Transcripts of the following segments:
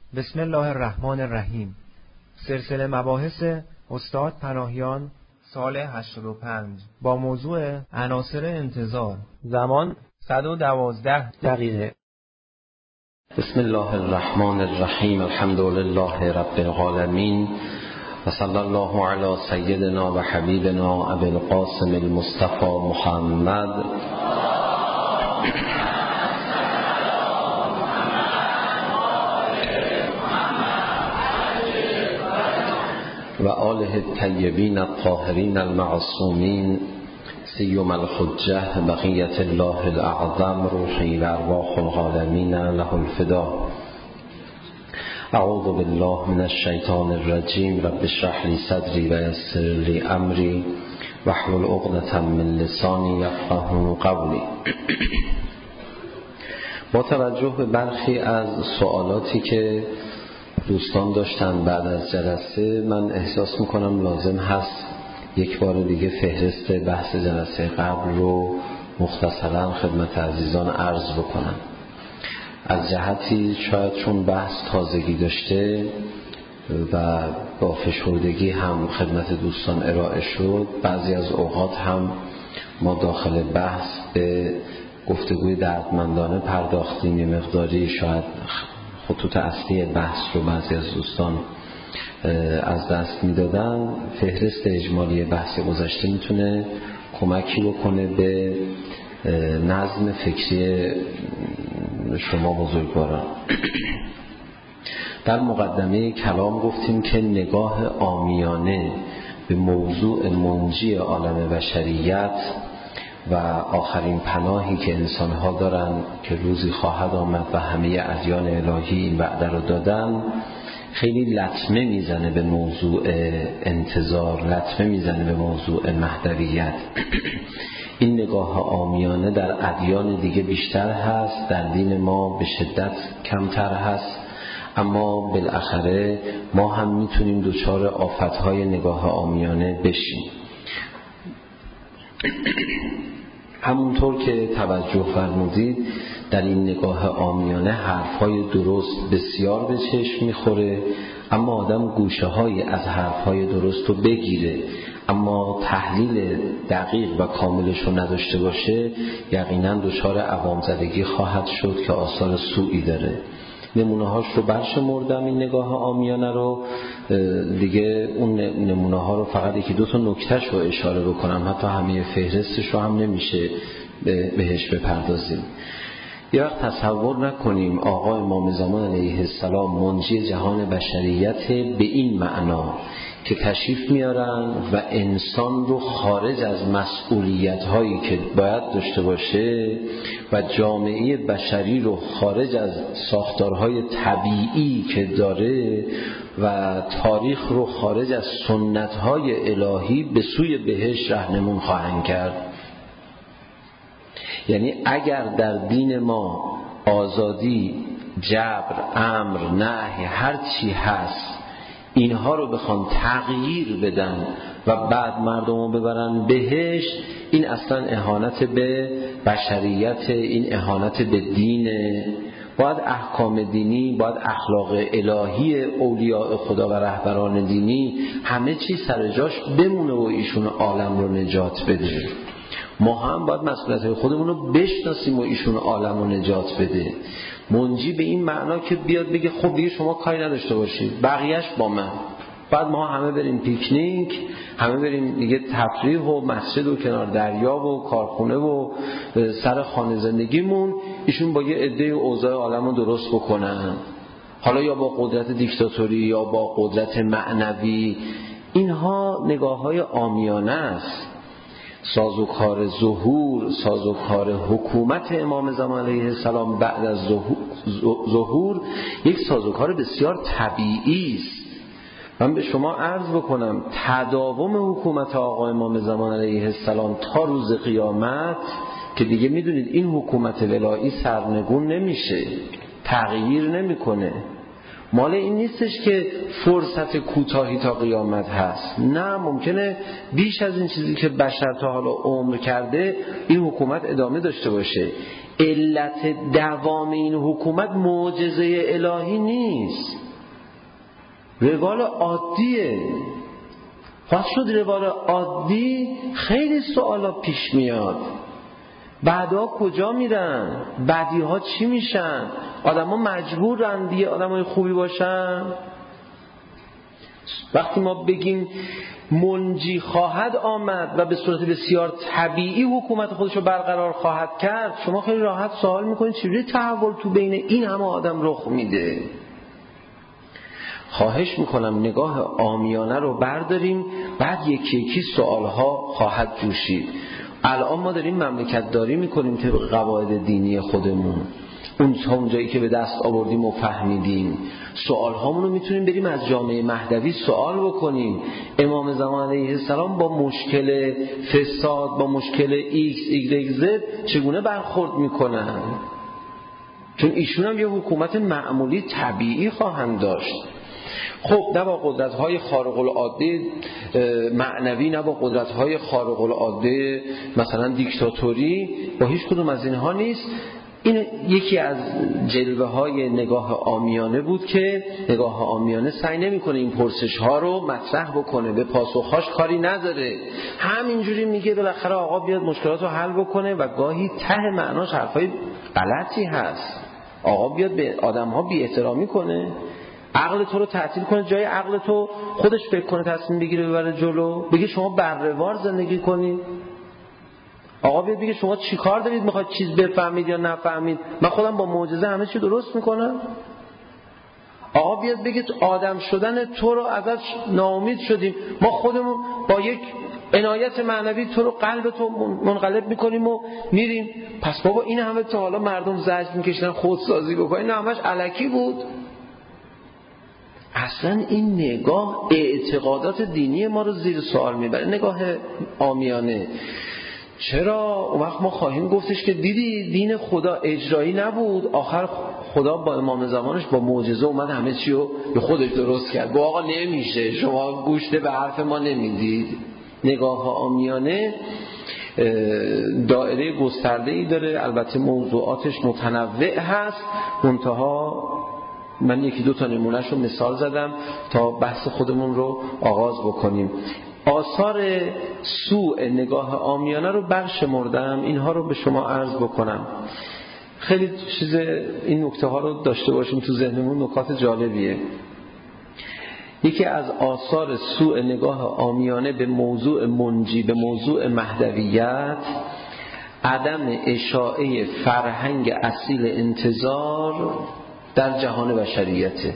بسم الله الرحمن الرحیم. سلسله مباحث استاد پناهیان سال 85 با موضوع عناصر انتظار. زمان 112 دقیقه. بسم الله الرحمن الرحیم. الحمد لله رب العالمین و صلی الله علی سیدنا و حبیبنا ابی القاسم المصطفى محمد و آله الطیبین الطاهرین المعصومین سیما الحجة بقیة الله الاعظم روحی و ارواح العالمین له الفدا. اعوذ بالله من الشیطان الرجیم. رب اشرح لی صدری و یسر لی امری واحلل عقدة من لسانی یفقهوا قولی. با توجه به برخی از سوالاتی که دوستان داشتن بعد از جلسه، من احساس میکنم لازم هست یک بار دیگه فهرست بحث جلسه قبل رو مختصرا خدمت عزیزان عرض بکنم. از جهتی شاید چون بحث تازگی داشته و با فشردگی هم خدمت دوستان ارائه شد، بعضی از اوقات هم ما داخل بحث به گفتگوی دردمندانه پرداختیم، یه مقداری شاید خطوط اصلی بحث رو بعضی از دوستان از دست میدادن. فهرست اجمالی بحث گذشته میتونه کمکی بکنه به نظم فکری شما بزرگواران. در مقدمه کلام گفتیم که نگاه عامیانه به موضوع منجی عالم بشریت و آخرین پناهی که انسانها دارن که روزی خواهد آمد و همه ادیان الهی این وعده رو دادن، خیلی لطمه میزنه به موضوع انتظار، لطمه میزنه به موضوع مهدویت. این نگاه عامیانه در ادیان دیگه بیشتر هست، در دین ما به شدت کمتر هست، اما بالاخره ما هم میتونیم دچار آفتهای نگاه عامیانه بشیم. همونطور که توجه فرمودید، در این نگاه عامیانه حرفهای درست بسیار به چشم میخوره، اما آدم گوشه های از حرفهای درست رو بگیره اما تحلیل دقیق و کاملش رو نداشته باشه، یقینا دچار عوام زدگی خواهد شد که آثار سوئی داره. نمونه هاش رو برشمردم این نگاه عامیانه رو، دیگه اون نمونه ها رو فقط یکی دو تا نکتهش رو اشاره بکنم، حتی همه فهرستش رو هم نمیشه بهش بپردازیم. یه وقت تصور نکنیم آقا امام زمان علیه السلام منجی جهان بشریت به این معنا که تشریف میارن و انسان رو خارج از مسئولیت هایی که باید داشته باشه و جامعه بشری رو خارج از ساختارهای طبیعی که داره و تاریخ رو خارج از سنت های الهی به سوی بهشت رهنمون خواهند کرد. یعنی اگر در دین ما آزادی، جبر، امر، نهی، هر چی هست اینها رو بخوان تغییر بدن و بعد مردم رو ببرن بهشت، این اصلا اهانت به بشریت، این اهانت به دینه. باید احکام دینی، باید اخلاق الهی اولیاء خدا و رهبران دینی همه چی سر جاش بمونه و ایشون عالم رو نجات بده. ما هم باید مسئولیت خودمون رو بشناسیم و ایشون عالم رو نجات بده. منجی به این معنا که بیاد بگه خب دیگه شما کاری نداشته باشید، بقیهش با من. بعد ما همه بریم پیکنیک، همه بریم دیگه تفریح و مسجد و کنار دریا و کارخونه و سر خانه زندگیمون، ایشون با یه عده اوضاع عالم رو درست بکنن، حالا یا با قدرت دیکتاتوری یا با قدرت معنوی. اینها نگاه های عامیانه است. سازوکار ظهور، سازوکار حکومت امام زمان علیه السلام بعد از ظهور یک سازوکار بسیار طبیعی است. من به شما عرض بکنم تداوم حکومت آقا امام زمان علیه السلام تا روز قیامت که دیگه میدونید این حکومت ولایی سرنگون نمیشه، تغییر نمیکنه. مال این نیستش که فرصت کوتاهی تا قیامت هست، نه، ممکنه بیش از این چیزی که بشر تا حالا عمر کرده این حکومت ادامه داشته باشه. علت دوام این حکومت معجزه الهی نیست، روال عادیه. پس شد روال عادی خیلی سوالا پیش میاد. بعدها کجا میرن؟ بعدیها چی میشن؟ آدم ها مجبورن دیگه آدم های خوبی باشن؟ وقتی ما بگیم منجی خواهد آمد و به صورت بسیار طبیعی حکومت خودش رو برقرار خواهد کرد، شما خیلی راحت سوال میکنید چجوری تحول تو بین این همه آدم رخ میده؟ خواهش میکنم نگاه عامیانه رو برداریم، بعد یکی یکی سوالها خواهد جوشید. الان ما داریم مملکت داری میکنیم طبق قواعد دینی خودمون، اون تا اونجایی که به دست آوردیم و فهمیدیم. سوال هامون رو میتونیم بریم از جامعه مهدوی سوال بکنیم. امام زمان علیه السلام با مشکل فساد، با مشکل XYZ چگونه برخورد میکنن؟ چون ایشون هم یه حکومت معمولی طبیعی خواهند داشت. خب نه با قدرت‌های خارق العاده معنوی، نه با قدرت‌های خارق العاده مثلا دیکتاتوری، با هیچ کدوم از اینها نیست. این یکی از جلوه‌های نگاه عامیانه بود که نگاه عامیانه سعی نمی‌کنه این پرسش‌ها رو مطرح بکنه، به پاسخ‌هاش کاری نداره، همینجوری میگه بالاخره آقا بیاد مشکلات رو حل بکنه و گاهی ته معناش حرفای غلطی هست. آقا بیاد به آدم‌ها بی‌احترامی کنه، عقل تو رو تعطیل کنه، جای عقل تو خودش فکر کنه تصمیم بگیره ببره جلو، بگه شما بره‌وار زندگی کنید. آقا بیاد بگه شما چی کار دارید، میخواید چیز بفهمید یا نفهمید، من خودم با معجزه همه چی درست میکنم. آقا بیاد بگه آدم شدن تو رو ازش ناامید شدیم، ما خودمون با یک عنایت معنوی تو رو قلب تو منقلب میکنیم و میریم. پس بابا این همه تا حالا مردم زجر میکشیدن خودسازی بکنن، نه همش الکی بود. اصلا این نگاه اعتقادات دینی ما رو زیر سوال میبره، نگاه عامیانه. چرا؟ اون وقت ما خواهیم گفتش که دیدی دین خدا اجرایی نبود، آخر خدا با امام زمانش با معجزه اومد همه چی رو به خودش درست کرد. گفت آقا نمیشه، شما گوش به حرف ما نمیدید. نگاه عامیانه دایره گسترده‌ای داره، البته موضوعاتش متنوع هست. منتها من یکی دو تا نمونهش رو مثال زدم تا بحث خودمون رو آغاز بکنیم. آثار سوء نگاه عامیانه رو برشمردم، اینها رو به شما عرض بکنم. خیلی چیز این نکته ها رو داشته باشیم تو ذهنمون، نکات جالبیه. یکی از آثار سوء نگاه عامیانه به موضوع منجی، به موضوع مهدویت، عدم اشاعه فرهنگ اصیل انتظار در جهان بشریته.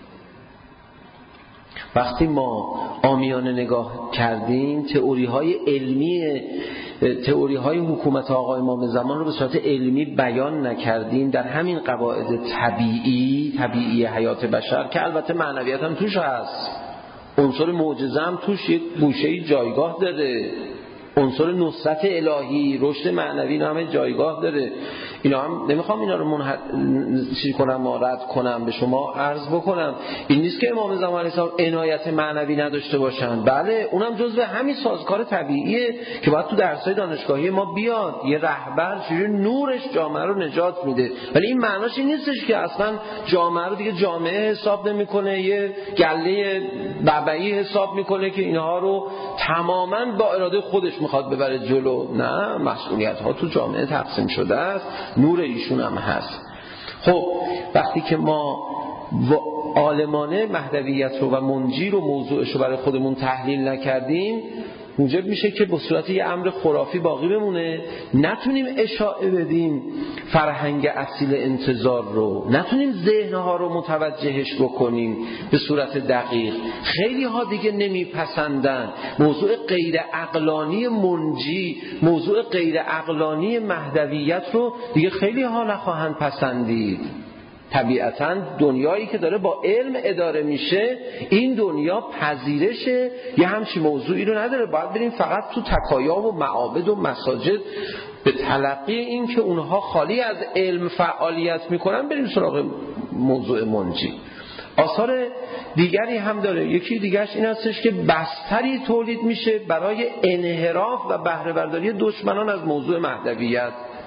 وقتی ما عامیانه نگاه کردیم، تئوری‌های علمی، تئوری‌های حکومت آقای امام زمان رو به صورت علمی بیان نکردیم، در همین قواعد طبیعی حیات بشر که البته معنویت هم توش هست، عنصر معجزه هم توش یک گوشه‌ای جایگاه داره، عنصر نصرت الهی، رشد معنوی همه جایگاه داره. اینا هم نمیخوام اینا رو رد کنم، به شما عرض بکنم. این نیست که امام زمان علیه السلام عنایت معنوی نداشته باشن، بله اونم جزء همین سازگار طبیعیه که باید تو درسای دانشگاهی ما بیاد. یه رهبر چجوری نورش جامعه رو نجات میده، ولی این معناش این نیستش که اصلا جامعه رو دیگه جامعه حساب نمیکنه، یه گله ببعی حساب میکنه که اینها رو تماما با اراده خودش میخواد ببره جلو. نه، مسئولیت ها تو جامعه تقسیم شده است، نور ایشون هم هست. خب وقتی که ما عالمانه مهدویت رو و منجی رو موضوعش رو برای خودمون تحلیل نکردیم، موجب میشه که به صورت یه امر خرافی باقی بمونه، نتونیم اشاعه بدیم فرهنگ اصیل انتظار رو، نتونیم ذهنها رو متوجهش بکنیم به صورت دقیق. خیلی ها دیگه نمیپسندن موضوع غیر عقلانی منجی، موضوع غیر عقلانی مهدویت رو دیگه خیلی ها نخواهند پسندید. طبیعتاً دنیایی که داره با علم اداره میشه، این دنیا پذیرش یه همچین موضوعی رو نداره. باید بریم فقط تو تکایا و معابد و مساجد به تلقی این که اونها خالی از علم فعالیت میکنن بریم سراغ موضوع منجی. آثار دیگری هم داره. یکی دیگرش این هستش که بستری تولید میشه برای انحراف و بهره برداری دشمنان از موضوع مهدویت.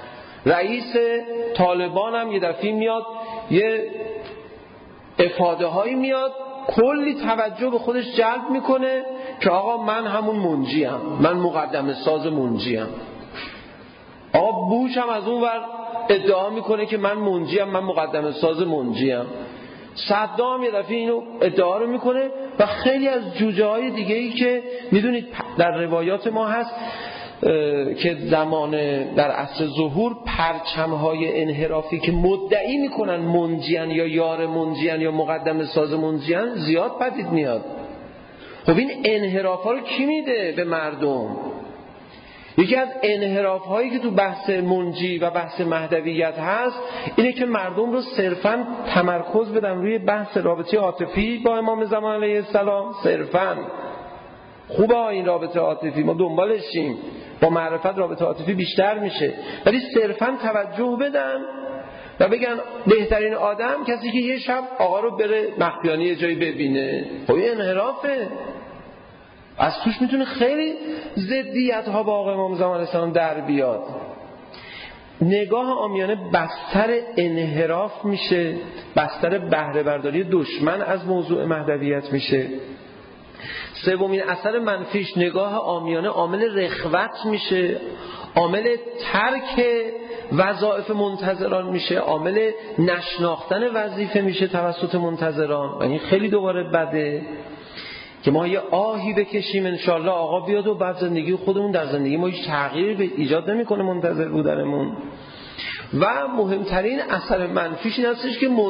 رئیس طالبان هم یه دفعه میاد یه افاده هایی میاد کلی توجه به خودش جلب میکنه که آقا من همون منجیم، من مقدمه ساز منجیم. آقا بوش هم از اون ور ادعا میکنه که من منجیم، من مقدمه ساز منجیم. صدام یه دفعه اینو ادعا رو میکنه و خیلی از جوجه های دیگه ای که میدونید در روایات ما هست که زمان در عصر ظهور پرچم‌های انحرافی که مدعی میکنن منجیان یا یار منجیان یا مقدم ساز منجیان زیاد پدید میاد. خب این انحراف‌ها رو کی میده به مردم؟ یکی از انحراف‌هایی که تو بحث منجی و بحث مهدویت هست اینه که مردم رو صرفاً تمرکز بدن روی بحث رابطه عاطفی با امام زمان علیه السلام. صرفاً خوبه این رابطه عاطفی، ما دنبالشیم، با معرفت رابطه عاطفی بیشتر میشه، ولی صرفاً توجه بدن و بگن بهترین آدم کسی که یه شب آقا رو بره مخفیانه یه جایی ببینه. خب این انحرافه، از توش میتونه خیلی ضدیت ها با آقا امام زمان علیه السلام در بیاد. نگاه عامیانه بستر انحراف میشه، بستر بهره برداری دشمن از موضوع مهدویت میشه. سومین اثر منفیش نگاه عامیانه عامل رخوت میشه، عامل ترک وظایف منتظران میشه، عامل نشناختن وظیفه میشه توسط منتظران و این خیلی دوباره بده که ما یه آهی بکشیم انشالله آقا بیاد و بعد زندگی خودمون در زندگی ما هیچ تغییری ایجاد نمیکنه منتظر بودنمون. و مهمترین اثر منفیش این هستش که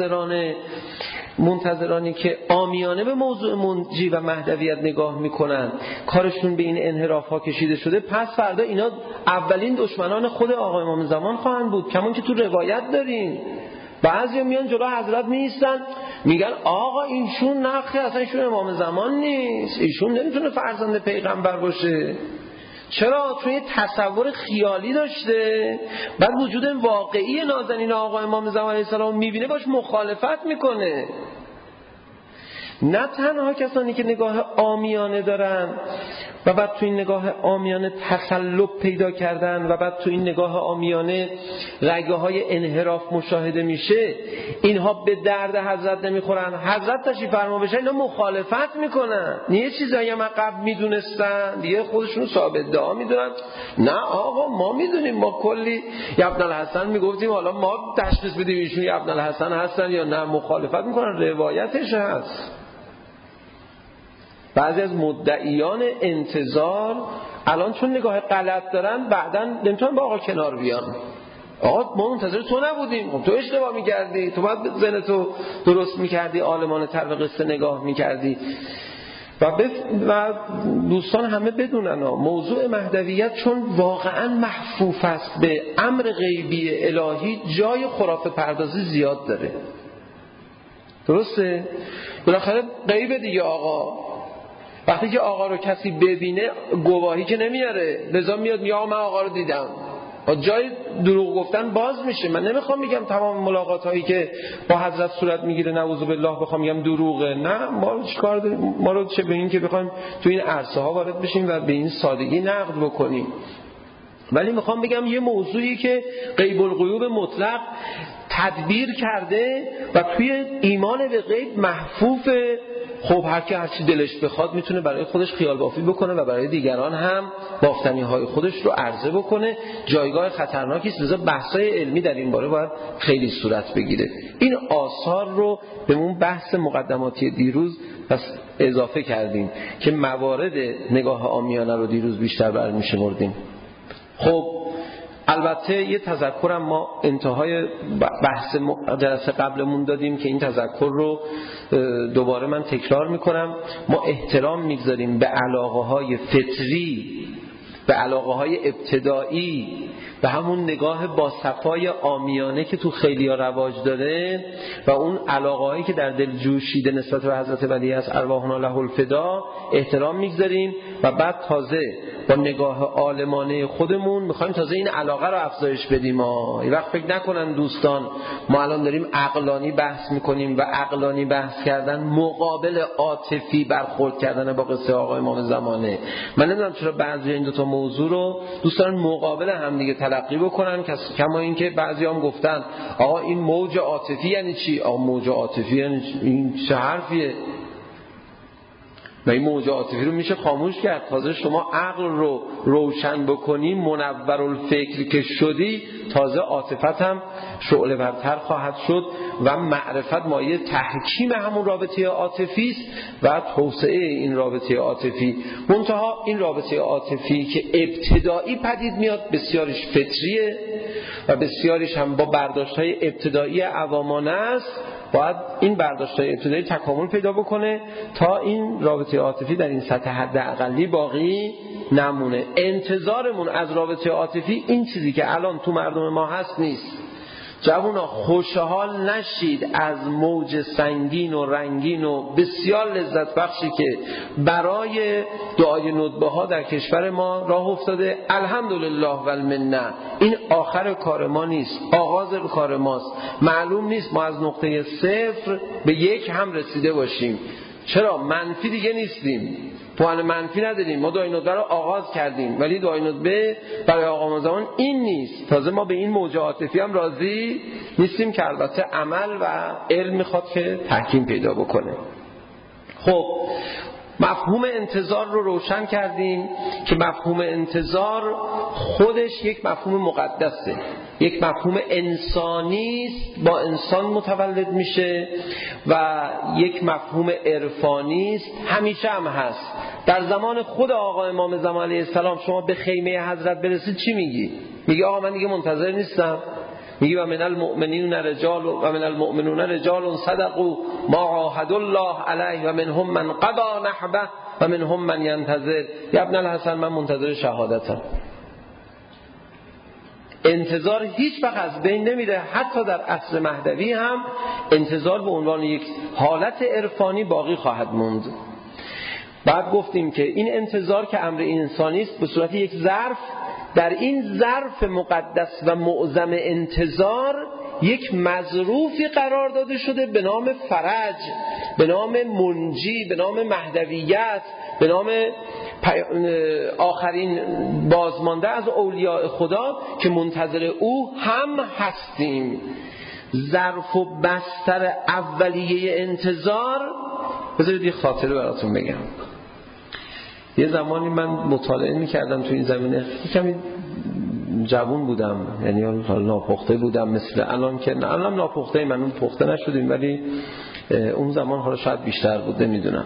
منتظرانی که عامیانه به موضوع منجی و مهدویت نگاه میکنن، کارشون به این انحراف ها کشیده شده، پس فردا اینا اولین دشمنان خود آقا امام زمان خواهند بود. کمون که تو روایت داریم بعضی میان جلو حضرت میایستن میگن آقا اینشون نخه، اصلا ایشون امام زمان نیست، ایشون نمیتونه فرزند پیغمبر باشه. چرا؟ چون یه تصور خیالی داشته، بعد وجود واقعی نازنین آقا امام زمان علیه السلام میبینه باش مخالفت میکنه. نه تنها کسانی که نگاه عامیانه دارن و بعد تو این نگاه عامیانه تسلب پیدا کردن و بعد تو این نگاه عامیانه رگه های انحراف مشاهده میشه، اینها به درد حضرت نمیخورن. حضرت تشریف فرما بشه اینا مخالفت میکنن، یه چیزایی هم قبل میدونستن دیگه خودشون ثابت ادعا میدونن نه آقا ما میدونیم، ما کلی ابن الحسن میگفتیم حالا ما تشخیص بدیم ایشون ابن الحسن هستن یا نه. مخالفت میکنن، روایتش هست. بعضی از مدعیان انتظار الان چون نگاه غلط دارن بعداً نمیتونن با آقا کنار بیان. آقا ما منتظر تو نبودیم، خب تو اشتباه میکردی، تو باید ذهنتو درست میکردی، عالمانه تر به قصه نگاه میکردی. و دوستان همه بدونن موضوع مهدویت چون واقعا محفوف است به امر غیبی الهی، جای خرافه پردازی زیاد داره. درسته؟ بالاخره غیب دیگه آقا. وقتی که آقا رو کسی ببینه گواهی که نمیاره، لذا میاد میگه من آقا رو دیدم. جای دروغ گفتن باز میشه. من نمیخوام بگم تمام ملاقات هایی که با حضرت صورت میگیره نعوذ بالله بخوام بگم دروغه، نه. ما رو چیکار داریم؟ ما رو چه به این که بخوایم تو این عرصه ها وارد بشیم و به این سادگی نقد بکنیم. ولی میخوام بگم یه موضوعی که غیب الغیوب مطلق تدبیر کرده و توی ایمان به غیب محفوفه. خب هر کی هر چی دلش بخواد میتونه برای خودش خیال بافی بکنه و برای دیگران هم بافتنی های خودش رو عرضه بکنه. جایگاه خطرناکی است، لذا بحث‌های علمی در این باره باید خیلی صورت بگیره. این آثار رو به اون بحث مقدماتی دیروز پس اضافه کردیم که موارد نگاه عامیانه رو دیروز بیشتر برمی‌شمردیم. خب البته یه تذکرم ما انتهای بحث جلسه قبلمون دادیم که این تذکر رو دوباره من تکرار میکنم. ما احترام میگذاریم به علاقه های فطری، به علاقه های ابتدایی، به همون نگاه با صفای عامیانه که تو خیلیا رواج داره و اون علاقه هایی که در دل جوشیده نسبت به حضرت ولی از ارواحنا له الفدا احترام میگذاریم و بعد تازه با نگاه عالمانه خودمون میخوایم تازه این علاقه رو افزایش بدیم. یه وقت فکر نکنن دوستان ما الان داریم عقلانی بحث میکنیم و عقلانی بحث کردن مقابل عاطفی برخورد کردن با قصه آقا امام زمانه. من نمیدونم چرا بعضی این دو تا موضوع رو دوستان مقابل هم دیگه تلقی بکنن. کما اینکه بعضی هم گفتن آقا این موج عاطفی یعنی چی؟ آقا موج عاطفی یعنی این چه حرفیه؟ و این موج عاطفی رو میشه خاموش کرد. تازه شما عقل رو روشن بکنی، منورالفکر که شدی، تازه عاطفت هم شعله ورتر خواهد شد و معرفت مایه تحکیم همون رابطه عاطفی است و توسعه این رابطه عاطفی. منتها این رابطه عاطفی که ابتدایی پدید میاد بسیارش فطریه و بسیارش هم با برداشت‌های ابتدایی عوامانه است. باید این برداشت‌های ابتدایی تکامل پیدا بکنه تا این رابطه عاطفی در این سطح حداقلی باقی نمونه. انتظارمون از رابطه عاطفی این چیزی که الان تو مردم ما هست نیست. جوونا خوشحال نشید از موج سنگین و رنگین و بسیار لذت بخشی که برای دعای ندبه ها در کشور ما راه افتاده. الحمدلله و المنه. این آخر کار ما نیست، آغاز کار ماست. معلوم نیست ما از نقطه 0 به 1 هم رسیده باشیم. چرا؟ منفی دیگه نیستیم، پوان منفی نداریم. ما دعای ندبه رو آغاز کردیم، ولی دعای ندبه برای آقا زمان این نیست. تازه ما به این موج عاطفی هم راضی نیستیم که البته عمل و علم میخواد که تحکیم پیدا بکنه. خب مفهوم انتظار رو روشن کردیم که مفهوم انتظار خودش یک مفهوم مقدسه، یک مفهوم انسانی است، با انسان متولد میشه و یک مفهوم عرفانی است، همیشه هم هست. در زمان خود آقا امام زمان علیه السلام شما به خیمه حضرت برسید چی میگی؟ میگی آقا من دیگه منتظر نیستم. میگی و من المؤمنون رجال صدقوا ما عاهدوا الله علیه و منهم من قضى نحبه و منهم من ینتظر. یا ابن الحسن من منتظر شهادتم. انتظار هیچ وقت از بین نمیره. حتی در عصر مهدوی هم انتظار به عنوان یک حالت عرفانی باقی خواهد موند. بعد گفتیم که این انتظار که امر انسانی است به صورت یک ظرف، در این ظرف مقدس و معظم انتظار یک مظروفی قرار داده شده به نام فرج، به نام منجی، به نام مهدویت، به نام آخرین بازمانده از اولیاء خدا که منتظر او هم هستیم. ظرف و بستر اولیه انتظار، بذارید یه خاطره براتون بگم. یه زمانی من مطالعه می‌کردم تو این زمینه، کمی جوان بودم، یعنی ناپخته بودم مثل الان که الان ناپخته، من اون پخته نشدیم، ولی اون زمان حالا شاید بیشتر بود، نمیدونم.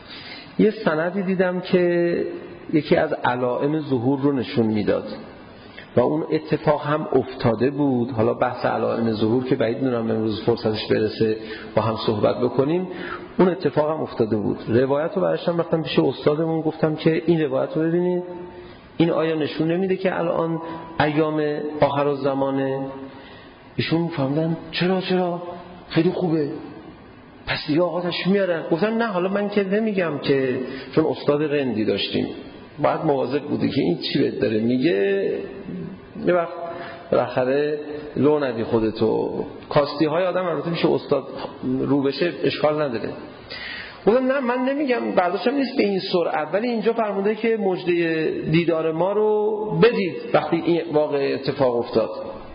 یه سندی دیدم که یکی از علائم ظهور رو نشون میداد و اون اتفاق هم افتاده بود. حالا بحث علائم ظهور که بعید میدونم امروز فرصتش برسه با هم صحبت بکنیم. اون اتفاق هم افتاده بود. روایت رو براشتم رفتم پیش استادمون، گفتم که این روایت رو ببینید، این آیا نشون نمیده که الان ایام آخرالزمانه؟ ایشون فهمیدن چرا خیلی خوبه، پس دیگه آقاتش میارن. گفتم نه، حالا من که نمیگم که، چون استاد رندی داشتیم باید مواظب بودی که این چی بهت داره میگه، یه وقت بالاخره لو ندی خودتو. کاستی های آدم البته میشه استاد رو بشه اشکال نداره. گفتم نه من نمیگم، برداشتم نیست به این سرعت، ولی اینجا فرموده که مژده دیدار ما رو بدید وقتی این واقع اتفاق افتاد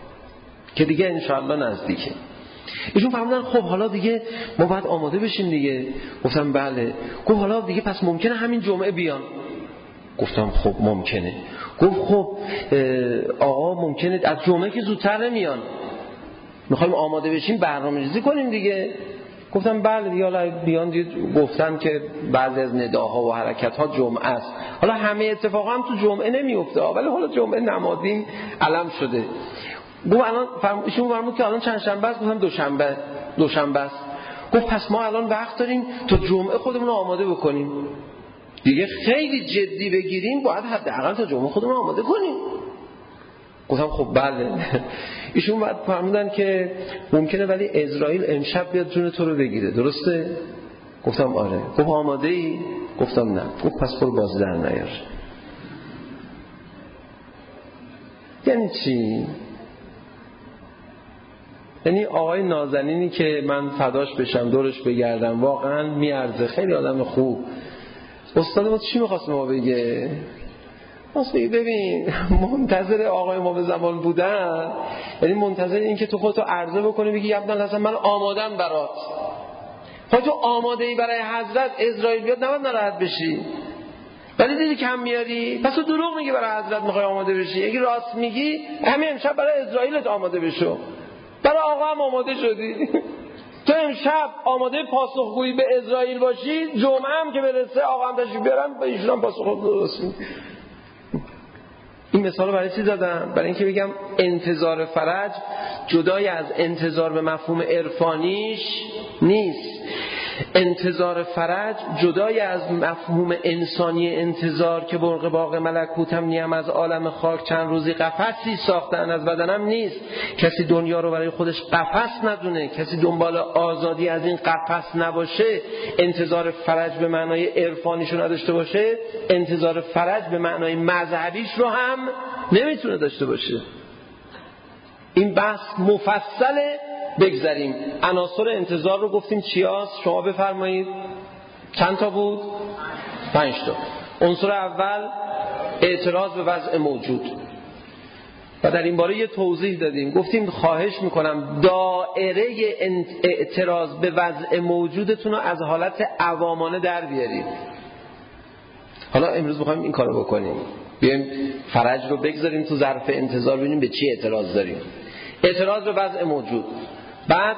که دیگه انشاءالله نزدیکه. ایشون فرمودن خب حالا دیگه ما باید آماده بشیم دیگه. گفتم بله. گفت حالا دیگه پس ممکنه همین جمعه بیان؟ گفتم خب ممکنه. گفت خب آقا ممکنه از جمعه که زودتر نمیان، میخوایم آماده بشیم برنامه‌ریزی کنیم دیگه. گفتم بله دیگه، حالا بیان دیگه. گفتن که بعضی از نداها و حرکت‌ها جمعه است. حالا همه اتفاقا هم تو جمعه نمیفته، ولی حالا جمعه نمادین علم شده. گفت الان ایشون فرمود که الان چند شنبه است؟ گفتم دوشنبه است. گفت پس ما الان وقت داریم تا جمعه خودمون رو آماده بکنیم دیگه. خیلی جدی بگیریم باید حداقل تا جمعه خودمون رو آماده کنیم. گفتم خب بله. ایشون بعد فرمودن که ممکنه ولی اسرائیل امشب بیاد جون تو رو بگیره، درسته؟ گفتم آره. گفت آماده ای؟ گفتم نه. گفت پس برو باز در نیار. یعنی چی؟ یعنی آقای نازنینی که من فداش بشم دورش بگردم واقعا میارزه، خیلی آدم خوب. استاد ما چی میخواست ما بگه؟ واسه ببین منتظر آقای ما به زمان بودن، یعنی منتظر این که تو خودتو عرضه بکنی بگی ابوالحسن من آمادم برات. خودتو آماده ای برای حضرت، اسرائیل بیاد نباید ناراحت بشی. ولی دیدی کم میاری، پس تو دروغ میگی برای حضرت میخوای آماده بشی. اگه راست میگی همین امشب برای اسرائیلت آماده بشو، برای آقا هم آماده شدی. تو امشب آماده پاسخگویی به اسرائیل باشی، جمعه هم که برسه آقا هم تشریف بیارن به ایشون هم پاسخ درست میدی. این مثال رو برای چی زدم؟ برای اینکه بگم انتظار فرج جدای از انتظار به مفهوم عرفانیش نیست. انتظار فرج جدای از مفهوم انسانی انتظار که برق باغ ملکوتم نیم از عالم خاک چند روزی قفسی ساختن از بدنم نیست. کسی دنیا رو برای خودش قفس ندونه، کسی دنبال آزادی از این قفس نباشه، انتظار فرج به معنای عرفانیش رو نداشته باشه، انتظار فرج به معنای مذهبیش رو هم نمیتونه داشته باشه. این بحث مفصله. بگذاریم عناصر انتظار رو گفتیم چیاست؟ شما بفرمایید. چند تا بود؟ 5 تا. عنصر اول اعتراض به وضع موجود و در این باره یه توضیح دادیم، گفتیم خواهش میکنم دائره اعتراض به وضع موجودتون رو از حالت عوامانه در بیارید. حالا امروز میخوایم این کارو بکنیم، بیایم فرج رو بگذاریم تو ظرف انتظار، ببینیم به چی اعتراض داریم. اعتراض به وضع موجود، بعد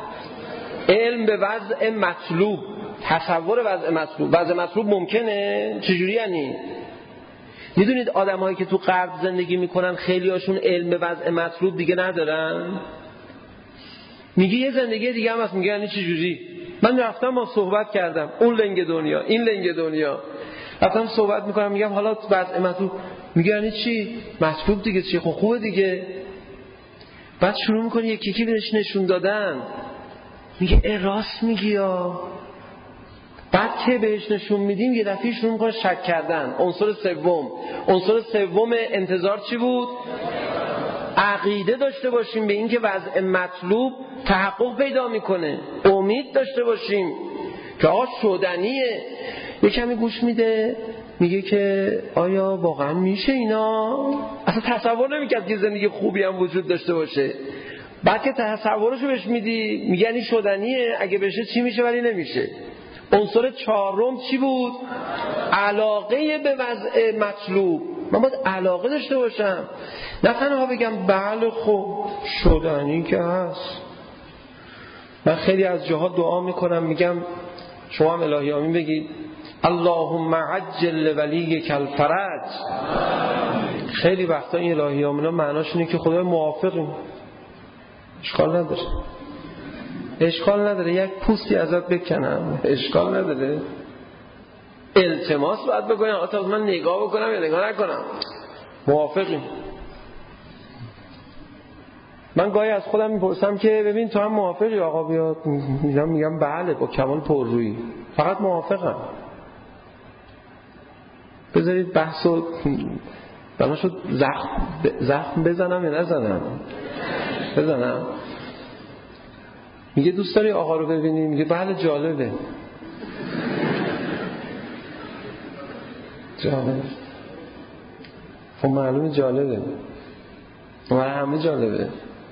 علم به وضع مطلوب، تصور وضع مطلوب. وضع مطلوب ممکنه؟ چجوری یعنی؟ میدونید آدمایی که تو غرب زندگی میکنن خیلی هاشون علم به وضع مطلوب دیگه ندارن. میگه یه زندگی دیگه هم هست. میگه یعنی چجوری؟ من رفتم با صحبت کردم، اون لنگ دنیا این لنگ دنیا، رفتم صحبت میکنم، میگم حالا وضع مطلوب، میگه یعنی چی؟ مطلوب دیگه چی؟ خب خوبه دیگه. بعد شروع میکنی یکی یکی بهش نشون دادن، میگه راست میگی یا. بعد که بهش نشون میدیم یه دفعه شروع میکنه شک کردن. عنصر سوم انتظار چی بود؟ عقیده داشته باشیم به این که وضع مطلوب تحقق پیدا میکنه، امید داشته باشیم که آقا شدنیه. یه کمی گوش میده، میگه که آیا واقعا میشه اینا؟ اصلا تصور نمیکرد که زندگی خوبی هم وجود داشته باشه. بعد که تصورشو بهش میدی، میگه یعنی شدنیه، اگه بشه چی میشه ولی نمیشه. عنصر چهارم چی بود؟ علاقه به وضع مطلوب. من باید علاقه داشته باشم، نه تنها بگم بله خب شدنی که هست. من خیلی از جاها دعا میکنم، میگم شما هم الهی آمین بگید، اللهم عجل ولیک الفرج. خیلی وقتا این الهی آمینا معناش اینه که خدای موافقیم، اشکال نداره یک پوستی ازت بکنم، اشکال نداره. التماس باید بکنم آتا من نگاه بکنم یا نگاه نکنم، موافقیم. من گاهی از خودم میپرسم که ببین تو هم موافقی آقا بیاد؟ میگم بله با کمال پررویی، فقط موافقم. بذارید بحثو بناشو زخم بزنم یا نزنم؟ بزنم. میگه دوست داری آقا رو ببینی؟ میگه بله جالبه. خب معلومه جالبه، همه جالبه.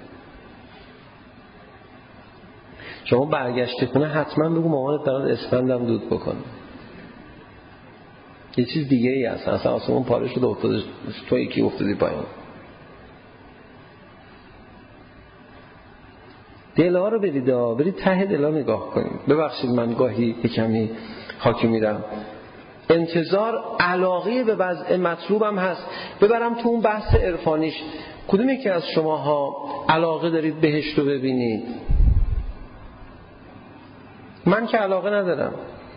شما برگشتی خونه حتما بگو مامانت برات اسفندم دود بکن. یه چیز دیگه ای هست، اصلا آسمون پاره شده افتاده تو یکی افتادی پایین. دلها رو برید ته دلها نگاه کنید. ببخشید من گاهی کمی خاکی میرم. انتظار علاقه به وضع مطلوبم هست. ببرم تو اون بحث عرفانیش، کدوم یکی از شماها علاقه دارید بهشت رو ببینید؟ من که علاقه ندارم،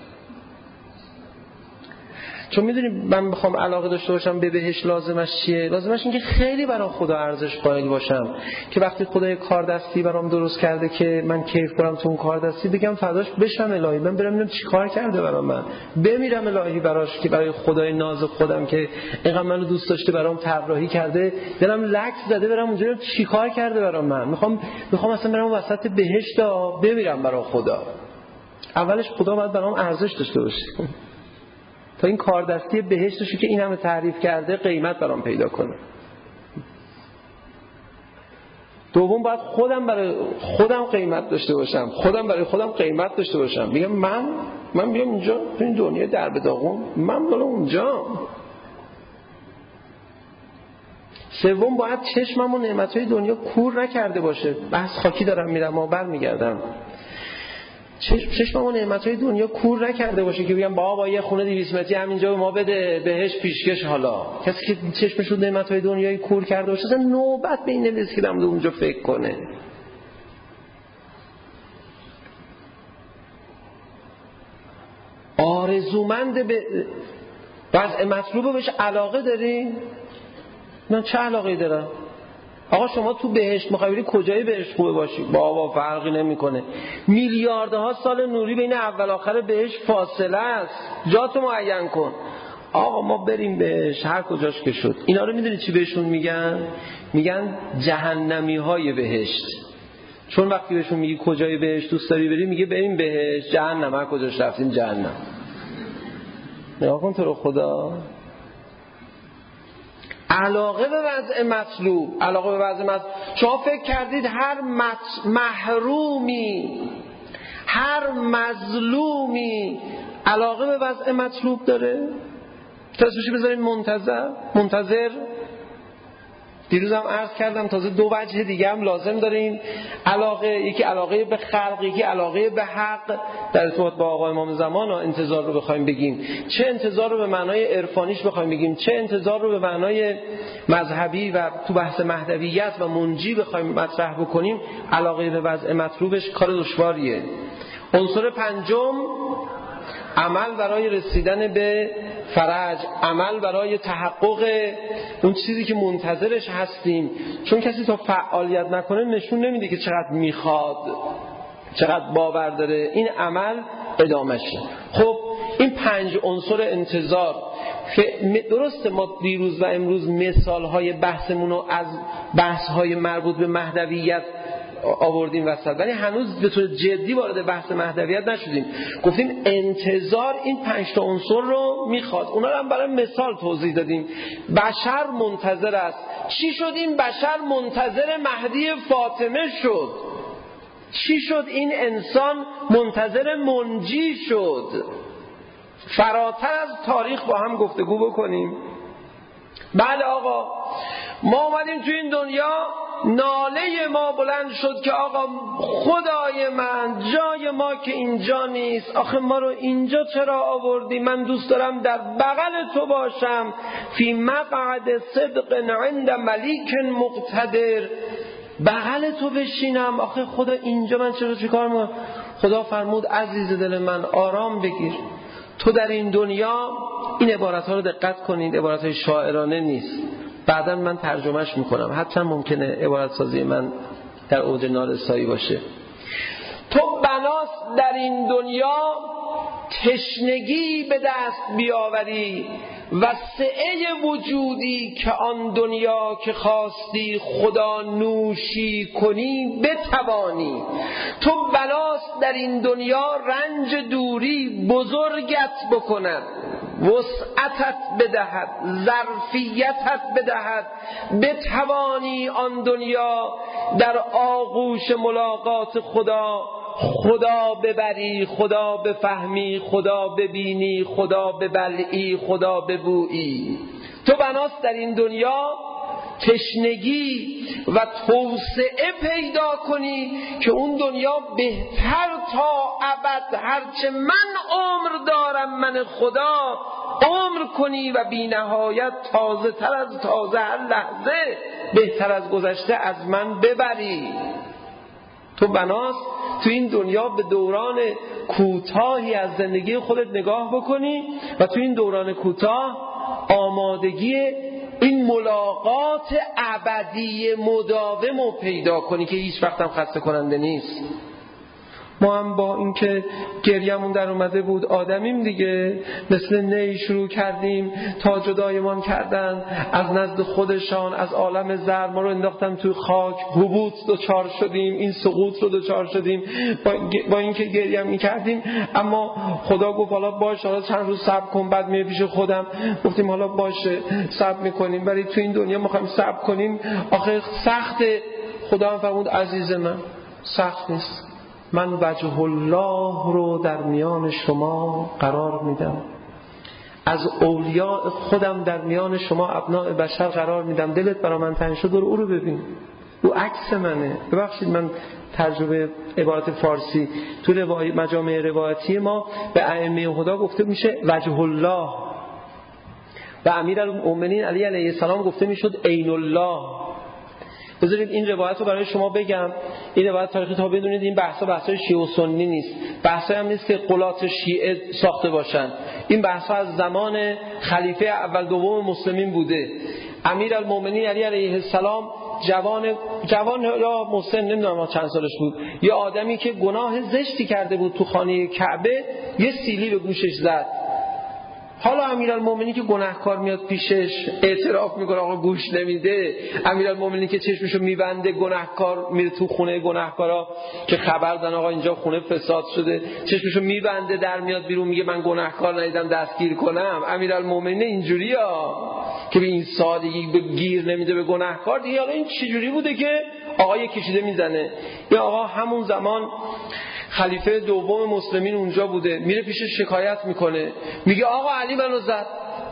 چون میدونی من بخوام علاقه داشته باشم به بهشت لازمش چیه؟ لازمش این که خیلی برام خدا ارزش قائل باشم، که وقتی خدای کار دستی برام درست کرده که من کیف کنم تو اون کار دستی، بگم فداش بشم الهی، من برم ببینم چی کار کرده برام، من بمیرم الهی براش، که برای خدای ناز خودم که اینقدر منو دوست داشته برام طراحی کرده، دلم لکس زده برام اونجا چی کار کرده برام. من میخوام اصلا برام وسط بهشت بمیرم برای خدا. اولش خدا باید برام ارزش داشته باشه. تا این کاردستی بهشتشو که این همه تعریف کرده قیمت برام پیدا کنه. دوم باید خودم برای خودم قیمت داشته باشم، خودم برای خودم قیمت داشته باشم. میگم من بیام اینجا تو این دنیا در به داغون، من مال اونجا. سوم باید چشمم و نعمتهای دنیا کور نکرده باشه. بحث خاکی دارم میرم و برمیگردم. چشمم و نعمتهای دنیا کور نکرده باشه که بگم بابا یه خونه 200 متری همینجا به ما بده، بهش پیشکش. حالا کسی که چشمش رو نعمتهای دنیایی کور کرده باشه اصلا نوبت به این نمیرسه که دم اونجا فکر کنه. آرزومند به وضع مطلوب بهش علاقه داری؟ من چه علاقه‌ای دارم؟ آقا شما تو بهشت می‌خوای بری کجای بهشت خوبه باشی؟ بابا فرقی نمی‌کنه. میلیاردها سال نوری بین اول آخر بهشت فاصله است. جاتو معین کن. آقا ما بریم بهشت هر کجاش که شد. اینا رو میدونی چی بهشون میگن؟ میگن جهنمی‌های بهشت. چون وقتی بهشون میگی کجای بهشت دوست داری بری، میگه بریم بهشت. جهنم هر کجاش رفتیم جهنم. نگاه کن تو رو خدا. علاقه به وضع مطلوب، علاقه به وضع مطلوب. شما فکر کردید هر محرومی، هر مظلومی علاقه به وضع مطلوب داره؟ تصویرش بذارید منتظر. دیروزم عرض کردم تازه دو وجه دیگه هم لازم داره این علاقه. یکی علاقه به خلق، یکی علاقه به حق. در ارتباط با آقا امام زمان انتظار رو بخوایم بگیم، چه انتظار رو به معنای عرفانیش بخوایم بگیم، چه انتظار رو به معنای مذهبی و تو بحث مهدویت و منجی بخوایم مطرح بکنیم، علاقه به وضع مطلوبش کار دشواریه. عنصر پنجم، عمل برای رسیدن به فرج، عمل برای تحقق اون چیزی که منتظرش هستیم. چون کسی تا فعالیت نکنه نشون نمیده که چقدر میخواد، چقدر باور داره. این عمل ادامشه. خب این 5 عنصر انتظار، درسته ما دیروز و امروز مثالهای بحثمون رو از بحثهای مربوط به مهدویت آوردیم وسط، ولی هنوز به طور جدی وارد بحث مهدویت نشدیم. گفتیم انتظار این 5 تا عنصر رو میخواد. اونا رو هم برای مثال توضیح دادیم. بشر منتظر است. چی شد این بشر منتظر مهدی فاطمه شد؟ چی شد این انسان منتظر منجی شد؟ فراتر از تاریخ با هم گفتگو بکنیم. بله آقا، ما اومدیم تو این دنیا، ناله ما بلند شد که آقا خدای من، جای ما که اینجا نیست، آخه ما رو اینجا چرا آوردی؟ من دوست دارم در بغل تو باشم، فی مقعد صدق عند ملیک مقتدر، بغل تو بشینم. آخه خدا اینجا من چیکار میکنم؟ خدا فرمود عزیز دل من آرام بگیر. تو در این دنیا، این عبارت ها رو دقت کنید، عبارت های شاعرانه نیست، بعدا من ترجمهش میکنم، حتی ممکنه عبارت سازی من در اوج نارسایی باشه. تو بناس در این دنیا تشنگی به دست بیاوری و سعه وجودی که آن دنیا که خواستی خدا نوشی کنی بتوانی. تو بناس در این دنیا رنج دوری بزرگت بکند، وسعتت بدهد، ظرفیتت بدهد، بتوانی آن دنیا در آغوش ملاقات خدا ببری، خدا بفهمی، خدا ببینی، خدا ببلعی، خدا ببویی. تو بناس در این دنیا تشنگی و توسعه پیدا کنی که اون دنیا بهتر تا ابد، هرچه من عمر دارم من خدا، عمر کنی و بی نهایت تازه تر از تازه، هر لحظه بهتر از گذشته از من ببری. تو بناس تو این دنیا به دوران کوتاهی از زندگی خودت نگاه بکنی و تو این دوران کوتاه آمادگی این ملاقات ابدی مداوم رو پیدا کنی که هیچ وقت هم خسته کننده نیست. ما هم با اینکه گریمون در اومده بود آدمیم دیگه، مثل نی شروع کردیم تا جدایمان کردن از نزد خودشان، از عالم زر ما رو انداختن توی خاک، هبوط دوچار شدیم، این سقوط رو دوچار شدیم با اینکه گریه می‌کردیم. اما خدا گفت حالا باشه، حالا چند روز صبر کن، بعد میای پیش خودم. گفتیم حالا باشه صبر می‌کنیم، ولی تو این دنیا می‌خوایم صبر کنیم، آخه سخته. خدا هم فرمود عزیز من سخت نیست، من وجه الله رو در میان شما قرار میدم، از اولیاء خودم در میان شما ابناء بشر قرار میدم. دلت برا من تنگ شد برو او رو ببین، او عکس منه. ببخشید من ترجمه عبارت فارسی تو مجامع روایتی ما به ائمه هدا گفته میشه وجه الله، و امیرالمؤمنین علی علیه السلام گفته میشد عین الله. بذارید این روایت رو برای شما بگم. این روایت تاریخی تا بدونید این بحثای شیعه و سنی نیست، بحثایی هم نیست که قلات شیعه ساخته باشن. این بحثا از زمان خلیفه اول دوم مسلمین بوده. امیرالمؤمنین علی علیه السلام جوان یا مسن، نمیدونم چند سالش بود، یه آدمی که گناه زشتی کرده بود تو خانه کعبه یه سیلی به گوشش زد. حالا امیرالمومنین که گناهکار میاد پیشش اعتراف میکنه آقا گوش نمیده. امیرالمومنین که چشمشو میبنده گناهکار میره تو خونه گناهکارا که خبر دادن آقا اینجا خونه فساد شده، چشمشو میبنده در میاد بیرون میگه من گناهکار ندیدم دستگیر کنم. امیرالمومنین اینجوریا که به این سادگی به گیر نمیده به گناهکار دیگه. حالا این چجوری بوده که آقا یه کشیده میزنه؟ یا آقا همون زمان خلیفه دوم مسلمین اونجا بوده، میره پیش شکایت میکنه، میگه آقا علی منو زد.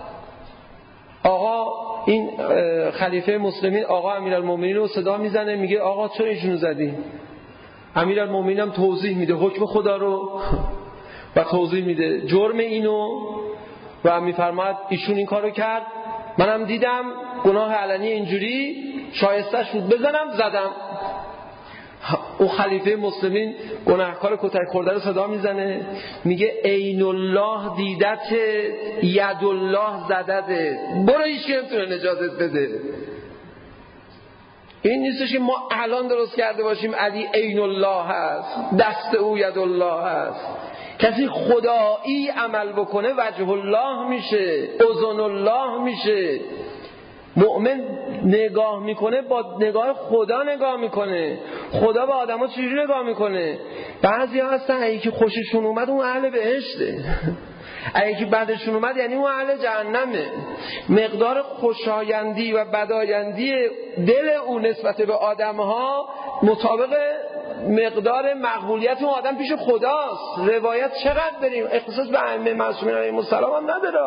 آقا این خلیفه مسلمین آقا امیرالمومنین رو صدا میزنه، میگه آقا چرا ایشونو زدی؟ امیرالمومنین هم توضیح میده حکم خدا رو و توضیح میده جرم اینو و میفرماید ایشون این کارو کرد، منم دیدم گناه علنی اینجوری شایستش بود بزنم، زدم. او خلیفه مسلمین گناهکار کتک خورده رو صدا میزنه، میگه عین الله دیدت ید الله زدده، برو هیچ کی نمیتونه نجاتت بده. این نیستش که ما الان درست کرده باشیم علی عین الله هست، دست او ید الله هست. کسی خدایی عمل بکنه وجه الله میشه، اذن الله میشه. مؤمن نگاه میکنه با نگاه خدا نگاه میکنه. خدا به آدم ها چجوری نگاه میکنه؟ بعضی ها هستن اگه که خوششون اومد اون اهل بهشته، اگه که بدشون اومد یعنی اون اهل جهنمه. مقدار خوشایندی و بدایندی دل او نسبت به آدم ها مطابق مقدار مقبولیت اون آدم پیش خداست. روایت چقدر داریم، اختصاص به ائمه معصومین علیهم السلام هم نداره.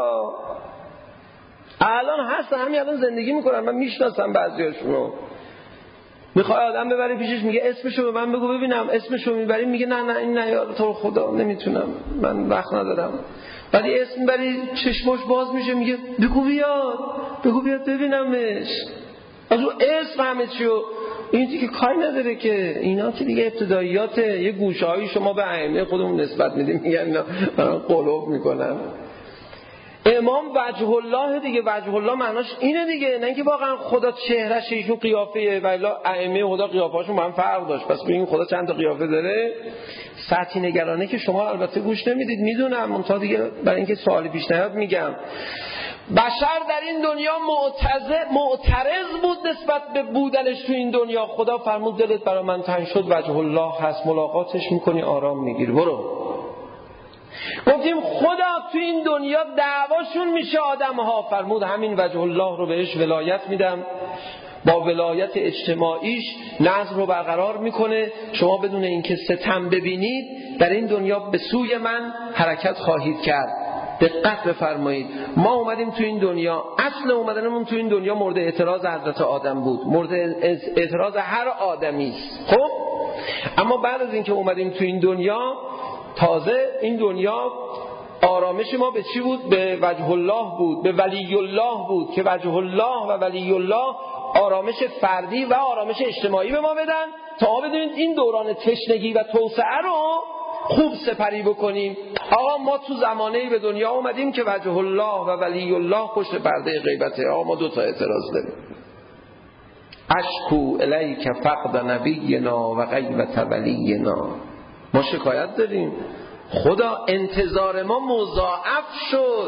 الان هستن، همین الان زندگی میکنن، من میشناسم بعضیاشونو. میخوای آدم ببری پیشش میگه اسمشو به من بگو ببینم، اسمشو میبری میگه نه این نه یار تو خدا نمیتونم، من وقت ندارم. بعد اسم بری چشماش باز میشه میگه بگو بیاد ببینمش. از اون اسم همه چیو این دیگه کاری نداره که اینا که دیگه ابتداییاته. یه گوشه‌ای شما به ائمه خودمون نسبت میدیم میگن نه قلوب میکنن. امام وجه الله دیگه، وجه الله معناش اینه دیگه، نه اینکه واقعا خدا چهرهش ایشون قیافه، ولی ائمه خدا قیافه‌شون با هم فرق داشت. پس ببین خدا چند تا قیافه داره. سطحی نگرانه که شما البته گوش نمیدید میدونم، منتها دیگه برای اینکه سوالی پیش نیاد میگم. بشر در این دنیا معترض بود نسبت به بودنش تو این دنیا. خدا فرمود دلت برای من تنگ شد وجه الله هست، ملاقاتش میکنی آرام میگیری، برو. گفتیم خدا تو این دنیا دعواشون میشه آدم ها، فرمود همین وجه الله رو بهش ولایت میدم، با ولایت اجتماعیش نظم رو برقرار میکنه. شما بدون اینکه ستم ببینید در این دنیا به سوی من حرکت خواهید کرد. دقت بفرمایید، ما اومدیم تو این دنیا، اصل اومدنمون تو این دنیا مورد اعتراض حضرت آدم بود، مورد اعتراض هر آدمی است. خب اما بعد از اینکه اومدیم تو این دنیا، تازه این دنیا آرامش ما به چی بود؟ به وجه الله بود، به ولی الله بود که وجه الله و ولی الله آرامش فردی و آرامش اجتماعی به ما بدن تا ما بدونید این دوران تشنگی و توسعه رو خوب سپری بکنیم. آقا ما تو زمانه‌ای به دنیا اومدیم که وجه الله و ولی الله پشت پرده غیبته. آقا ما دو تا اعتراض داریم. اشکو الیک فقد نبینا و غیبت ولینا. ما شکایت داریم. خدا انتظار ما مضاعف شد.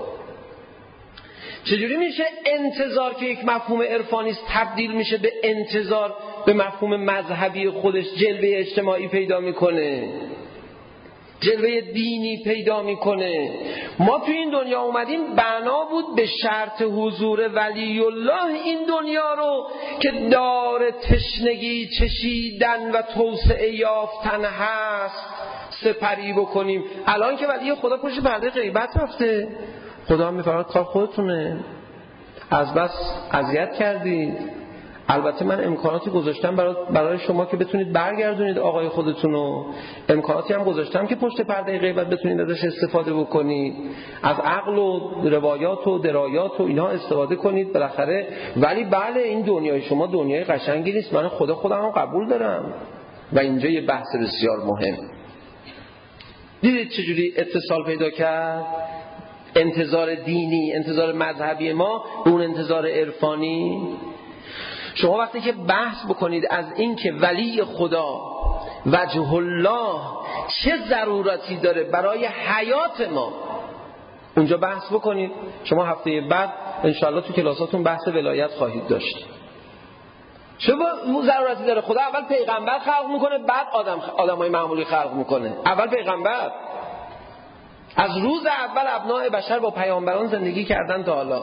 چجوری میشه انتظار که یک مفهوم عرفانی است تبدیل میشه به انتظار به مفهوم مذهبی خودش جلوه اجتماعی پیدا میکنه، جلوه دینی پیدا میکنه؟ ما تو این دنیا اومدیم بنا بود به شرط حضور ولی الله این دنیا رو که دار تشنگی چشیدن و توسعه یافتن هست سپری بکنیم. الان که ولی خدا پشت پرده غیبت رفته، خدا میفرماید کار خودتونه، از بس اذیت کردید. البته من امکاناتی گذاشتم برای شما که بتونید برگردونید آقای خودتونو، امکاناتی هم گذاشتم که پشت پرده غیبت بتونید ازش استفاده بکنید، از عقل و روایات و درایات و اینها استفاده کنید بالاخره. ولی بله این دنیای شما دنیای قشنگی نیست، من خودم هم قبول دارم. و اینجا یه بحث بسیار مهم. دیدید چجوری اتصال پیدا کرد انتظار دینی، انتظار مذهبی ما به اون انتظار عرفانی؟ شما وقتی که بحث بکنید از این که ولی خدا وجه الله چه ضرورتی داره برای حیات ما، اونجا بحث بکنید. شما هفته بعد انشاءالله تو کلاساتون بحث ولایت خواهید داشت. چه ضرورتی داره؟ خدا اول پیغمبر خلق میکنه، بعد آدمای معمولی خلق میکنه. اول پیغمبر. از روز اول ابناء بشر با پیامبران زندگی کردن تا حالا.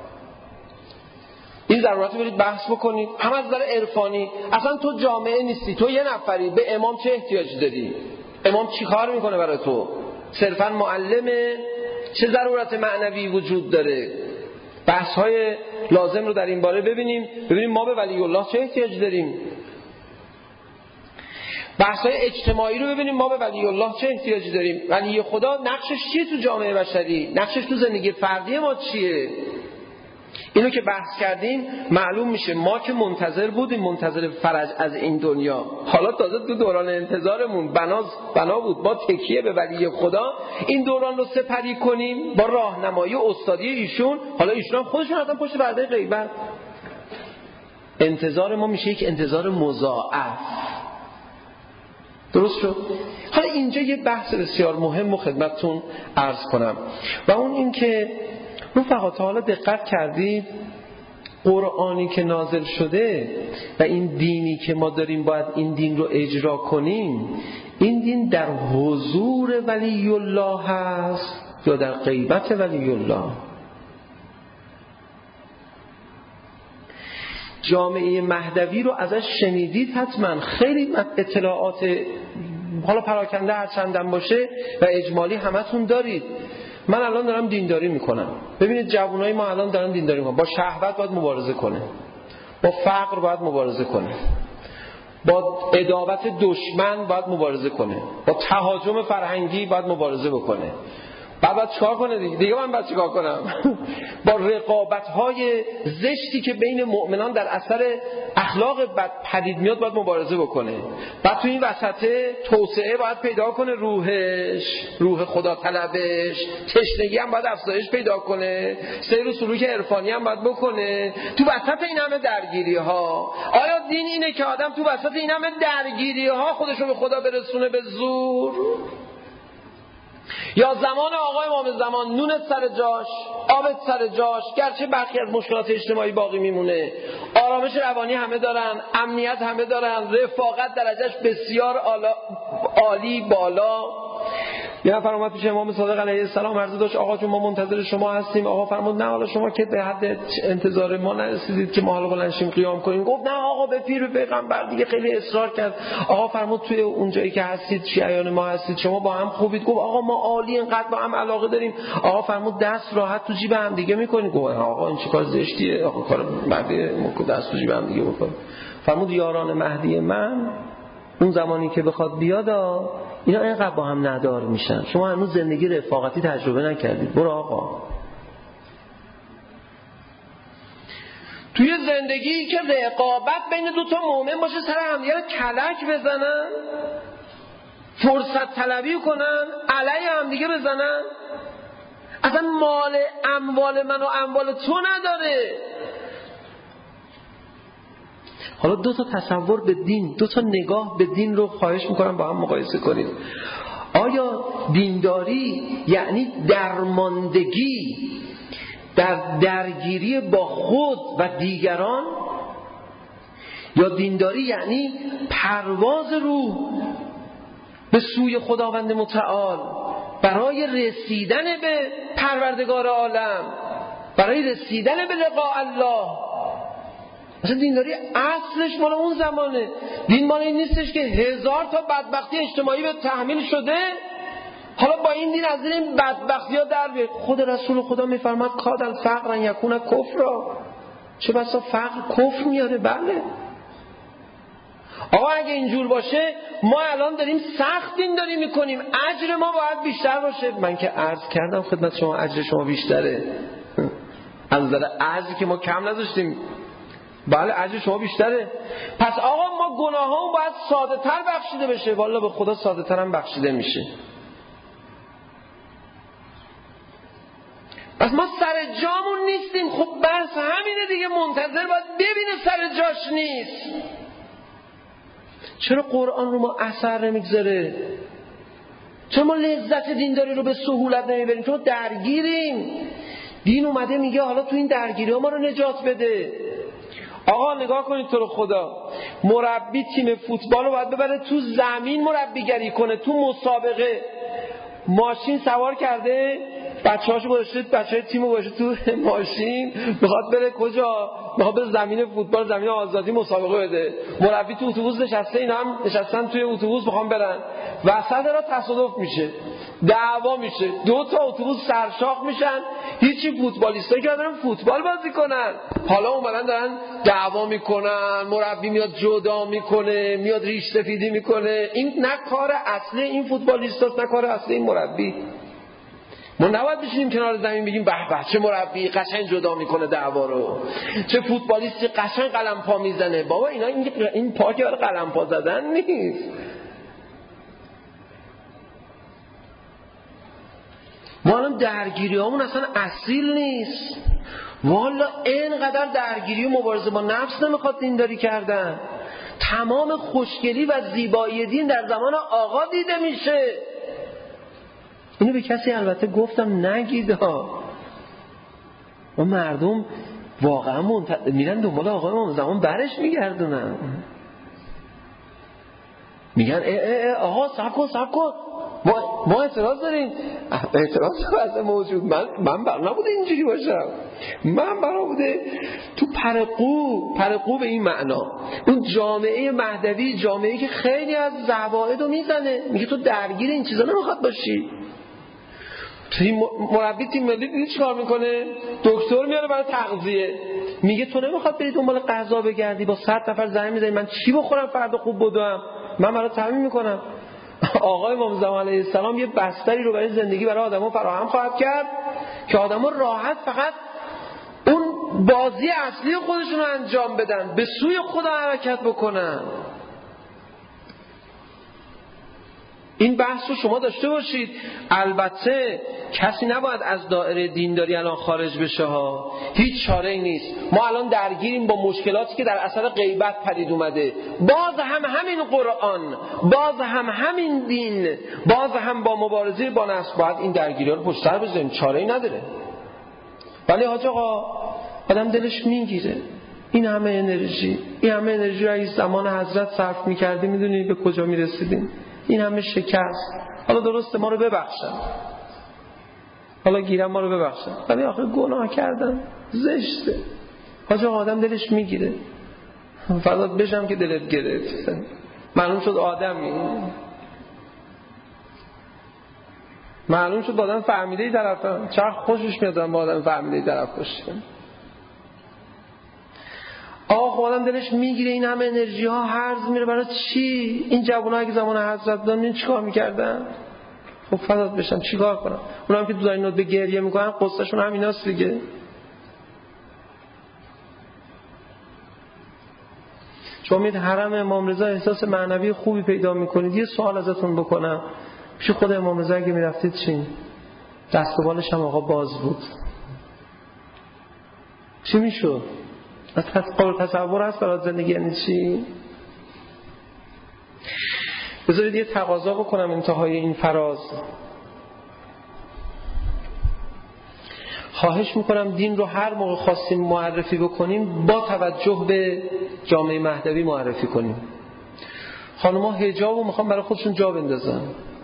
این ضرورتی برید بحث بکنید. هم از نظر عرفانی، اصلا تو جامعه نیستی، تو یه نفری، به امام چه احتیاج داری؟ امام چی کار میکنه برای تو؟ صرفا معلمه؟ چه ضرورت معنوی وجود داره؟ بحث های لازم رو در این باره ببینیم ما به ولی الله چه احتیاج داریم. بحث های اجتماعی رو ببینیم ما به ولی الله چه احتیاجی داریم. ولی خدا نقشش چیه تو جامعه بشری؟ نقشش تو زندگی فردی ما چیه؟ اینو که بحث کردیم معلوم میشه ما که منتظر بودیم، منتظر فرج از این دنیا، حالا تازه تو دوران انتظارمون بنا بود با تکیه به ولی خدا این دوران رو سپری کنیم با راهنمایی و استادی ایشون. حالا ایشون هم خودشون حتما پشت پرده غیبت. انتظار ما میشه یک انتظار مضاعف. درست شد؟ حالا اینجا یه بحث بسیار مهم رو خدمتتون عرض کنم و اون این که رفقا تا حالا دقت کردید قرآنی که نازل شده و این دینی که ما داریم باید این دین رو اجرا کنیم، این دین در حضور ولی الله هست یا در غیبت ولی الله؟ جامعه مهدوی رو ازش شنیدید حتما، خیلی اطلاعات حالا پراکنده هر چندم باشه و اجمالی همتون دارید. من الان دارم دینداری میکنم. ببینید جوانای ما الان دارن دینداری میکنن. با شهوت باید مبارزه کنه، با فقر باید مبارزه کنه، با عداوت دشمن باید مبارزه کنه، با تهاجم فرهنگی باید مبارزه بکنه. بعد چیکار کنه دیگه من باید چیکار کنم؟ با رقابت‌های زشتی که بین مؤمنان در اثر اخلاق بد پدید میاد باید مبارزه بکنه. بعد تو این وسطه توسعه باید پیدا کنه، روح خدا طلبش، تشنگی هم باید افزایش پیدا کنه، سیر و سلوک عرفانی هم باید بکنه. تو وسط این همه درگیری‌ها، آیا دین اینه که آدم تو وسط این همه درگیری‌ها خودش رو به خدا برسونه به زور؟ یا زمان آقای امام زمان نونت سر جاش، آبت سر جاش، گرچه برخی از مشکلات اجتماعی باقی میمونه، آرامش روانی همه دارن، امنیت همه دارن، رفاقت درجهش بسیار عالی بالا. یه نفر اومد پیش امام صادق علیه السلام عرض داشت آقا جون ما منتظر شما هستیم. آقا فرمود نه حالا شما که به حد انتظار ما نرسیدید که ما حالا بلند شیم قیام کنیم. گفت نه آقا به پیر و پیغمبر دیگه خیلی اصرار کرد. آقا فرمود توی اون جایی که هستید شیعیان ما هستید شما با هم خوبید. گفت آقا ما عالی اینقدر با هم علاقه داریم. آقا فرمود دست راحت تو جیب هم دیگه میکنید. گفت آقا این چیکار زشتیه، آقا کار مردی ما دست تو جیب هم دیگه بکنیم. فرمود یاران مهدی من اون زمانی که بخواد بیاد اینا اینقدر با هم ندار میشن. شما هنوز زندگی رفاقتی تجربه نکردید. برو آقا توی زندگی که رقابت بین دوتا مؤمن باشه سر همدیگه کلک بزنن، فرصت طلبی کنن، علیه همدیگه بزنن، اصلا مال اموال من و اموال تو نداره. حالا دو تا تصور به دین، دو تا نگاه به دین رو خواهش میکنم با هم مقایسه کنید. آیا دینداری یعنی درماندگی در درگیری با خود و دیگران، یا دینداری یعنی پرواز روح به سوی خداوند متعال برای رسیدن به پروردگار عالم، برای رسیدن به لقاء الله؟ مثلا دینداری اصلش مال اون زمانه. دین مال این نیستش که 1000 تا بدبختی اجتماعی به تحمیل شده حالا با این دین از این بدبختی ها در بیاد. خود رسول خدا میفرماد کاد الفقر ان یکون کفرا، چه بسا فقر کفر میاره. بله آقا اگه اینجور باشه ما الان داریم سخت دین داریم میکنیم، اجر ما باید بیشتر باشه. من که عرض کردم خدمت شما اجر شما بیشتره، از نظر اجر که ما کم نذاشتیم. بله اجر شما بیشتره. پس آقا ما گناهامون باید ساده تر بخشیده بشه. والله به خدا ساده تر هم بخشیده میشه. پس ما سر جامون نیستیم. خب بس همینه دیگه، منتظر باید ببینه سر جاش نیست. چرا قرآن رو ما اثر نمیگذاره؟ چرا ما لذت دینداری رو به سهولت نمیبریم؟ چون درگیریم. دین اومده میگه حالا تو این درگیری ها ما رو نجات بده. آقا نگاه کنید تو رو خدا، مربی تیم فوتبال رو باید ببره تو زمین مربیگری کنه، تو مسابقه ماشین سوار کرده، بچه‌هاشو گذاشته، بچه‌های تیمو گذاشته تو ماشین، میخواد بره کجا؟ میخواد بره زمین فوتبال، زمین آزادی مسابقه بده. مربی تو اتوبوس نشسته، اینا هم نشستن توی اتوبوس میخوان برن. وسط را تصادف میشه، دعوا میشه، 2 تا اتوبوس سرشاخ میشن، هیچی فوتبالیستایی که دارن فوتبال بازی کنن حالا اومدن دارن دعوا میکنن، مربی میاد جدا میکنه، میاد ریش سفیدی میکنه. این نه کار اصلی این فوتبالیستاست، نه کار اصلی این مربی. ما نباید بشینیم کنار زمین بگیم به به چه مربی قشنگ جدا میکنه دعوا رو، چه فوتبالیستی قشنگ قلم پا میزنه. بابا اینا این پا که برای قلم پا زدن نیست. ما الان درگیری هامون اصلا اصیل نیست. والا اینقدر درگیری و مبارزه با نفس نمیخواد دینداری کردن. تمام خوشگلی و زیبایی دین در زمان آقا دیده میشه. اینو به کسی البته گفتم نگید ها. و مردم واقعا میرن دنبال آقای امام زمان برش میگردونن، میگن آقا سب کن ما اعتراض داریم. اعتراض واسه موجود من بر نبوده اینجوری باشم، من برا بوده تو پرقو به این معنا. اون جامعه مهدوی جامعه‌ای که خیلی از زوائد رو میزنه، میگه تو درگیر این چیزا نمیخواد باشی. مربی تیم ملی دیدی چیکار میکنه؟ دکتر میاره برای تغذیه، میگه تو نمیخواد بری دنبال غذا بگردی، با 100 نفر زنگ میزنی من چی بخورم فردا خوب بدوم، من برات تامین میکنم. آقای امام زمان علیه السلام یه بستری رو برای زندگی برای آدما فراهم خواهد کرد که آدما راحت فقط اون بازی اصلی خودشون رو انجام بدن، به سوی خدا حرکت بکنن. این بحث رو شما داشته باشید. البته کسی نباید از دایره دینداری الان خارج بشه ها، هیچ چاره‌ای نیست. ما الان درگیریم با مشکلاتی که در اثر غیبت پدید اومده. باز هم همین قرآن، باز هم همین دین، باز هم با مبارزه با نفس باید این درگیری‌ها رو پشت سر بذاریم، چاره‌ای نداره. ولی حاج آقا آدم دلش میگیره این همه انرژی رو از زمان حضرت صرف می‌کردیم، میدونی به کجا می‌رسیدیم؟ این همه شکست. حالا درسته ما رو ببخشن، حالا گیرم ما رو ببخشن، ولی آخه گناه کردن زشته. حاج آقا آدم دلش میگیره. فقط بشم که دلت گرفت، معلوم شد آدمی، معلوم شد با آدم فهمیده ای طرفم. چرا خوشش میاد با آدم فهمیده ای طرف باشه. آخ آدم دلش میگیره این همه انرژی ها هرز میره برای چی؟ این جوانایی که زمان حضرت داشتن چیکار میکردن؟ خب فدات بشم چیکار کنم؟ اونام که تو دارن به گریه میکنن قصهشون همیناست دیگه. شما میید حرم امام رضا احساس معنوی خوبی پیدا میکنید. یه سوال ازتون بکنم، پیش خود امام رضا اگه میرفتید چی؟ دست و بالش هم آقا باز بود، چی میشد؟ قابل تصور هست برای زندگی یعنی چی؟ بذارید یه تقاضا بکنم انتهای این فراز. خواهش میکنم دین رو هر موقع خواستیم معرفی بکنیم با توجه به جامعه مهدوی معرفی کنیم. خانم‌ها حجاب رو میخوام برای خودشون جا بندازن،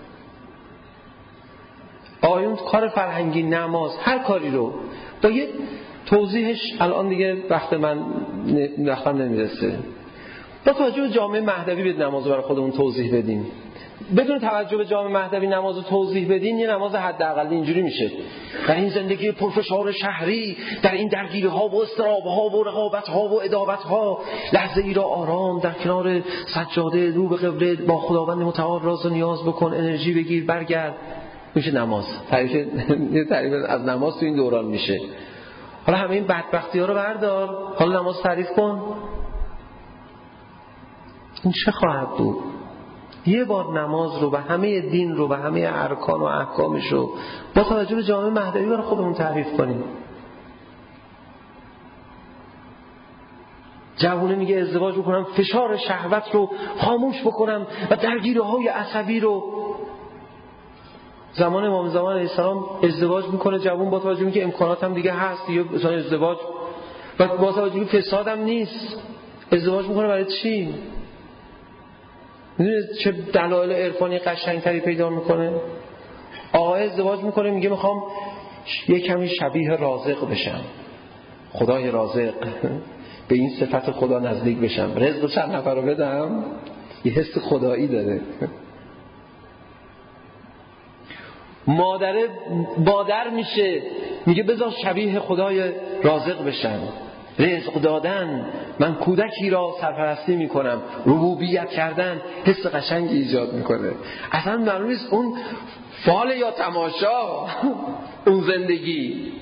آقایون کار فرهنگی، نماز، هر کاری رو با یه توضیحش الان دیگه وقتم نمیرسه. با توجه به جامعه مهدوی به نماز برای خودمون توضیح بدیم. بدون توجه به جامعه مهدوی نماز رو توضیح بدین، یه نماز حداقلی اینجوری میشه: در این زندگی پرفشار شهری، در این درگیری ها و استراب ها و رقابت ها و عداوت ها، لحظه ای را آرام در کنار سجاده رو به قبله با خداوند متعال راز و نیاز بکن، انرژی بگیر برگرد. میشه نماز. تعریف از نماز تو این دوران میشه. حالا همه این بدبختی ها رو بردار، حالا نماز تعریف کن. این چه خواهد بود؟ یه بار نماز رو و همه دین رو و همه ارکان و احکامش رو با توجه به جامعه مهدوی برای خودمون تعریف کنیم. جوونه میگه ازدواج بکنم فشار شهوت رو خاموش بکنم و درگیری‌های عصبی رو. زمان امام زمان علیه السلام ازدواج میکنه جوون با توجه به که امکانات هم دیگه هست، یا مثلا ازدواج و با توجه به فساد هم نیست، ازدواج میکنه برای چی؟ میدونید چه دلایل عرفانی قشنگتری پیدا میکنه؟ آقای ازدواج میکنه میگه میخوام یه کمی شبیه رازق بشم، خدای رازق، به این صفت خدا نزدیک بشم، رزق چند نفر رو بدم. یه حس خدایی داره. مادر میشه میگه بذار شبیه خدای رازق بشم، رزق دادن، من کودکی را سرپرستی میکنم، ربوبیت کردن حس قشنگی ایجاد میکنه. اصلا معلوم نیست اون فال یا تماشا اون زندگی.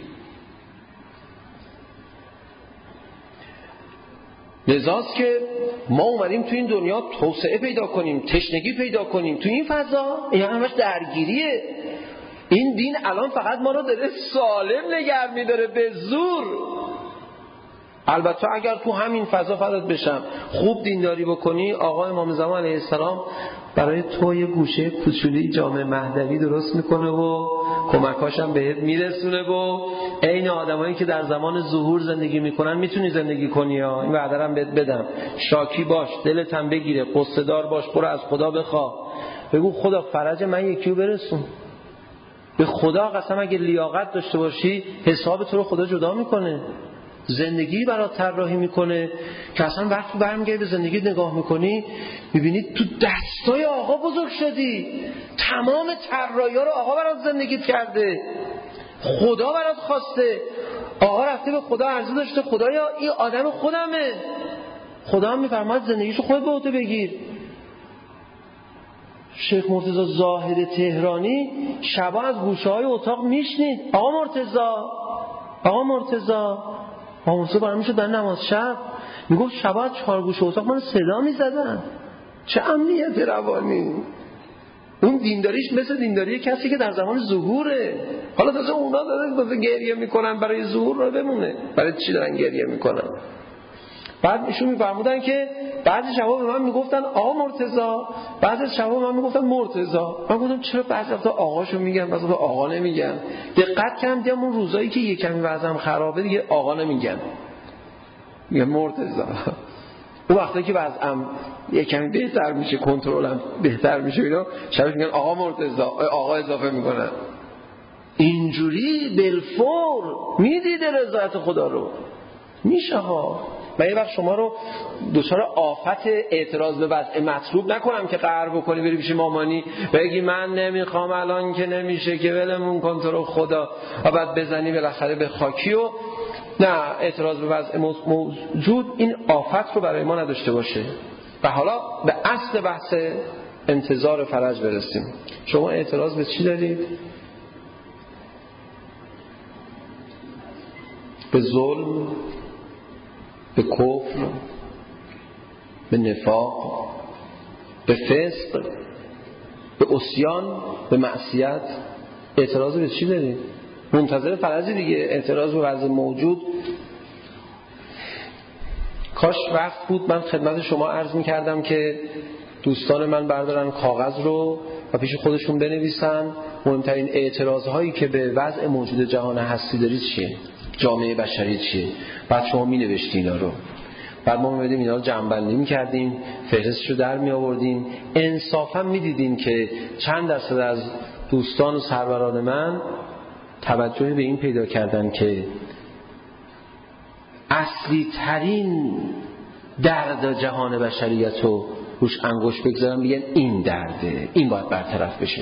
لذاست که ما اومدیم تو این دنیا توسعه پیدا کنیم، تشنگی پیدا کنیم. تو این فضا این همش درگیریه. این دین الان فقط ما رو داره سالم نگه میداره به زور. البته اگر تو همین فضا فضات بشم خوب دینداری بکنی، آقا امام زمان علیه السلام برای تو یه گوشه کوچولی جامعه مهدوی درست میکنه و کمکاش هم بهت میرسونه و عین آدمایی که در زمان ظهور زندگی میکنن میتونی زندگی کنی. ها این وعده رو بهت بدم. شاکی باش، دلت هم بگیره، قصه دار باش، برو از خدا بخواه، بگو خدا فرج من یکیو برسون. به خدا قسم اگه لیاقت داشته باشی حساب تو رو خدا جدا میکنه، زندگی برات طراحی میکنه که اصلا وقتی برمیگردی به زندگی نگاه میکنی میبینی تو دستای آقا بزرگ شدی. تمام طراحی‌ها رو آقا برات زندگیت کرده، خدا برات خواسته. آقا رفته به خدا عرضه داشته خدایا این آدم خودمه، خدا هم میفرماید زندگیشو خودت به عهده بگیر. شیخ مرتضی زاهد تهرانی شبا از گوشه‌های اتاق میشنید آقا مرتضی برام میشد در نماز شب میگفت شبا از 4 گوشه اتاق من صدا میزدن. چه امنیت روانی! اون دینداریش مثل دینداری کسی که در زمان ظهوره. حالا تازه اونا دارن گریه میکنن برای ظهور رو بمونه. برای چی دارن گریه میکنن؟ بعد ایشون میفرمودن که بعضی شبا به من میگفتن آقا مرتضی، بعضی شبا به من میگفتن مرتضی. من گفتم چرا بعضی وقتا آقاشو میگن بعضی وقتا آقا نمیگن؟ دقت کردم دیدم اون روزایی که یکمی وضعم خرابه دیگه آقا نمیگن، میگن مرتضی. اون وقتی که وضعم یکمی بهتر میشه، کنترلم بهتر میشه، اینا شبش میگن آقا مرتضی، آقا اضافه میکنن. اینجوری بالفور میدیده رضایت خدا رو. میشه ها. من یه وقت شما رو دچار آفت اعتراض به وضع مطلوب نکنم که قهر بکنی بری پیش مامانی بگی من نمیخوام الان که نمیشه که ولمون کن تو رو خدا، و بعد بزنی بالاخره به خاکی. و نه، اعتراض به وضع موجود این آفت رو برای ما نداشته باشه. و حالا به اصل بحث انتظار فرج برسیم. شما اعتراض به چی دارید؟ به ظلم، به کفر، به نفاق، به فسق، به عصیان، به معصیت. اعتراض به چی دارید؟ منتظر فرجی دیگه. اعتراض به وضع موجود کاش وقت بود من خدمت شما عرض می‌کردم که دوستان من بردارن کاغذ رو و پیش خودشون بنویسن مهمترین اعتراضهایی که به وضع موجود جهان هستی دارید چیه، جامعه بشری چیه. بعد شما می‌نوشتین اینا رو، بعد ما می‌بینیم اینا رو جمع‌بندی می‌کردیم، فهرستشو در می‌آوردیم. انصافا می‌دیدیم که چند درصد از دوستان و سروران من توجه به این پیدا کردن که اصلی ترین درد جهان بشریت رو روش انگشت بگذارن، بگن این درده، این باید برطرف بشه.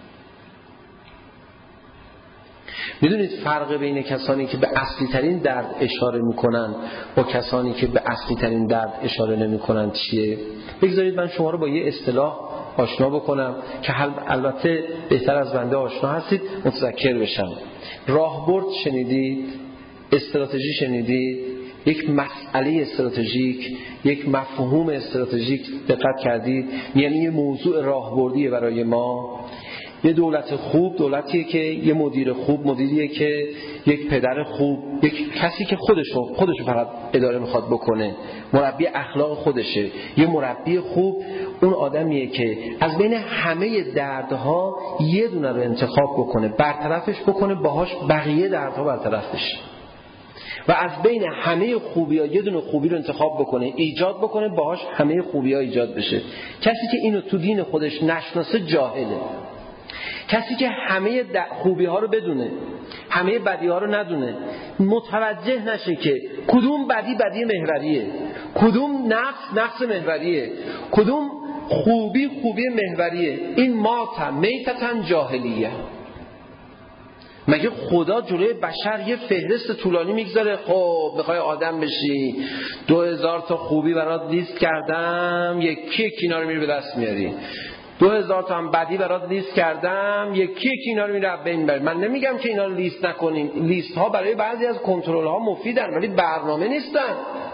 میدونید فرق بین کسانی که به اصلی ترین درد اشاره میکنن با کسانی که به اصلی ترین درد اشاره نمیکنن چیه؟ بگذارید من شما رو با یه اصطلاح آشنا بکنم که البته بهتر از بنده آشنا هستید متذکر بشم. راهبرد شنیدید؟ استراتژی شنیدید؟ یک مسئله استراتژیک، یک مفهوم استراتژیک دقت کردید؟ یعنی یه موضوع راهبردیه برای ما. یه دولت خوب دولتیه که یه مدیر خوب مدیریه که یک پدر خوب، یک کسی که خودشو فقط اداره میخواد بکنه، مربی اخلاق خودشه. یه مربی خوب اون آدمیه که از بین همه دردها یه دونه رو انتخاب بکنه، برطرفش بکنه، باهاش بقیه دردها برطرف بشه. و از بین همه خوبی‌ها یه دونه خوبی رو انتخاب بکنه، ایجاد بکنه، باهاش همه خوبی‌ها ایجاد بشه. کسی که اینو تو دین خودش نشناسه جاهله. کسی که همه خوبی‌ها رو بدونه، همه بدی‌ها رو ندونه، متوجه نشه که کدوم بدی محوریه، کدوم نقص محوریه، کدوم خوبی محوریه، این میتتن جاهلیه. مگه خدا جلوی بشر یه فهرست طولانی میگذاره؟ خب میخوای آدم بشی 2000 تا خوبی برات لیست کردم، یکی اینا رو میری به دست میاری. 2000 تا هم بدی برات لیست کردم، یکی اینا رو میری بین بری. من نمیگم که اینا رو لیست نکنیم، لیست ها برای بعضی از کنترل ها مفیدن ولی برنامه نیستن.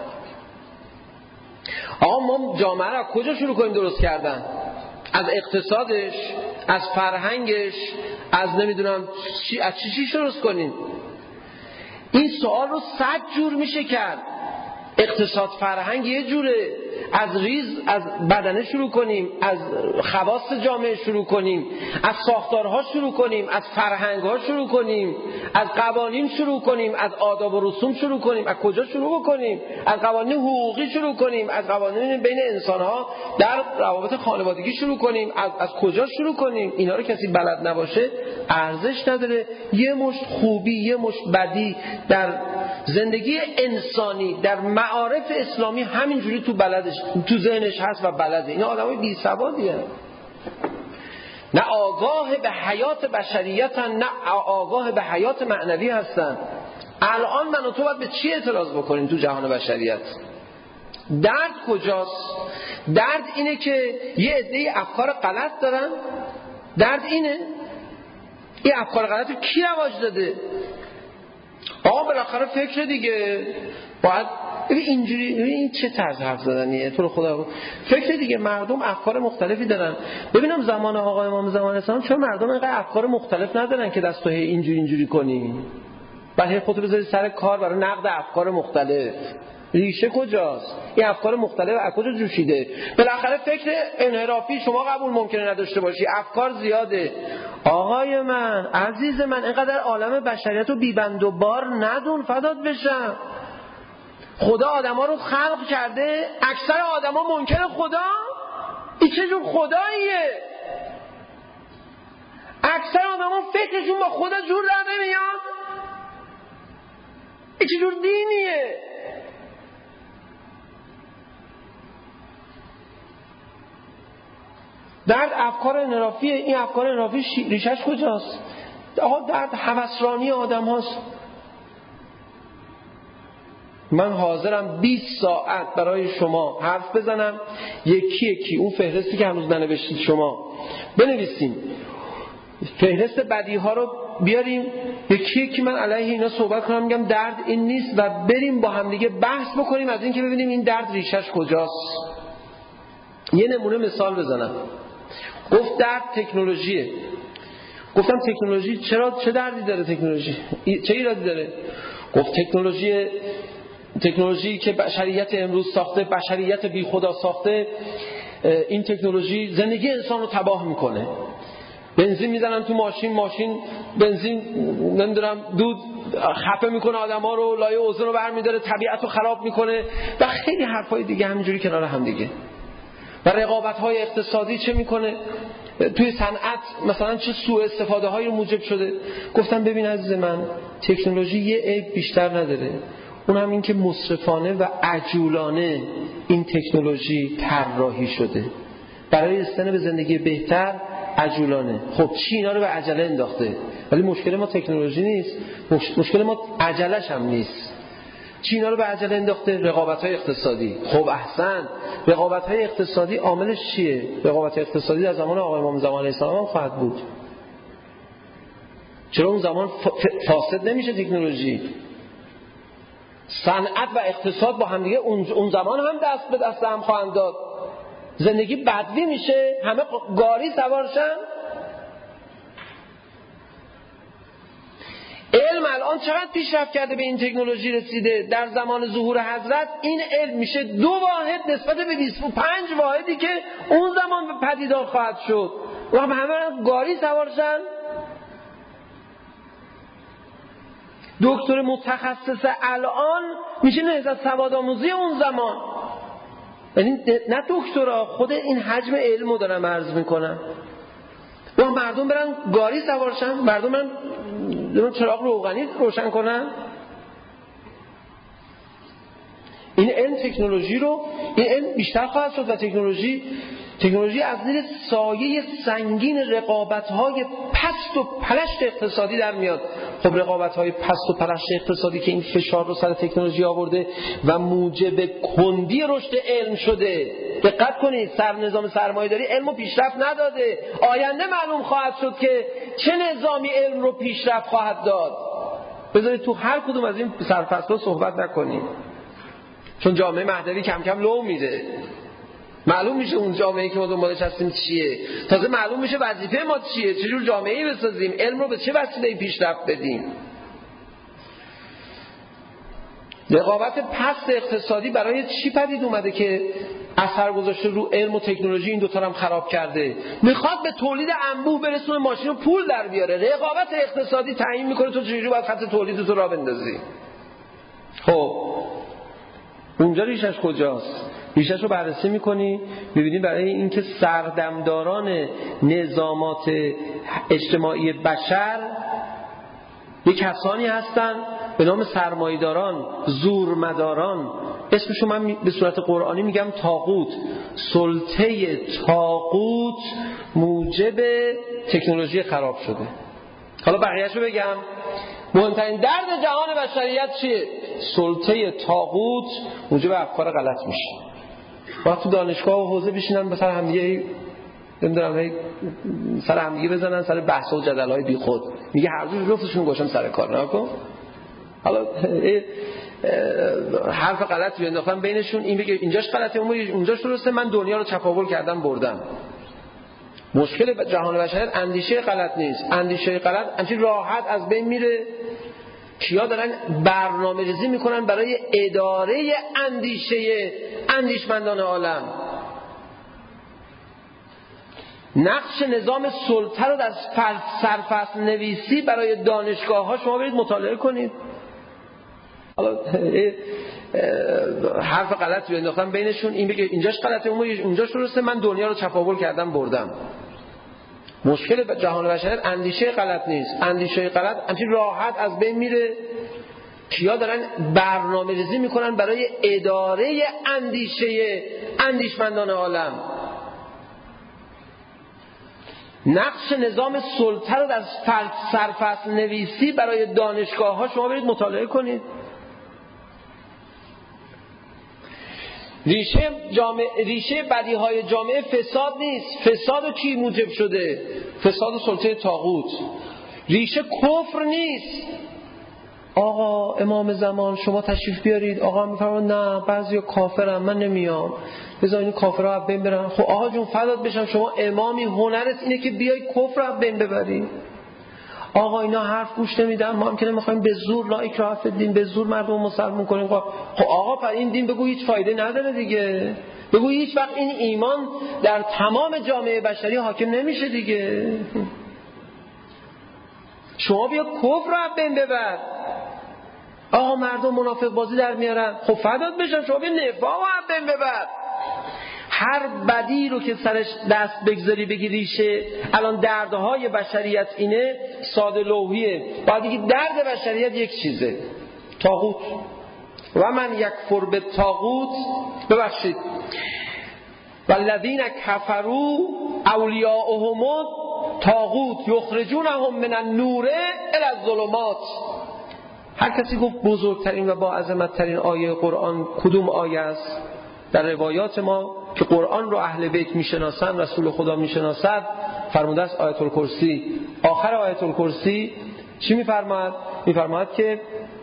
آقا ما جامعه رو کجا شروع کنیم درست کردن؟ از اقتصادش، از فرهنگش، از نمیدونم از چی درست کنیم؟ این سوال رو 100 جور میشه کرد. اقتصاد فرهنگ یه جوره، از بدنه شروع کنیم، از خواص جامعه شروع کنیم، از ساختارها شروع کنیم، از فرهنگها شروع کنیم، از قوانین شروع کنیم، از آداب و رسوم شروع کنیم. از کجا شروع کنیم؟ از قوانین حقوقی شروع کنیم، از قوانین بین انسانها در روابط خانوادگی شروع کنیم. از کجا شروع کنیم؟ اینا رو کسی بلد نباشه ارزش نداره. یه مشت خوبی، یه مشت بدی در زندگی انسانی، در معارف اسلامی همینجوری تو ذهنش هست و بلده. اینا آدمای بی سوادیه، نه آگاه به حیات بشریتن، نه آگاه به حیات معنوی هستن. الان من و تو باید به چی اعتراض بکنیم تو جهان بشریت؟ درد کجاست؟ درد اینه که یه عده‌ای افکار غلط دارن. درد اینه. این افکار غلط رو کی رواج داده؟ آقا بالاخره فکر دیگه باید اینجوری. این چه طرز حرف زدنیه؟ تو رو خدا فکر دیگه. مردم افکار مختلفی دارن. ببینم زمان آقا امام زمان اسلام چون مردم اینقدر افکار مختلف ندارن که دستو اینجوری کنی بعد خودت بذاری سر کار برای نقد افکار مختلف. ریشه کجاست؟ این افکار مختلف از کجا جوشیده؟ بالاخره فکر انحرافی شما قبول ممکنه نداشته باشی، افکار زیاده. آقای من، عزیز من، اینقدر عالم بشریت رو بیبند و بار ندون، فدات بشم. خدا آدما رو خلق کرده، اکثر آدما منکر خدا. این چه جور خداییه؟ اکثر آدما فکرشون با خدا جور در نمیاد. این چه جور دینیه؟ درد افکار انحرافیه. این افکار انحرافی ریشش کجاست؟ آقا درد هوسرانی آدم هاست. من حاضرم 20 ساعت برای شما حرف بزنم، یکی اون فهرستی که هنوز ننوشتید شما بنویسیم، فهرست بدی ها رو بیاریم، یکی من علیه اینا صحبت کنم، میگم درد این نیست و بریم با هم دیگه بحث بکنیم از این که ببینیم این درد ریشش کجاست. یه نمونه مثال بزنم. گفت درد تکنولوژیه. گفتم تکنولوژی چه دردی داره؟ تکنولوژی چه ایرادی داره؟ گفت تکنولوژی تکنولوژی که بشریت امروز ساخته، بشریت بی خدا ساخته، این تکنولوژی زندگی انسان رو تباه میکنه. بنزین میزنن تو ماشین بنزین نمیدونم دود خفه میکنه آدما رو، لایه اوزون رو برمیداره، طبیعت رو خراب میکنه و خیلی حرفای دیگه همینجوری کنار هم دیگه. و رقابت‌های اقتصادی چه میکنه؟ توی صنعت مثلا چه سوء استفاده هایی رو موجب شده. گفتم ببین عزیز من، تکنولوژی یه عیب بیشتر نداره، اون هم این که مصرفانه و عجولانه این تکنولوژی طراحی شده برای رسیدن به زندگی بهتر. عجولانه. خب چی اینا رو به عجله انداخته؟ ولی مشکل ما تکنولوژی نیست، مشکل ما عجلش هم نیست. چی اینا رو به عجله انداخته؟ رقابت‌های اقتصادی. خب احسن، رقابت‌های اقتصادی عاملش چیه؟ رقابت‌های اقتصادی در زمان آقای امام زمان علیه السلام هم خواهد بود. چرا اون زمان فاسد نمیشه تکنولوژی؟ صنعت و اقتصاد با هم دیگه اون زمان هم دست به دست هم خواهند داد. زندگی بدوی میشه، همه گاری سوارشن. علم الان چقدر پیشرفت کرده به این تکنولوژی رسیده. در زمان ظهور حضرت این علم میشه 2 واحد نسبت به 25 واحدی که اون زمان به پدیدار خواهد شد و همه گاری سوارشن. دکتر متخصص الان میشه نهضت سوادآموزی اون زمان. یعنی نه دکترا، خود این حجم علمو دارم عرض میکنم. و مردم برن گاری سوارشن، مردم برن چراغ روغنی روشن کنن. این علم تکنولوژی رو، این علم بیشتر خواهد شد و تکنولوژی از زیر سایه سنگین رقابت‌های پست و پلشت اقتصادی در میاد. خب رقابت‌های پست و پلشت اقتصادی که این فشار رو سر تکنولوژی آورده و موجب کندی رشد علم شده. دقت کنید، نظام سرمایه‌داری علم رو پیشرفت نداده. آینده معلوم خواهد شد که چه نظامی علم رو پیشرفت خواهد داد. بذارید تو هر کدوم از این سرفصل‌ها صحبت نکنیم، چون جامعه مهدوی کم کم لو میره. معلوم میشه اون جامعه‌ای که ما دنبالش هستیم چیه، تازه معلوم میشه وظیفه ما چیه، چجور جامعه‌ای بسازیم، علم رو به چه وسیله‌ای پیشرفت بدیم. رقابت پست اقتصادی برای چی پدید اومده که اثر گذاشته رو علم و تکنولوژی؟ این دوتا رو هم خراب کرده. میخواد به تولید انبوه برسونه، ماشین رو پول در بیاره. رقابت اقتصادی تعیین میکنه تو چجوری باید خط تولیدتو راه بندازی. خب اونجا ریشش کجاست؟ ریشش رو بررسی میکنی، میبینی برای اینکه سردمداران نظامات اجتماعی بشر یک کسانی هستن به نام سرمایه‌داران، زورمداران. اسمشو من به صورت قرآنی میگم طاغوت. سلطه طاغوت موجب تکنولوژی خراب شده. حالا بقیه‌شو بگم. مهمترین درد جهان بشریت چیه؟ سلطه طاغوت موجب افکار غلط میشه. وقتی تو دانشگاه و حوزه بشینن به سر همدیگه نمیدونم سر همدیگه بزنن، سر بحث و جدل‌های بیخود، میگه هر دو جفتشون گوشم سر کار نکن. حالا حرف غلطی انداختن بینشون، این بگه اینجاش غلطه اونجاش درسته، من دنیا رو چپاول کردم بردم. مشکل جهان بشریت اندیشه غلط نیست. اندیشه غلط همچین راحت از بین میره. کیا دارن برنامه‌ریزی میکنن برای اداره اندیشمندان عالم؟ نقش نظام سلطه رو در سرفصل نویسی برای دانشگاه ها شما برید مطالعه کنید. حالا حرف غلطی انداختن بینشون، این بگه اینجاش غلطه اونجاش درسته، من دنیا رو چپاول کردم بردم. مشکل جهان بشریت اندیشه غلط نیست. اندیشه غلط همچین راحت از بین میره. کیا دارن برنامه‌ریزی میکنن برای اداره اندیشمندان عالم؟ نقش نظام سلطه رو در سرفصل نویسی برای دانشگاه ها شما برید مطالعه کنید. ریشه بدیهای جامعه فساد نیست. فساد کی موجب شده؟ فساد سلطه طاغوت. ریشه کفر نیست. آقا امام زمان شما تشریف بیارید، آقا میفرماید نه بعضیا کافرن من نمیام، بذار این کافرها از بین برن. خب آقا جون فدات بشم، شما امامی، هنرت اینه که بیای کفر از بین ببری. آقا اینا حرف گوش نمیدن، ما هم که نمیخوایم به زور لا اکراه فی الدین، به زور مردم مسلمان کنیم. خب آقا پر این دین بگو هیچ فایده نداره دیگه، بگو هیچ وقت این ایمان در تمام جامعه بشری حاکم نمیشه دیگه. شما بیا کفر رو بین ببر. آقا مردم منافق بازی در میارن، خب فدات بشم شما بیا نفاق رو بین ببر. هر بدی رو که سرش دست بگذاری بگی ریشه الان دردهای بشریت اینه، ساده لوحیه. باید بگی درد بشریت یک چیزه، طاغوت. و من یکفر بالطاغوت، ببخشید، والذین کفروا اولیاءهم الطاغوت یخرجونهم من النور الی الظلمات. هر کسی گفت بزرگترین و با عظمتترین آیه قرآن کدوم آیه است؟ در روایات ما که قرآن رو اهل بیت میشناسن، رسول خدا میشناسد، فرموده است آیت الکرسی. آخر آیت الکرسی چی میفرماید؟ میفرماید که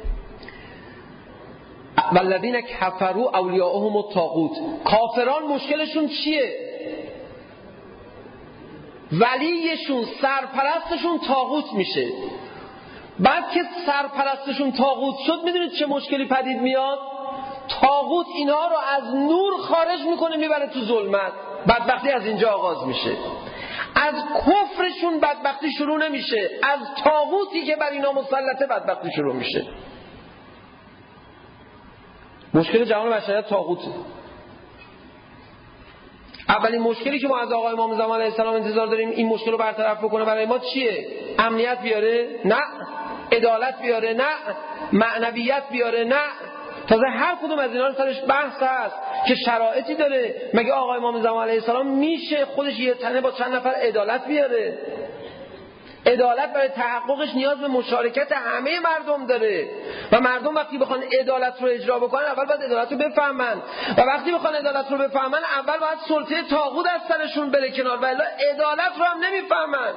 والذین کفروا اولیاءهم الطاغوت. کافران مشکلشون چیه؟ ولیشون، سرپرستشون طاغوت میشه. بعد که سرپرستشون طاغوت شد، میدونید چه مشکلی پدید میاد؟ طاغوت اینا رو از نور خارج میکنه میبره تو ظلمت. بدبختی از اینجا آغاز میشه. از کفرشون بدبختی شروع نمیشه، از طاغوتی که بر اینا مسلطه بدبختی شروع میشه. مشکل جهان بشریت طاغوته. اولین مشکلی که ما از آقای امام زمان علیه السلام انتظار داریم این مشکل رو برطرف بکنه برای ما چیه؟ امنیت بیاره؟ نه. عدالت بیاره؟ نه. معنویت بیاره؟ نه. تازه هر کدوم از اینا سرش بحث هست که شرایطی داره. مگه آقای امام زمان علیه السلام میشه خودش یه تنه با چند نفر عدالت بیاره؟ عدالت برای تحققش نیاز به مشارکت همه مردم داره و مردم وقتی بخوان عدالت رو اجرا بکنن اول باید عدالت رو بفهمن و وقتی بخوان عدالت رو بفهمن اول باید سلطه طاغوت از سرشون بره کنار و الا عدالت رو هم نمیفهمن.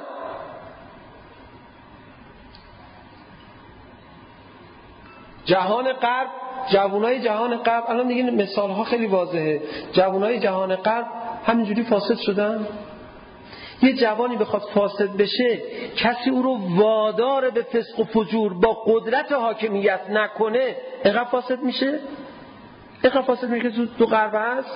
جهان غرب، جوانای جهان غرب الان دیگه مثال ها خیلی واضحه. جوانای جهان غرب همینجوری فاسد شدن. یه جوانی بخواد فاسد بشه کسی او رو وادار به فسق و فجور با قدرت حاکمیت نکنه اینقدر فاسد میشه؟ اینقدر فاسد میشه که تو غرب هست؟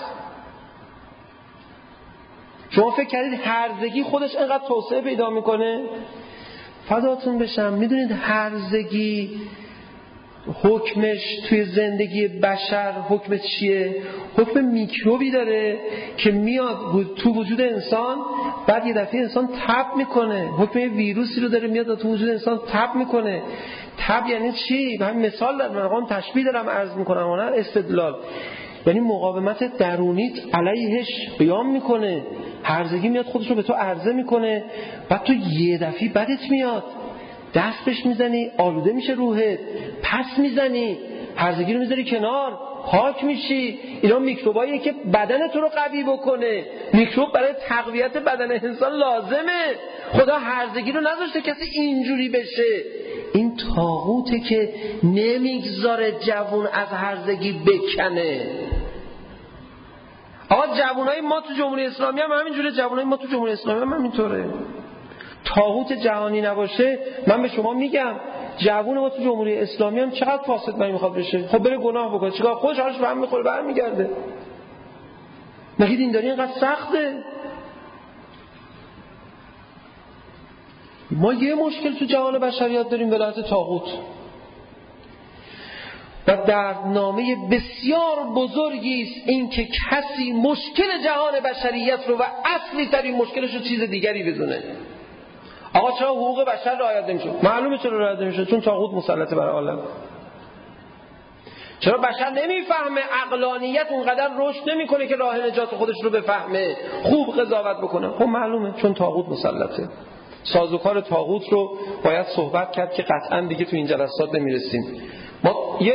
شما فکر کردید هرزگی خودش اینقدر توسعه پیدا میکنه؟ فداتون بشم. میدونید هرزگی حکمش توی زندگی بشر حکم چیه؟ حکم میکروبی داره که میاد تو وجود انسان، بعد یه دفعه انسان تب میکنه. حکم ویروسی رو داره میاد تو وجود انسان تب میکنه. تب یعنی چی؟ من مثال دارم، تشبیه دارم عرض میکنم، نه استدلال. یعنی مقاومت درونیت علیهش قیام میکنه. هرزگی میاد خودش رو به تو عرضه میکنه، بعد تو یه دفعه بدت میاد، دستش میزنی آلوده میشه روحت، پس میزنی، هرزگی رو میذاری کنار، پاک میشی. اینا میکروباییه که بدن تو رو قوی بکنه. میکروب برای تقویت بدن انسان لازمه. خدا هرزگی رو نذاشته کسی اینجوری بشه. این طاغوته که نمیگذاره جوون از هرزگی بکنه. آقا جوونای ما تو جمهوری اسلامی هم همینجوره، جوونای ما تو جمهوری اسلامی هم همینطوره. طاغوت جهانی نباشه من به شما میگم جوون ما تو جمهوری اسلامی هم چقدر فاسد من میخواد بشه. خب بره گناه بکنه، چیکار؟ خودش حالش به هم میخوره برمیگرده. مگه دینداری اینقدر سخته؟ ما یه مشکل تو جهان بشریت داریم، ولایت طاغوت. و دردنامه بسیار بزرگی است این که کسی مشکل جهان بشریت رو و اصلی ترین مشکلش رو چیز دیگری بدونه. آقا چرا حقوق بشر رعایت نمیشه؟ معلومه چرا رعایت نمیشه، چون طاغوت مسلطه بر عالم. چرا بشر نمیفهمه؟ عقلانیت اونقدر رشد نمیکنه که راه نجات خودش رو بفهمه، خوب قضاوت بکنه. خب معلومه چون طاغوت مسلطه. سازوکار طاغوت رو باید صحبت کرد که قطعا دیگه تو این جلسات نمیرسیم. ما یه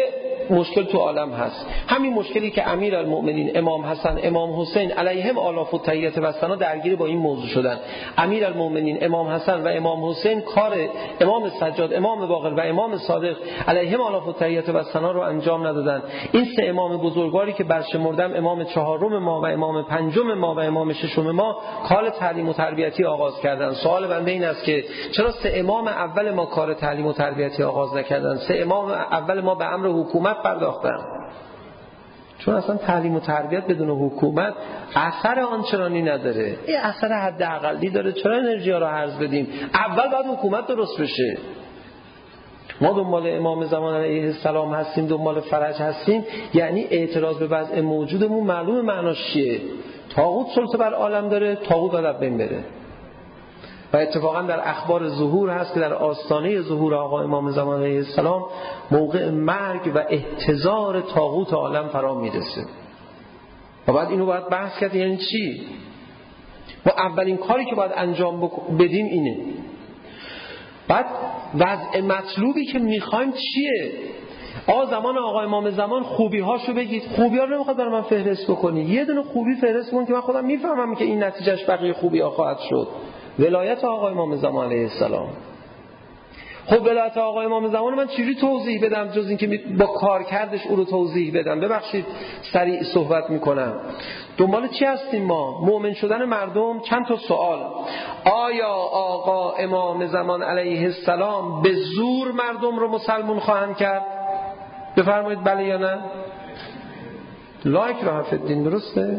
مشکل تو عالم هست. همین مشکلی که امیرالمؤمنین امام حسن، امام حسین علیهم آلاف التحیات و ثنا درگیر با این موضوع شدن. امیرالمؤمنین امام حسن و امام حسین کار امام سجاد، امام باقر و امام صادق علیهم آلاف التحیات و ثنا رو انجام ندادن. این سه امام بزرگواری که برشمردم، امام چهارم ما و امام پنجم ما و امام ششم ما، کار تعلیم و تربیتی آغاز کردن. سوال بنده این است که چرا سه امام اول ما کار تعلیم و تربیتی آغاز نکردن؟ سه امام اول ما به امر حکومت پرداختن. چون اصلا تعلیم و تربیت بدون حکومت اثر آنچنانی نداره. این اثر حداقلی داره. چرا انرژی ها رو هرز بدیم؟ اول باید حکومت درست بشه. ما دنبال امام زمان علیه السلام هستیم، دنبال فرج هستیم، یعنی اعتراض به وضع موجودمون معلوم معناش چیه. طاغوت سلطه بر عالم داره، طاغوت باید بین بره. و اتفاقا در اخبار ظهور هست که در آستانه ظهور آقا امام زمان علیه السلام موقع مرگ و احتضار طاغوت عالم فرا میرسه. و بعد اینو باید بحث کرد یعنی چی؟ و اولین کاری که باید انجام بدیم اینه. بعد وضع مطلوبی که میخوایم چیه؟ زمان آقا امام زمان خوبی هاشو بگید. خوبی ها رو نمیخواد برای من فهرست بکنی. یه دونه خوبی فهرست کن که من خودم میفهمم که این نتیجهش بقیه خوبی ها خواهد شد. ولایت آقا امام زمان علیه السلام. خب ولایت آقا امام زمان من چجوری توضیح بدم جز این که با کارکردش او رو توضیح بدم؟ ببخشید سریع صحبت میکنم. دنبال چی هستیم ما؟ مؤمن شدن مردم. چند تا سوال. آیا آقا امام زمان علیه السلام به زور مردم رو مسلمون خواهند کرد؟ بفرمایید بله یا نه؟ لایک رو حرف الدین درسته؟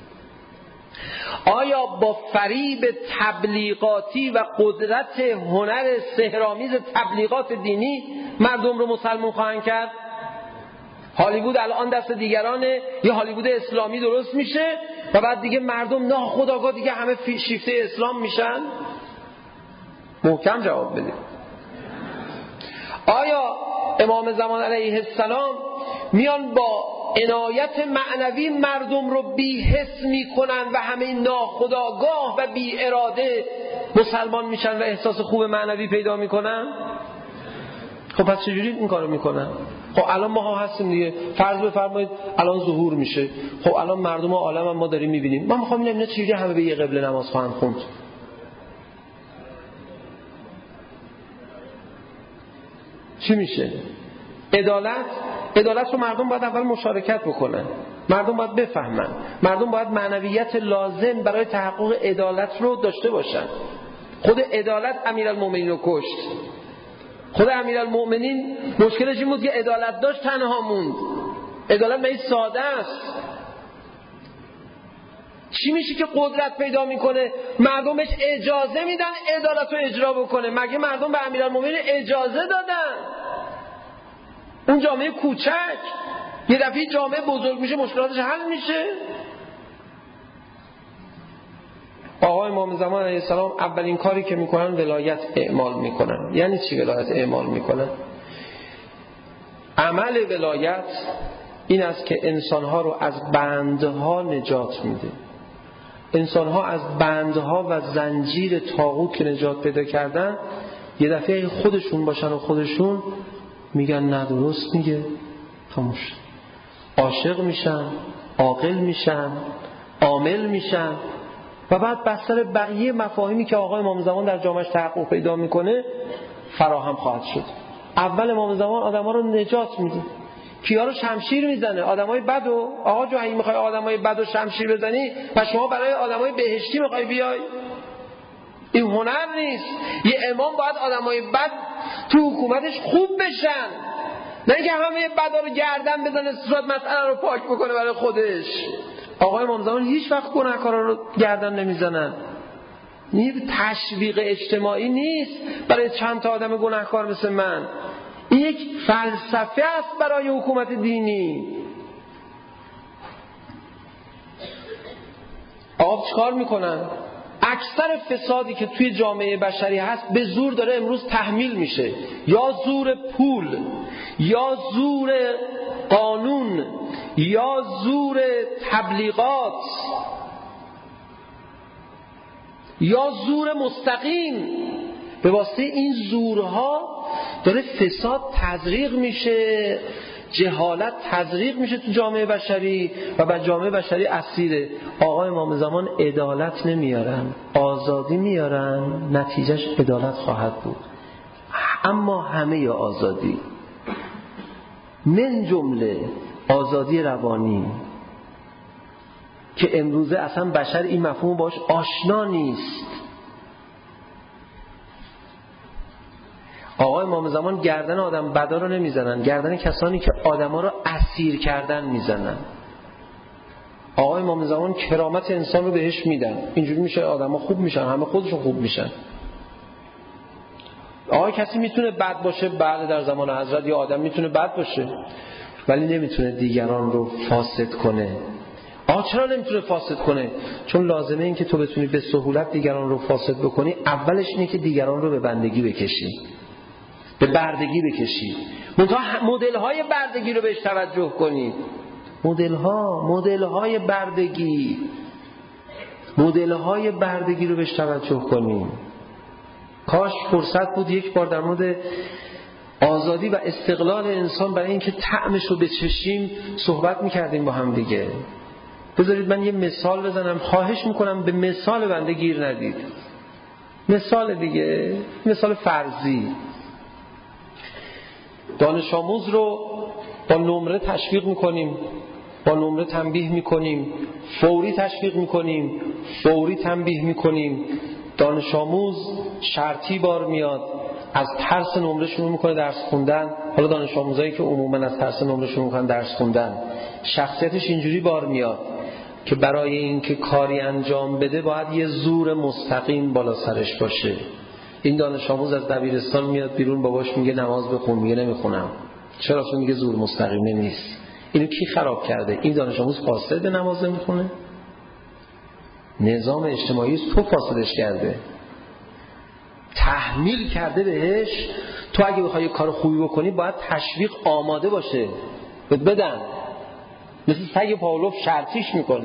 آیا با فریب تبلیغاتی و قدرت هنر سحرآمیز تبلیغات دینی مردم رو مسلمون خواهند کرد؟ هالیوود الان دست دیگرانه، یه هالیوود اسلامی درست میشه و بعد دیگه مردم ناخودآگاه دیگه همه شیفته اسلام میشن؟ محکم جواب بدید. آیا امام زمان علیه السلام میان با عنایت معنوی مردم رو بی حس میکنن و همه ناخودآگاه و بی اراده مسلمان میشن و احساس خوب معنوی پیدا میکنن؟ خب پس چجوری این کارو میکنن؟ خب الان ما هستیم دیگه. فرض بفرمایید الان ظهور میشه. خب الان مردم عالم هم ما داریم میبینیم. من میخوام اینا چجوری همه به یه قبله نماز خواهند خوند؟ چی میشه؟ عدالت رو مردم باید اول مشارکت بکنن. مردم باید بفهمن. مردم باید معنویت لازم برای تحقق عدالت رو داشته باشن. خود عدالت امیرالمؤمنین رو کشت. خود امیرالمؤمنین مشکلش این بود که عدالت داشت تنها موند. عدالت به این ساده است. چی میشه که قدرت پیدا میکنه؟ مردم بهش اجازه میدن عدالت رو اجرا بکنه. مگه مردم به امیرالمؤمنین اجازه دادن؟ اون جامعه کوچک یه دفعه جامعه بزرگ میشه، مشکلاتش حل میشه. آقا امام زمان علیه السلام اولین کاری که میکنن ولایت اعمال میکنن. یعنی چی ولایت اعمال میکنن؟ عمل ولایت این است که انسانها رو از بندها نجات میده. انسانها از بندها و زنجیر طاغوت که نجات پیدا کردن یه دفعه خودشون باشن و خودشون میگن نه درست میگه، خاموش. عاشق میشن، عاقل میشن، عامل میشن و بعد بستر بقیه مفاهیمی که آقا امام زمان در جامعهش تحقق پیدا میکنه فراهم خواهد شد. اول امام زمان آدما رو نجات میده. کیا رو شمشیر میزنه؟ آدمای بدو. آقا جو اگه میخوای آدمای بدو شمشیر بزنی و شما برای آدمای بهشتی میخوای بیای، این هنر نیست. یه امام باید آدمای بد تو حکومتش خوب بشن، نه اینکه همه بدا رو گردن بزنه صورت مسئله رو پاک بکنه برای خودش. آقا امام زمان هیچ وقت گناهکارا رو گردن نمیزنن. این تشویق اجتماعی نیست برای چند تا آدم گناهکار مثل من. این یک فلسفه است برای حکومت دینی. آقا چیکار میکنن؟ اکثر فسادی که توی جامعه بشری هست به زور داره امروز تحمیل میشه. یا زور پول، یا زور قانون، یا زور تبلیغات، یا زور مستقیم. به واسطه این زورها داره فساد تزریق میشه، جهالت تزریق میشه تو جامعه بشری و بعد جامعه بشری اسیره. آقای امام زمان عدالت نمیارن، آزادی میارن، نتیجهش عدالت خواهد بود. اما همه آزادی، من جمله آزادی روانی که امروزه اصلا بشر این مفهوم باش آشنا نیست. آقای امام زمان گردن آدم بدا رو نمیزنن، گردن کسانی که آدما رو اسیر کردن میزنن. آقای امام زمان کرامت انسان رو بهش میدن، اینجوری میشه آدما خوب میشن، همه خودشون خوب میشن. آقای کسی میتونه بد باشه، بله در زمان حضرت یا آدم میتونه بد باشه، ولی نمیتونه دیگران رو فاسد کنه. چرا نمیتونه فاسد کنه؟ چون لازمه این که تو بتونی به سهولت دیگران رو فاسد بکنی، اولش اینه که دیگران رو به بندگی بکشی، به بردگی بکشی. مدل های بردگی رو بهش توجه کنید. مدل های بردگی رو بهش توجه کنید. کاش فرصت بود یک بار در مورد آزادی و استقلال انسان برای اینکه طعمش رو بچشیم صحبت میکردیم با هم دیگه. بذارید من یه مثال بزنم، خواهش میکنم به مثال بنده گیر ندید. مثال دیگه، مثال فرضی. دانش آموز رو با نمره تشویق میکنیم، با نمره تنبیه میکنیم، فوری تشویق میکنیم، فوری تنبیه میکنیم. دانش آموز شرطی بار میاد، از ترس نمره شروع میکنه درس خوندن. حالا دانش آموزایی که عموما از ترس نمره شروع میکنن درس خوندن، شخصیتش اینجوری بار میاد که برای اینکه کاری انجام بده باید یه زور مستقیم بالا سرش باشه. این دانش آموز از دبیرستان میاد بیرون، باباش میگه نماز بخون، میگه نمیخونم. چرا؟ چون میگه زور مستقیم نیست. اینو کی خراب کرده؟ این دانش آموز فاسد نماز نمیخونه؟ نظام اجتماعی تو فاسدش کرده، تحمیل کرده بهش. تو اگه بخوای کار خوبی بکنی باید تشویق آماده باشه، بدن. مثل سگ پاولوف شرطیش میکنه.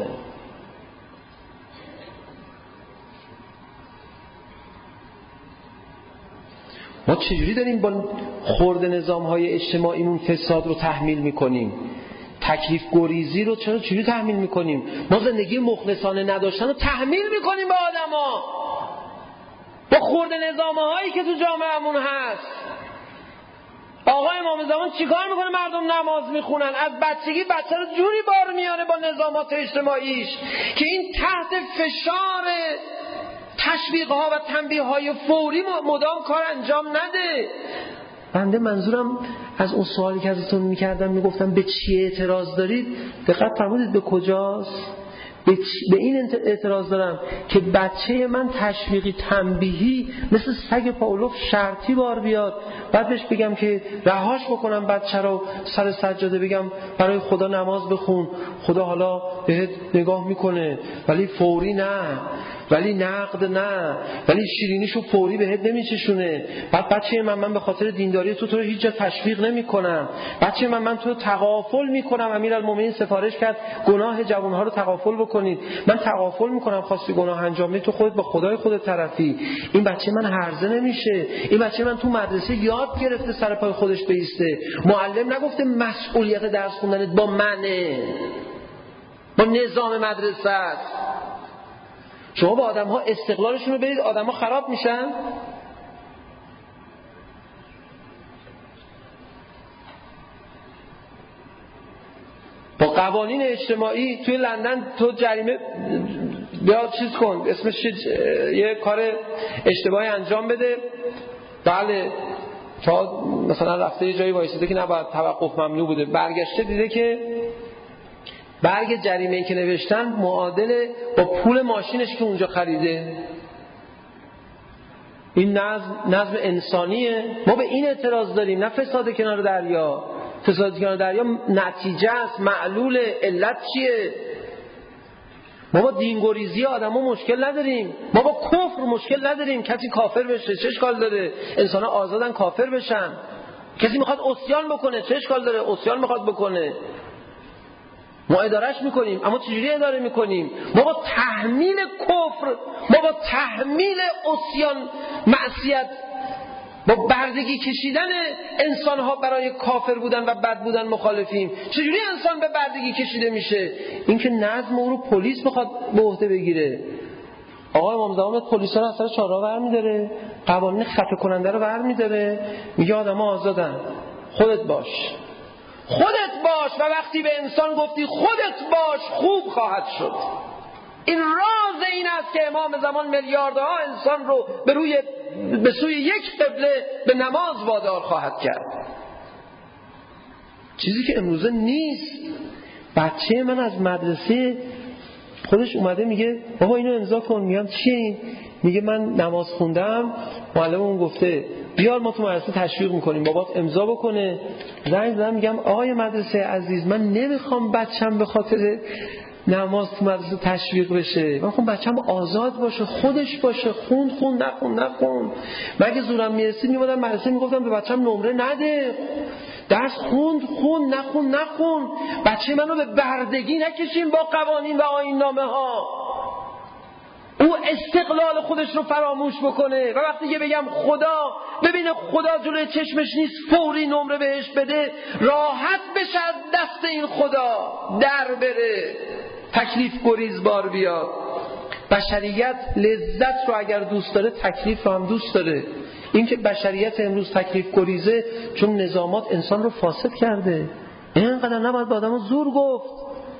ما چجوری داریم با خرد نظام‌های اجتماعیمون فساد رو تحمیل میکنیم؟ تکلیف گریزی رو چجوری تحمیل میکنیم؟ ما زندگی مخلصانه نداشتن رو تحمیل میکنیم به آدما، با خرد نظام‌هایی که تو جامعهمون هست. آقای امام زمان چیکار میکنه؟ مردم نماز میخونن، از بچگی بچه رو جوری بار میاره با نظامات اجتماعیش که این تحت فشار تشویق‌ها و تنبیه‌های فوری مدام کار انجام نده. بنده منظورم از اون سوالی که ازتون میکردم، میگفتم به چی اعتراض دارید، دقت فرمودید به کجاست؟ به این اعتراض دارم که بچه من تشویقی تنبیهی مثل سگ پاولوف شرطی بار بیاد، بعد بهش بگم که رهاش بکنم بچه رو سر سجاده، بگم برای خدا نماز بخون، خدا حالا بهت نگاه میکنه، ولی فوری نه، ولی نقد نه، ولی شیرینیشو فوری بهت نمیچشونه. بعد بچه من به خاطر دینداری تو رو هیچ جا تشویق نمیکنم، بچه من تو رو تغافل میکنم. امیرالمومنین سفارش کرد گناه جوانها رو تغافل بکنید، من تغافل میکنم، خواستی گناه انجام بدی تو خودت با خدای خودت طرفی. این بچه من هرزه نمیشه، این بچه من تو مدرسه یاد گرفته سر پای خودش بیسته، معلم نگفته مسئولیت درس خوندنت با منه، با نظام مدرسه است. شما با آدم ها استقلالشون رو برید، آدم ها خراب میشن. با قوانین اجتماعی توی لندن تو جریمه بیا چیز کن، اسمش یه کار اشتباهی انجام بده، بله تا مثلا رفته یه جایی وایسیده که نباید توقف ممنوع بوده، برگشته دیده که برگ جریمه‌ای که نوشتن معادل با پول ماشینش که اونجا خریده. این نظم انسانیه. ما به این اعتراض داریم، نه فساد کنار دریا. فساد کنار دریا نتیجه است، معلول، علت چیه؟ ما با دینگریزی آدم‌ها مشکل نداریم، ما با کفر مشکل نداریم. کسی کافر بشه چه اشکال داره؟ انسان‌ها آزادن کافر بشن. کسی میخواد عصیان بکنه چه اشکال داره؟ عصیان میخواد بکنه، ما ادارهش میکنیم. اما چجوری اداره میکنیم؟ ما با تحمیل کفر، ما با تحمیل عصیان، معصیت با بردگی کشیدن انسان‌ها برای کافر بودن و بد بودن مخالفیم. چجوری انسان به بردگی کشیده میشه؟ اینکه نظم او رو پلیس بخواد به عهده بگیره. آقا امام زمان پلیسا رو از سر چهارراه برمی‌داره، قوانین خفه کننده رو برمی‌داره، میگه آدم‌ها آزادن، خودت باش و وقتی به انسان گفتی خودت باش خوب خواهد شد. این راز این است که امام زمان میلیاردها انسان رو به سوی یک قبله به نماز وادار خواهد کرد. چیزی که امروزه نیست. بچه من از مدرسه خودش اومده میگه بابا اینو امضا کن. میگم چیه این؟ میگه من نماز خوندم، معلممون گفته بیار ما تو مدرسه تشویق میکنیم بابات امضا بکنه. زنگ زدم میگم آقای مدرسه عزیز، من نمیخوام بچم به خاطر نماز تو مدرسه تشویق بشه، من میخوام بچم آزاد باشه، خودش باشه، خون نخون. من اگه زورم میرسید میومدم مدرسه میگفتم به بچم نمره نده، درس خون نخون. بچه منو به بردگی نکشیم با قوانین و آیین نامه ها. او استقلال خودش رو فراموش بکنه و وقتی که بگم خدا، ببینه خدا جلوی چشمش نیست، فوری نمره بهش بده، راحت بشه دست این خدا در بره، تکلیف گریز بار بیاد. بشریت لذت رو اگر دوست داره تکلیف رو هم دوست داره. این که بشریت امروز تکلیف گریزه چون نظامات انسان رو فاسد کرده. اینقدر نباید به آدم زور گفت.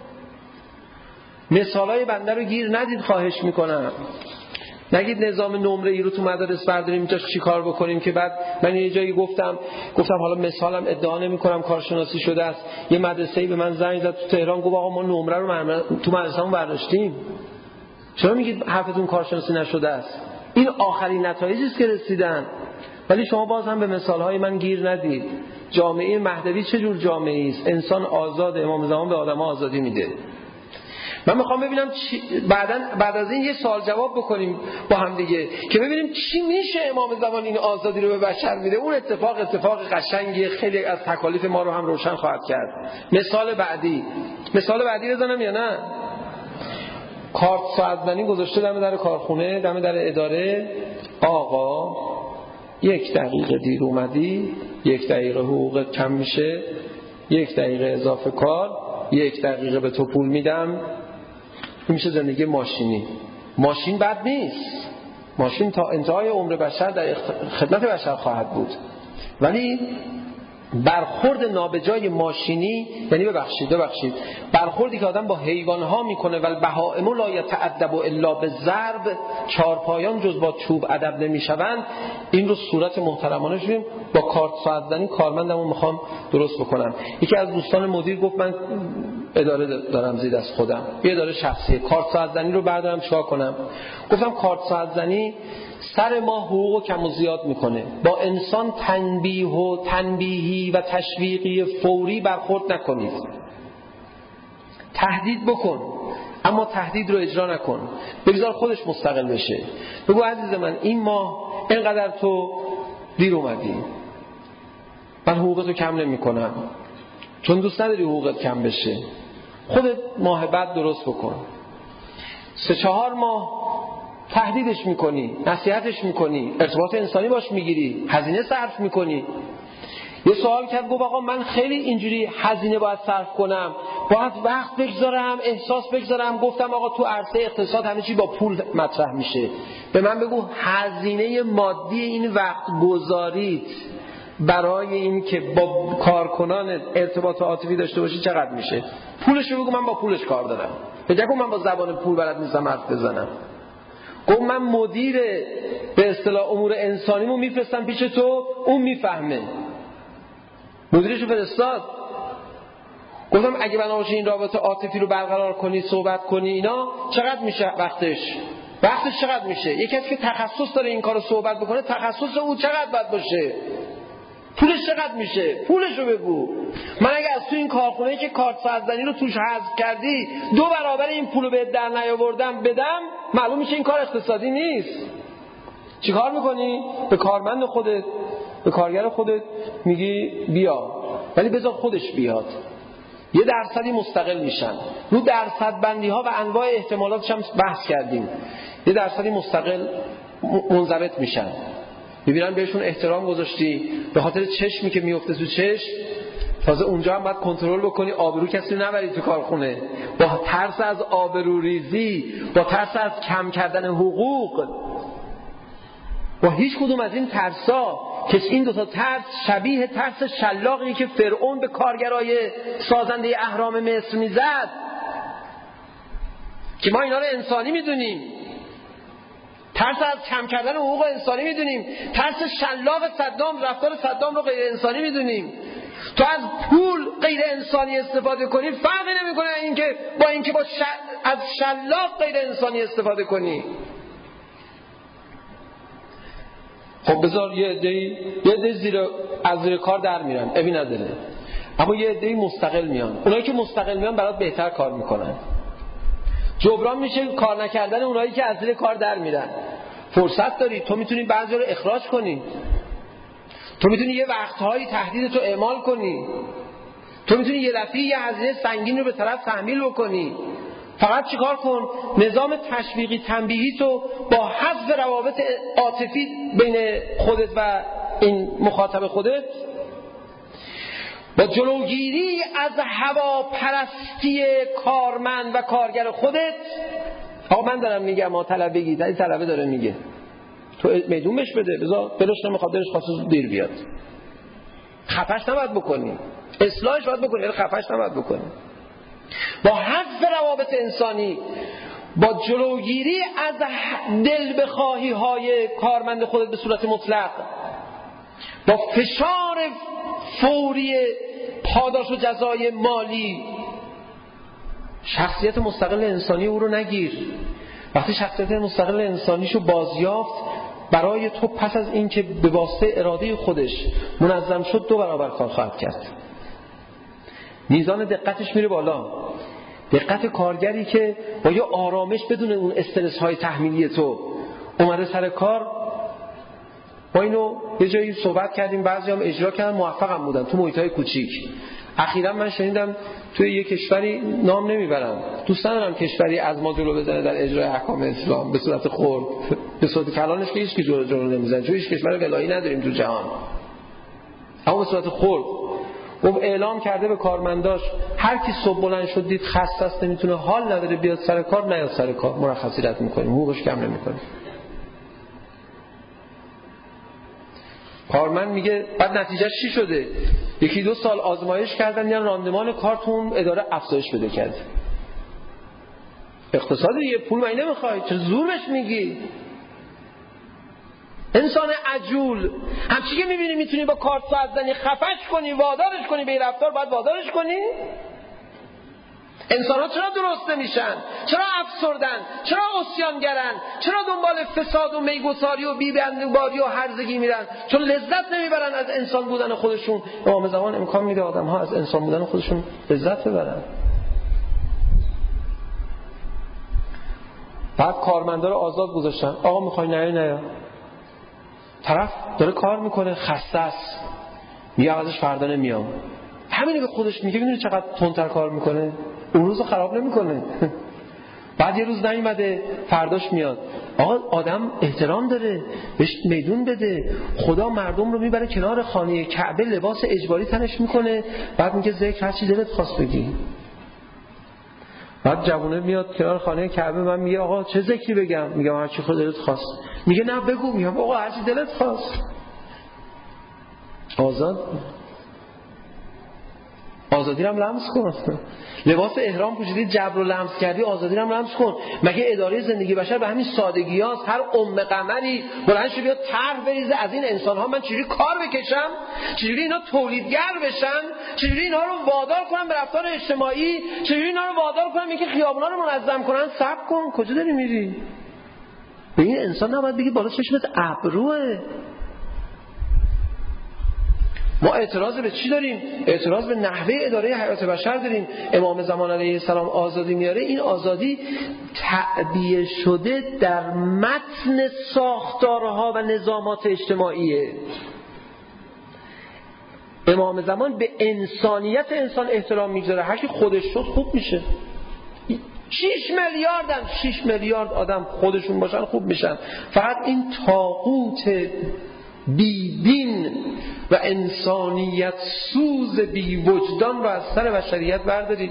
مثالای بنده رو گیر ندید خواهش میکنم. نگید نظام نمره ای رو تو مدارس برداریم اینجاش چی کار بکنیم که بعد من یه جایی گفتم حالا مثالم ادعا نمی‌کنم کارشناسی شده است. یه مدرسه‌ای به من زنگ زد تو تهران، گفت آقا ما نمره رو تو مدرسه‌مون برداشتیم. چرا میگید حرفتون کارشناسی نشده است؟ این آخرین نتایجی است که رسیدن. ولی شما باز هم به مثالهای من گیر ندید. جامعه مهدوی چه جور جامعه‌ای است؟ انسان آزاد، امام زمان به آدم‌ها آزادی میده. من میخوام ببینم بعد از این یه سوال جواب بکنیم با هم دیگه که ببینیم چی میشه امام زمان این آزادی رو به بشر میده. اون اتفاق قشنگی خیلی از تکالیف ما رو هم روشن خواهد کرد. مثال بعدی بزنم یا نه؟ کارت ساعت‌زنی گذاشته دم در کارخونه، دم در اداره. آقا 1 دقیقه دیر اومدی 1 دقیقه حقوقت کم میشه، 1 دقیقه اضافه کار، 1 دقیقه به تو پول میدم. این میشه زندگی ماشینی. ماشین بد نیست، ماشین تا انتهای عمر بشر در خدمت بشر خواهد بود، ولی برخورد نابجای ماشینی، یعنی ببخشید برخوردی که آدم با حیوانها میکنه و البهائم لا یتأدب الا بالضرب، چارپایان جز با چوب ادب نمیشوند، این رو صورت محترمانه شدیم. با کارت ساعت‌زنی کارمندمو میخوام درست بکنم. یکی از دوستان مدیر گفت من اداره دارم زیر از خودم، یه اداره شخصی، کارت ساعت‌زنی رو بردارم چیکار کنم؟ گفتم کارت ساعت‌زنی سر ما حقوق کم و زیاد میکنه. با انسان تنبیهی و تشویقی فوری برخورد نکنید. تهدید بکن اما تهدید رو اجرا نکن. بگذار خودش مستقل بشه. بگو عزیز من این ماه اینقدر تو دیر اومدی، من حقوقتو کم نمی کنم چون دوست نداری حقوقت کم بشه. خودت ماه بعد درست بکن. 3-4 ماه تهدیدش میکنی، نصیحتش میکنی، ارتباط انسانی باش میگیری، هزینه صرف میکنی. یه سوال کرد گفت آقا من خیلی اینجوری هزینه باید صرف کنم، باید وقت بگذارم، احساس بگذارم. گفتم آقا تو عرصه اقتصاد همه چی با پول مطرح میشه. به من بگو هزینه مادی این وقت گذاریت برای این که با کارکنان ارتباط عاطفی داشته باشی چقدر میشه؟ پولش رو بگو من با پولش کار دارم. بگو من با زبان پول بلد نیستم حرف بزنم. گفت من مدیر به اصطلاح امور انسانیمو میفرستم پیش تو، اون میفهمه. مدیرشو فرستاد. گفتم اگه بنا باشه این رابطه عاطفی رو برقرار کنی، صحبت کنی، اینا چقدر میشه وقتش چقدر میشه؟ یکی کسی که تخصص داره این کارو صحبت بکنه، تخصص او چقدر باید باشه؟ پولش چقدر میشه؟ پولشو بگو. من اگه از تو این کارخونه که کارت ساعت‌زنی رو توش حذف کردی 2 برابر این پولو بهت در نیاوردم بدم، معلوم میشه این کار اقتصادی نیست. چی کار میکنی؟ به کارمند خودت، به کارگر خودت میگی بیا، ولی بذار خودش بیاد. یه درصدی مستقل میشن. رو درصد بندی ها و انواع احتمالاتش هم بحث کردیم. یه درصدی مستقل منضبط میشن. میبینن بهشون احترام گذاشتی، به خاطر چشمی که میفته تو چشم تازه اونجا هم باید کنترل بکنی آبرو کسی نبری تو کارخونه، با ترس از آبروریزی، با ترس از کم کردن حقوق، با هیچ کدوم از این ترسا که این دوتا ترس شبیه ترس شلاقی که فرعون به کارگرای سازنده اهرام مصر میزد که ما اینا رو انسانی میدونیم، ترس از کم کردن حقوق انسانی میدونیم، ترس شلاق صدام، رفتار صدام رو غیر انسانی میدونیم. تو از پول غیر انسانی استفاده کنی فرقی نمیکنه اینکه از شلاق غیر انسانی استفاده کنی. خب بذار یه عده از زیر کار در میرن، ابی نداره، اما یه عده مستقل میان. اونایی که مستقل میان برات بهتر کار میکنن، جبران میشه کار نکردن اونایی که از زیر کار در میرن. فرصت داری، تو میتونی بعضی رو اخراج کنی، تو میتونی یه وقتهایی تهدید تو اعمال کنی، تو میتونی یه دفعه یه هزینه سنگین رو به طرف تحمیل بکنی. فقط چیکار کن؟ نظام تشویقی تنبیهی تو با حذف روابط عاطفی بین خودت و این مخاطب خودت، با جلوگیری از هواپرستی کارمند و کارگر خودت. آقا من دارم میگم ما طلب بگید، این طلبه داره میگه تو میدون بهش بده، بذار دلش نمیخواد، دلش خواسته دیر بیاد، خفش نباید بکنی، اصلاحش باید بکنی، ولی خفش نباید بکنی. با حذف روابط انسانی، با جلوگیری از دل بخواهی های کارمند خودت به صورت مطلق، با فشار فوری پاداش و جزای مالی، شخصیت مستقل انسانی او رو نگیر. وقتی شخصیت مستقل انسانیشو بازیافت، برای تو پس از این که به واسطه اراده خودش منظم شد 2 برابر کار خواهد کرد. میزان دقتش میره بالا. دقت کارگری که با یه آرامش بدون اون استرس های تحمیلی تو اومده سر کار. ما اینو یه جایی صحبت کردیم، بعضی هم اجرا کردن، موفق هم بودن تو محیط های کوچیک. اخیراً من شنیدم توی یه کشوری، نام نمیبرم، دوست ندارم کشوری از ما جلو بزنه در اجرای احکام اسلام به صورت خرد، به صورت کلانش که هیچ کی جلو نمیزنه، چون هیچ کشور ولایی نداریم تو جهان، اما به صورت خرد او اعلام کرده به کارمنداش هر کی صبح بلند شد دید خسته است نمیتونه، حال نداره بیاد سر کار، نیاد سر کار، مرخصی رد میکنیم، حقوقش کم نمیکنیم. کارمند میگه بعد نتیجهش چی شده؟ 1-2 سال آزمایش کردن یا راندمان کارتون اداره افزایش بده کرد. اقتصاد یه پول مگه نمیخوای؟ چرا زور بهش میگی؟ انسان عجول همچی که میبینی میتونی با کارت ساعت زنی خفش کنی، وادارش کنی به رفتار، باید وادارش کنی؟ انسان ها چرا درست نمیشن؟ چرا افسردن؟ چرا عصیانگرن؟ چرا دنبال فساد و میگساری و بی‌بندوباری و هرزگی میرن؟ چون لذت نمیبرن از انسان بودن خودشون. امام زمان امکان میده آدم ها از انسان بودن خودشون لذت ببرن. بعد کارمندا رو آزاد گذاشتن، آقا میخوای نیا. طرف داره کار میکنه، خسته است، میگه ازش فردا نمیام. همینو به خودش میگه، میدونی چقدر تندتر کار میکنه، اون روزو خراب نمیکنه. بعد یه روز نیومده، فرداش میاد. آقا آدم احترام داره، بهش میدون بده. خدا مردم رو میبره کنار خانه کعبه، لباس اجباری تنش میکنه، بعد میگه ذکر هر چی دلت خواست بگی. بعد جوونه میاد کنار خانه کعبه، من میگه آقا چه ذکری بگم؟ میگم هر چی خودت خواست. میگه نه بگو. میگم آقا هر چی دلت خواست. آزادی رو هم لمس کن. لباس احرام پوشیدی، جبر رو لمس کردی، آزادی رو هم لمس کن. مگه اداره زندگی بشر به همین سادگی هاست؟ هر قمری بلند شه بیاد طرح بریزه از این انسان ها من چجوری کار بکشم، چجوری اینا تولیدگر بشن، چجوری اینا رو وادار کنم به رفتار اجتماعی، چجوری اینا رو وادار کنم اینکه خیابونا رو منظم کنن. صبر کن، کجا داری میری؟ به این انسان نباید بگی بالا چشمت ابروه. ما اعتراض به چی داریم؟ اعتراض به نحوه اداره حیات بشر داریم. امام زمان علیه السلام آزادی میاره، این آزادی تعبیه شده در متن ساختارها و نظامات اجتماعیه. امام زمان به انسانیت انسان احترام میگذاره، هر کی خودش شد خوب میشه. 6 میلیارد آدم خودشون باشن خوب میشن. فقط این طاغوت بیدین و انسانیت سوز بی وجدان رو از سر بشریت بردارید.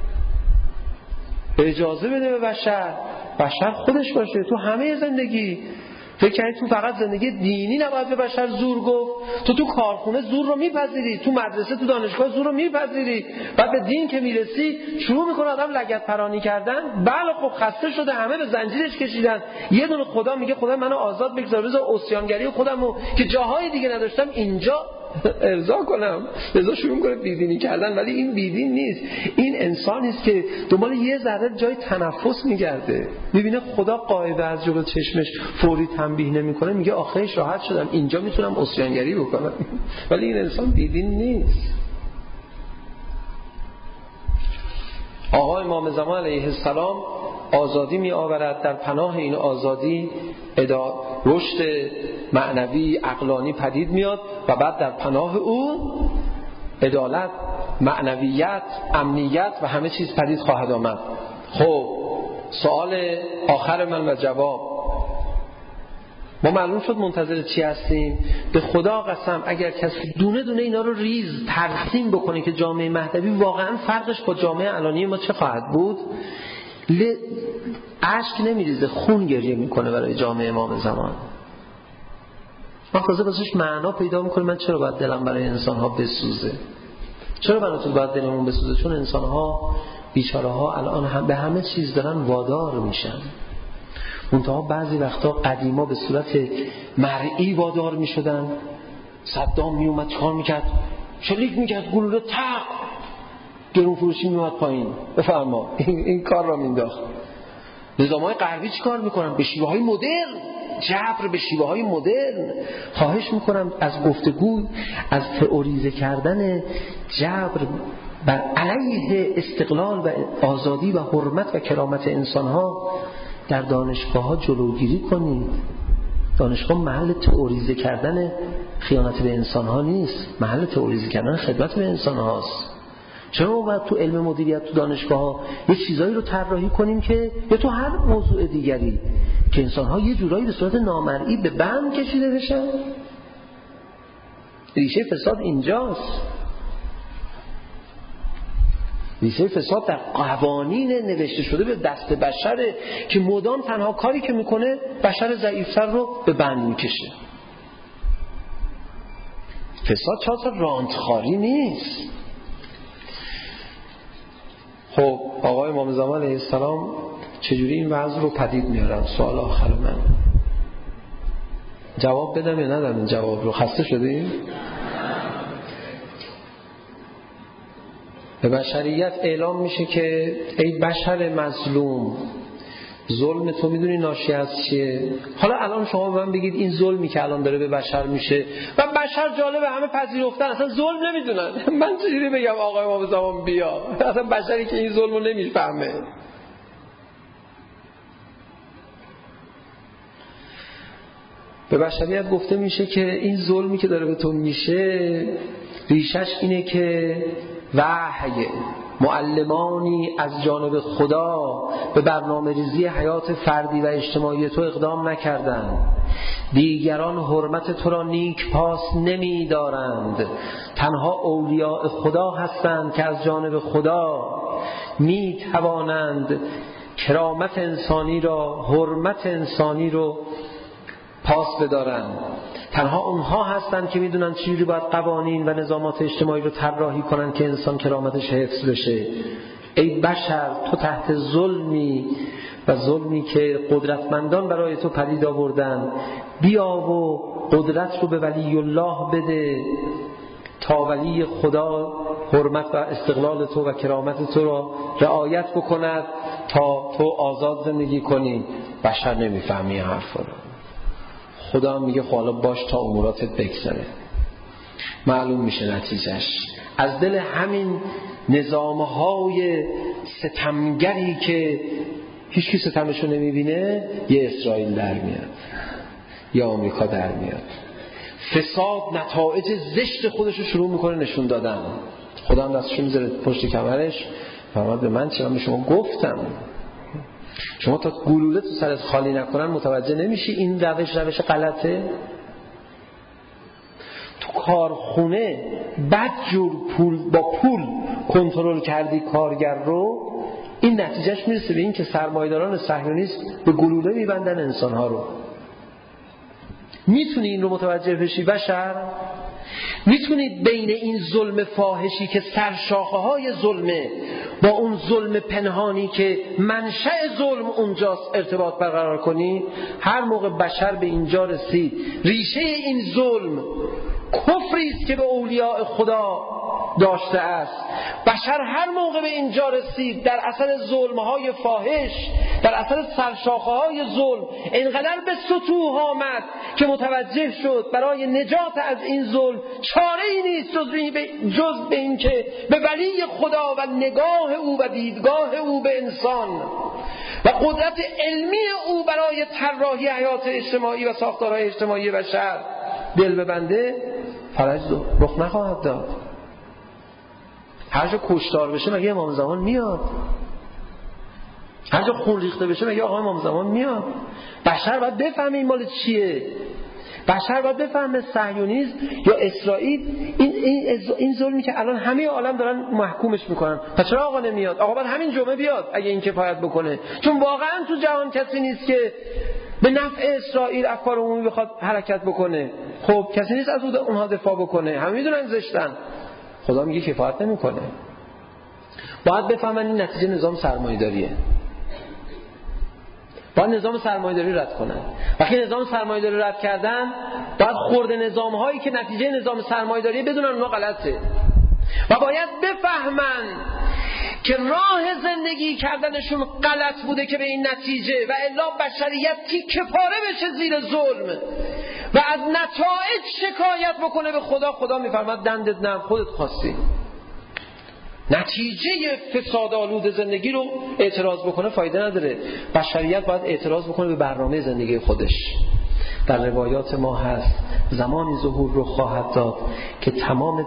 اجازه بده به بشر خودش باشه تو همه زندگی. فکر کنید تو فقط زندگی دینی نباید به بشر زور گفت؟ تو کارخونه زور رو میپذیری، تو مدرسه تو دانشگاه زور رو میپذیری، بعد به دین که میرسی شروع میکنه آدم لگد پرانی کردن. بله خب خسته شده، همه به زنجیرش کشیدن، یه دونه خدا میگه خدا منو آزاد بگذار، بذار عصیانگری خودمو که جاهای دیگه نداشتم اینجا ارضا کنم، لذا شروع میکنه بیدینی کردن. ولی این بیدین نیست، این انسانی است که دنبال یه ذره جای تنفس میگرده، میبینه خدا غایبه از جلو چشمش، فوری تنبیه نمیکنه، میگه آخرش راحت شدم اینجا میتونم عصیانگری بکنم. ولی این انسان بیدین نیست. آقا امام زمان علیه السلام آزادی می آورد، در پناه این آزادی رشد معنوی عقلانی پدید میاد و بعد در پناه اون عدالت، معنویت، امنیت و همه چیز پدید خواهد آمد. خب سوال آخر من و جواب، ما معلوم شد منتظر چی هستیم؟ به خدا قسم اگر کسی دونه دونه اینا رو ریز ترسیم بکنه که جامعه مهدوی واقعا فرقش با جامعه الانی ما چه خواهد بود، اشک نمیریزه، خون گریه میکنه برای جامعه امام زمان. من تازه بازش معنا پیدا میکنه من چرا باید دلم برای انسانها بسوزه، چرا براتون باید دلمون بسوزه؟ چون انسانها بیچاره ها الان هم به همه چیز دارن وادار میشن. منتها بعضی وقتا قدیما به صورت مرئی وادار میشدن. صدام میومد چکار میکرد؟ شلیک میکرد، گلوله تق، گرون فروشی میومد پایین، بفرما این کار را مینداخت. نظامهای غربی چی کار میکنن؟ به شیوه های مدرن، جبر به شیوه های مدرن. خواهش میکنم از گفتگو، از تئوریزه کردن جبر بر علیه استقلال و آزادی و حرمت و کرامت انسانها در دانشگاه ها جلوگیری کنید. دانشگاه محل تئوریزه کردن خیانت به انسان ها نیست، محل تئوریزه کردن خدمت به انسان هاست. چرا ما باید تو علم مدیریت تو دانشگاه ها یه چیزایی رو طراحی کنیم که یا تو هر موضوع دیگری که انسان ها یه جورایی به صورت نامرئی به بند کشیده بشن؟ ریشه فساد اینجاست. ریشه فساد در قوانین نوشته شده به دست بشره که مدام تنها کاری که میکنه بشر ضعیف‌تر رو به بند میکشه. فساد چاست رانتخاری نیست. خب آقای امام زمان علیه السلام چجوری این وضع رو پدید میارن؟ سوال آخر من. جواب بدم یا ندم این جواب رو؟ خسته شدیم؟ به بشریت اعلام میشه که ای بشر مظلوم، ظلم تو میدونی ناشی از چیه؟ حالا الان شما به من بگید این ظلمی که الان داره به بشر میشه و بشر جالبه همه پذیرفتن اصلا ظلم نمیدونن، من چجوری بگم آقای امام زمان بیا؟ اصلا بشری که این ظلمو نمیفهمه. به بشریت گفته میشه که این ظلمی که داره به تو میشه ریشش اینه که وحی معلمانی از جانب خدا به برنامه ریزی حیات فردی و اجتماعی تو اقدام نکردند. دیگران حرمت تو را نیک پاس نمی دارند. تنها اولیاء خدا هستند که از جانب خدا می توانند کرامت انسانی را، حرمت انسانی رو پاس بدارند. تنها اونها هستند که میدونن چجوری باید قوانین و نظامات اجتماعی رو طراحی کنن که انسان کرامتش حفظ بشه. ای بشر تو تحت ظلمی و ظلمی که قدرتمندان برای تو پدید آوردن، بیا و قدرت رو به ولی الله بده تا ولی خدا حرمت و استقلال تو و کرامت تو را رعایت بکند تا تو آزاد زندگی کنی. بشر نمیفهمی حرف رو. خدا هم میگه حالا باش تا اموراتت بگذره. معلوم میشه نتیجهش. از دل همین نظامهای ستمگری که هیچ کی ستمشو نمیبینه یه اسرائیل در میاد، یا آمریکا در میاد. فساد نتایج زشت خودشو شروع میکنه نشون دادن. خدا هم دستشو میذاره پشت کمرش، فرمود به من چرا به شما گفتم. شما تا گلوله تو سرت خالی نکنن متوجه نمیشی این روش غلطه؟ تو کارخونه بدجور با پول کنترل کردی کارگر رو، این نتیجهش میرسه به این که سرمایه‌داران صهیونیست به گلوله میبندن انسان‌ها رو. میتونی این رو متوجه بشی بشر؟ میتونید بین این ظلم فاحشی که سرشاخه‌های ظلمه با اون ظلم پنهانی که منشأ ظلم اونجاست ارتباط برقرار کنی؟ هر موقع بشر به اینجا رسید ریشه این ظلم کفری است که به اولیاء خدا داشته است، بشر هر موقع به اینجا رسید در اثر ظلم‌های فاحش، در اثر سرشاخه‌های ظلم اینقدر به سطوح آمد که متوجه شد برای نجات از این ظلم چاره‌ای نیست جز به این که به ولی خدا و نگاه او و دیدگاه او به انسان و قدرت علمی او برای طراحی حیات اجتماعی و ساختارهای اجتماعی بشر دل ببنده، فرج رخ نخواهد داد. هر جا کشتار بشه مگه امام زمان میاد؟ هر جا خون ریخته بشه مگه آقا امام زمان میاد؟ بشر باید بفهمه این مال چیه. بشر باید بفهمه صهیونیسم یا اسرائیل این ظلمی که الان همه عالم دارن محکومش میکنن. پس چرا آقا نمیاد؟ آقا باید همین جمعه بیاد اگه این کفایت بکنه، چون واقعا تو جهان کسی نیست که به نفع اسرائیل افکار عمومی بخواد حرکت بکنه. خب کسی نیست از اونها دفاع بکنه، همه میدونن زشتن. خدا میگه کفایت نمیکنه. باید بفهمن این نتیجه نظام سرمایه‌داریه. باید نظام سرمایه‌داری رد کنن. وقتی نظام سرمایه‌داری رد کردن، باید خورده نظام‌هایی که نتیجه نظام سرمایه‌داری بدونن اونها غلطه و باید بفهمن که راه زندگی کردنشون غلط بوده که به این نتیجه و الا بشریت تیکه پاره بشه زیر ظلم و از نتایج شکایت بکنه به خدا. خدا میفرماد دندت نرم، خودت خواستی. نتیجه فسادآلود زندگی رو اعتراض بکنه فایده نداره. بشریت باید اعتراض بکنه به برنامه زندگی خودش. در روایات ما هست زمانی ظهور رو خواهد داد که تمام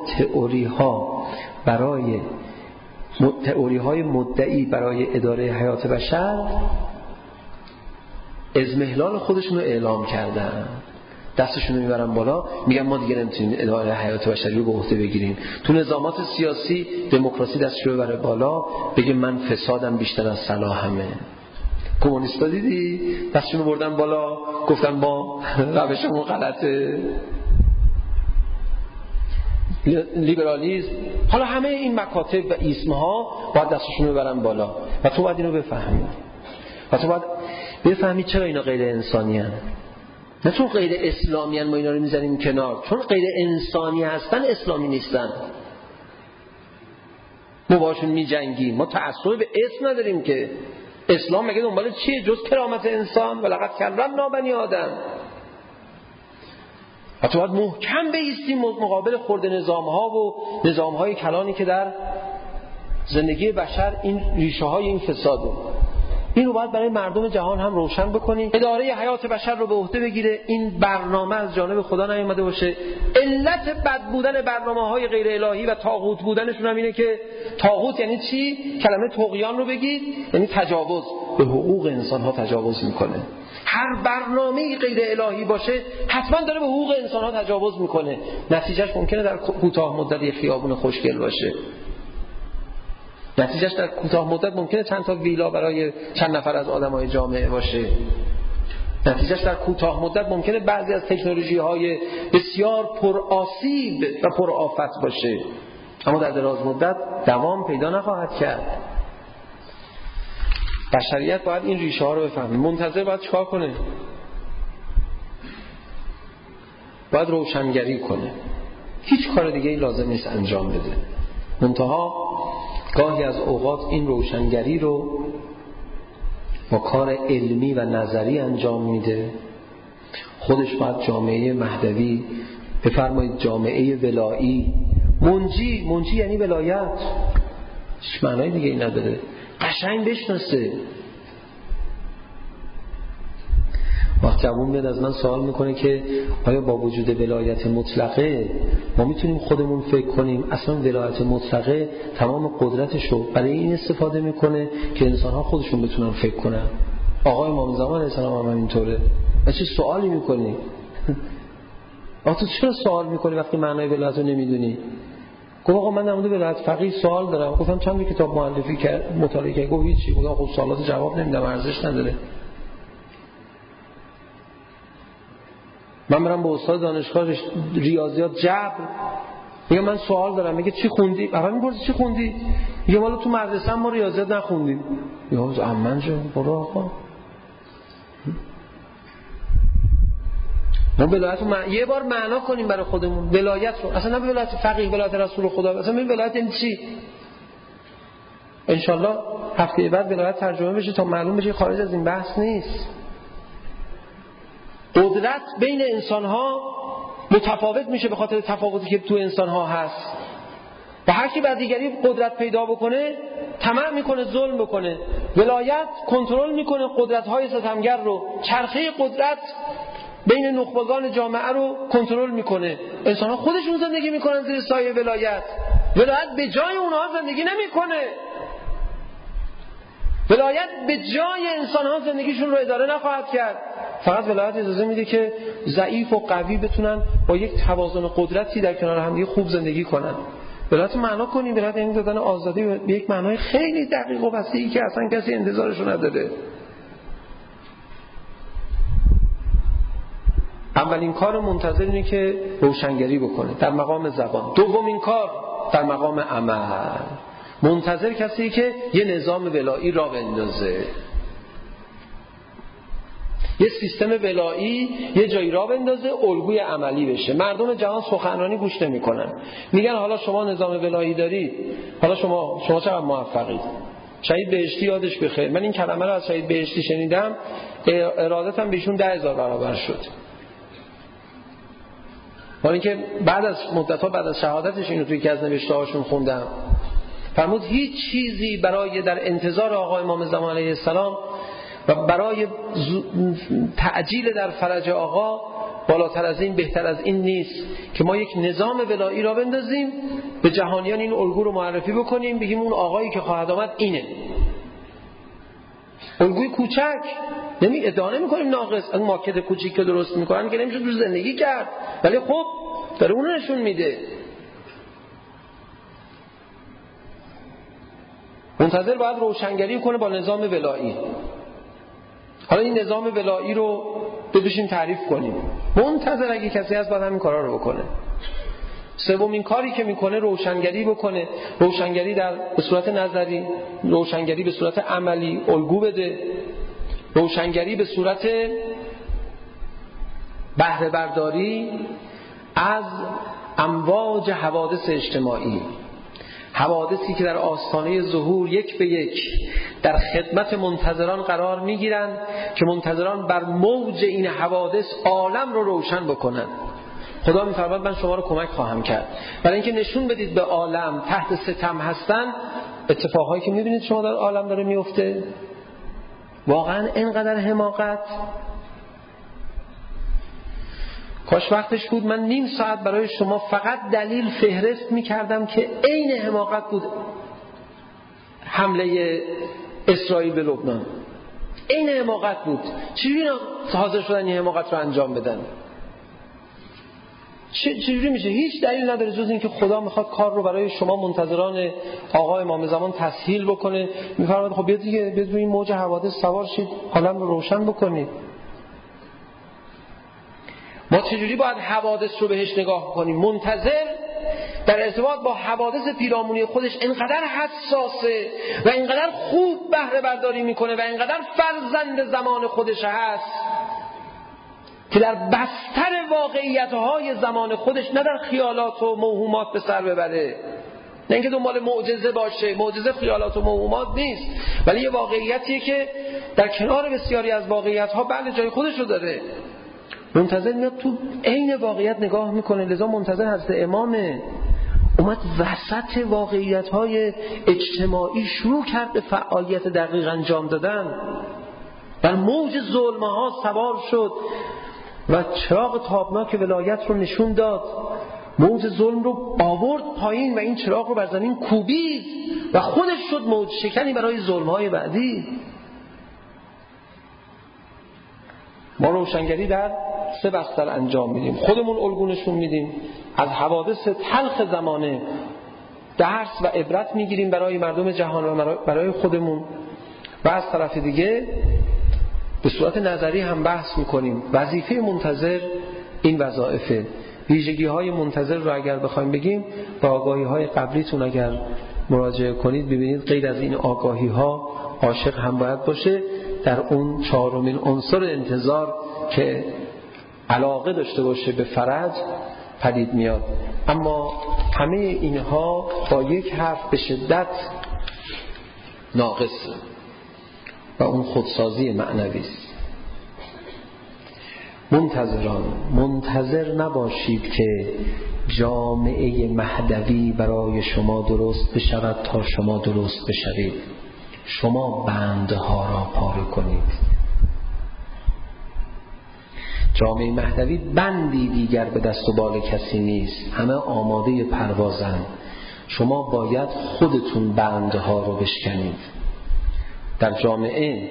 تئوری‌های مدعی برای اداره حیات بشر اضمحلال خودشون رو اعلام کردن. دستشون رو میبرن بالا، میگن ما دیگه نمیتونیم اداره حیات بشری رو به عهده بگیریم. تو نظامات سیاسی دموکراسی دستش رو ببره بالا، بگه من فسادم بیشتر از صلاحمه. کمونیستا دیدی دستشون رو بردن بالا، گفتن ما روشمون غلطه. لیبرالیسم، حالا همه این مکاتب و ایسمها باید دستشون رو ببرن بالا و تو باید اینو بفهمی و تو باید بفهمی چرا اینا غیر انسانی هستن. نه چون غیر اسلامی هستن ما اینا رو میذاریم کنار، چون غیر انسانی هستن اسلامی نیستن. ما باشون میجنگیم، ما تعصب به اسم نداریم که. اسلام مگه دنبال چیه جز کرامت انسان؟ ولقد کرمنا بنی آدم. و تو باید محکم بایستی مقابل خرد نظام‌ها و نظام‌های کلانی که در زندگی بشر این ریشه های این فساده. این رو باید برای مردم جهان هم روشن بکنی. اداره حیات بشر رو به عهده بگیره. این برنامه از جانب خدا نیامده باشه. علت بد بودن برنامه‌های غیر الهی و طاغوت بودنشون هم اینه که طاغوت یعنی چی؟ کلمه طغیان رو بگید، یعنی تجاوز به حقوق انسان‌ها تجاوز میکنه. هر برنامه‌ای غیر الهی باشه حتما داره به حقوق انسان‌ها تجاوز میکنه. نتیجهش ممکنه در کوتاه مدت یه خیابون خوشگل باشه. نتیجهش در کوتاه مدت ممکنه چند تا ویلا برای چند نفر از آدمای جامعه باشه. نتیجهش در کوتاه مدت ممکنه بعضی از تکنولوژی‌های بسیار پرآسیب و پرآفت باشه، اما در دراز مدت دوام پیدا نخواهد کرد. بشریت باید این ریشه ها رو بفهمه. منتظر باید چیکار کنه؟ باید روشنگری کنه. هیچ کار دیگه ای لازم نیست انجام بده. منتها گاهی از اوقات این روشنگری رو با کار علمی و نظری انجام میده. خودش باید جامعه مهدوی، بفرمایید جامعه ولایی، منجی یعنی ولایت، هیچ معنای دیگه ای نداره، قشنگ بشناسه. وقتی جوون میاد از من سوال میکنه که آیا با وجود ولایت مطلقه ما میتونیم خودمون فکر کنیم؟ اصلا ولایت مطلقه تمام قدرتشو برای این استفاده میکنه که انسان‌ها خودشون بتونن فکر کنن. آقای امام زمان علیه السلام هم اینطوره. چه سوالی میکنی؟ تو چرا سوال میکنی وقتی معنای ولایت رو نمیدونی؟ گفت آقا من در مورد ولایت فقیه سوال دارم. گفتم چند کتاب مؤلفی کرد مطالعه کرد؟ گفت هیچی. گفتم خب سوالات جواب نمیدم، ارزش نداره. من برم به استاد دانشگاه ریاضیات جبر میگم من سوال دارم، میگه چی خوندی؟ اول میپرسه چی خوندی؟ میگه والا تو مدرسه ما ریاضیات نخوندیم. یا امن جون برو آقا. ما ولایت رو یه بار معنا کنیم برای خودمون. ولایت رو اصلا نه ولایت فقیه، ولایت رسول خدا، اصلا ببین ولایت این چی. انشالله هفته بعد ولایت ترجمه بشه تا معلوم بشه خارج از این بحث نیست. قدرت بین انسان‌ها متفاوت میشه به خاطر تفاوتی که تو انسان‌ها هست و هر کی بر دیگری قدرت پیدا بکنه طمع میکنه ظلم بکنه. ولایت کنترل میکنه قدرت‌های ستمگر رو، چرخه قدرت بین نخبگان جامعه رو کنترل میکنه. انسان‌ها خودشون زندگی میکنن زیر سایه ولایت. ولایت به جای اونها زندگی نمیکنه. ولایت به جای انسان‌ها زندگیشون رو اداره نخواهد کرد. فقط ولایت اجازه میده که ضعیف و قوی بتونن با یک توازن قدرتی در کنار هم دیگه خوب زندگی کنن. ولایت معنا کنیم، ولایت یعنی دادن آزادی به یک معنای خیلی دقیق و وسیعی که اصلا کسی انتظارشو نداره. اولین کار منتظر اینه که روشنگری بکنه در مقام زبان. دومین کار در مقام عمل. منتظر کسی که یه نظام ولایی را بندازه، یه سیستم ولایی یه جایی را بندازه، الگوی عملی بشه. مردم جهان سخنرانی گوش نمی‌کنن. میگن حالا شما نظام ولایی دارید، حالا شما چقدر موفقید. شهید بهشتی یادش بخیر، من این کلمه رو از شهید بهشتی شنیدم، ارادتم بهشون 10,000 برابر شد. ولی اینکه بعد از مدت‌ها بعد از شهادتش اینو توی که از نوشته‌هاشون خوندم، فرمود هیچ چیزی برای در انتظار آقا امام زمان علیه السلام و برای تعجیل در فرج آقا بالاتر از این، بهتر از این نیست که ما یک نظام ولایی را بندازیم، به جهانیان این الگو رو معرفی بکنیم، بگیم اون آقایی که خواهد آمد اینه. الگوی کوچک، ادعا نمی‌کنیم ناقص، اون ماکت کوچیک که درست می‌کنن که نمیشه تو زندگی کرد، ولی خب داره اون نشون میده. منتظر باید روشنگری کنه با نظام ولایی. حالا این نظام ولایی رو بشیم تعریف کنیم. منتظر اگه کسی هست باید همین کارا رو بکنه. سومین کاری که میکنه روشنگری بکنه. روشنگری به صورت نظری، روشنگری به صورت عملی، الگو بده. روشنگری به صورت بهره برداری از امواج حوادث اجتماعی، حوادثی که در آستانه ظهور یک به یک در خدمت منتظران قرار میگیرند که منتظران بر موج این حوادث عالم رو روشن بکنن. خدا میفرماید من شما رو کمک خواهم کرد برای اینکه نشون بدید به عالم تحت ستم هستن. اتفاقهایی که میبینید شما در عالم داره میفته واقعا اینقدر حماقت. کاش وقتش بود من نیم ساعت برای شما فقط دلیل فهرست میکردم که عین حماقت بود حمله اسرائیل به لبنان. عین حماقت بود. چجوری حاضر شدن این حماقت رو انجام بدن؟ چجوری میشه؟ هیچ دلیل نداره جز این که خدا میخواد کار رو برای شما منتظران آقا امام زمان تسهیل بکنه. میفرماید خب بیاد دیگه، بیاد روی این موج حوادث سوار شید، عالم رو روشن بکنید. ما چجوری باید حوادث رو بهش نگاه کنیم؟ منتظر در ارتباط با حوادث پیرامونی خودش اینقدر حساسه و اینقدر خوب بهره برداری میکنه و اینقدر فرزند زمان خودش هست که در بستر واقعیت‌های زمان خودش نه در خیالات و موهومات به سر ببره، نه اینکه دنبال معجزه باشه. معجزه خیالات و موهومات نیست، ولی یه واقعیتیه که در کنار بسیاری از واقعیت‌ها بله جای خودش رو داره. منتظر میاد تو عین واقعیت نگاه میکنه. لذا منتظر حضرت امامه، اومد وسط واقعیت‌های اجتماعی شروع کرد به فعالیت دقیق انجام دادن. بر موج ظلم‌ها سوار شد و چراغ تابناک ولایت رو نشون داد. موج ظلم رو آورد پایین و این چراغ رو بر زمین کوبید و خودش شد موج شکنی برای ظلم‌های بعدی. ما روشنگری در دسته بستر انجام میدیم، خودمون الگونشون میدیم، از حوادث تلخ زمانه درس و عبرت میگیریم برای مردم جهان و برای خودمون، و از طرف دیگه به صورت نظری هم بحث میکنیم. وظیفه منتظر این وظایفه. ویژگی های منتظر رو اگر بخوایم بگیم، با آگاهی های قبلیتون اگر مراجعه کنید ببینید غیر از این آگاهی ها عاشق هم باید باشه در اون چهارمین عنصر انتظار که علاقه داشته باشه به فرج پدید میاد. اما همه اینها با یک حرف به شدت ناقصه و اون خودسازی معنوی است. منتظران، منتظر نباشید که جامعه مهدوی برای شما درست بشود تا شما درست بشوید. شما بندها را پاره کنید. جامعه مهدوی بندی دیگر به دست و بال کسی نیست، همه آماده پروازند. شما باید خودتون بندها رو بشکنید. در جامعه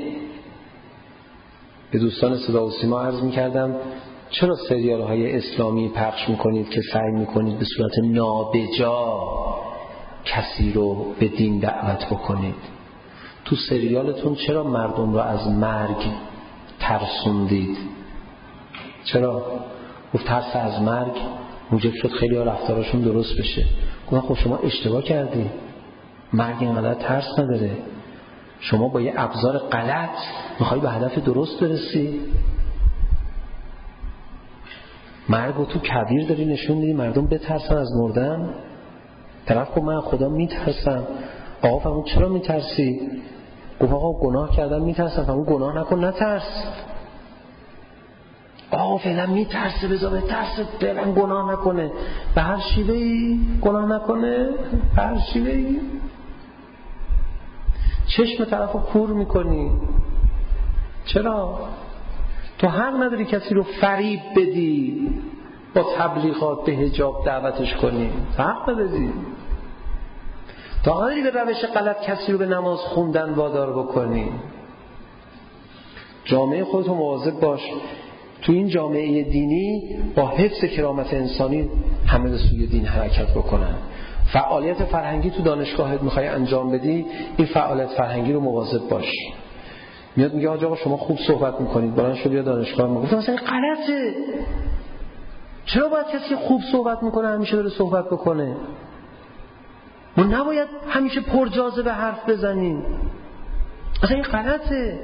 به دوستان صدا و سیما عرض می‌کردم چرا سریال های اسلامی پخش می‌کنید که سعی می‌کنید به صورت نابجا کسی رو به دین دعوت بکنید؟ تو سریالتون چرا مردم رو از مرگ ترسوندید؟ چرا؟ گفت ترس از مرگ موجب شد خیلی ها رفتارشون درست بشه. گفت خب شما اشتباه کردی، مرگ اینقدر ترس نداره. شما با یه ابزار غلط میخوای به هدف درست برسی. مرگو تو کبیر داری نشون میدی مردم بترسن از مردن. طرف گفت من خدا میترسم. آقا فرمود چرا میترسی؟ گفت آقا گناه کردم میترسم. فرمود گناه نکن نترس. آقا فعلا میترسه بذار بترسه فعلا گناه نکنه. به هر شیوهی گناه نکنه، به هر شیوهی. چشم طرف رو کور میکنی. چرا؟ تو حق نداری کسی رو فریب بدی با تبلیغات به حجاب دعوتش کنی. حق نداری. تا نداری به روش غلط کسی رو به نماز خوندن وادار بکنی. جامعه خودتو مواظب باش تو این جامعه دینی با حفظ کرامت انسانی همه به سوی دین حرکت بکنن. فعالیت فرهنگی تو دانشگاهت میخوای انجام بدی، این فعالیت فرهنگی رو مواظب باش. میاد میگه آقا شما خوب صحبت میکنید، بلند شو بیا دانشگاه. میگفتم مثلا غلطه. چرا باید کسی خوب صحبت میکنه همیشه بره صحبت بکنه؟ ما نباید همیشه پرجاذبه حرف بزنیم. اصلا این غلطه.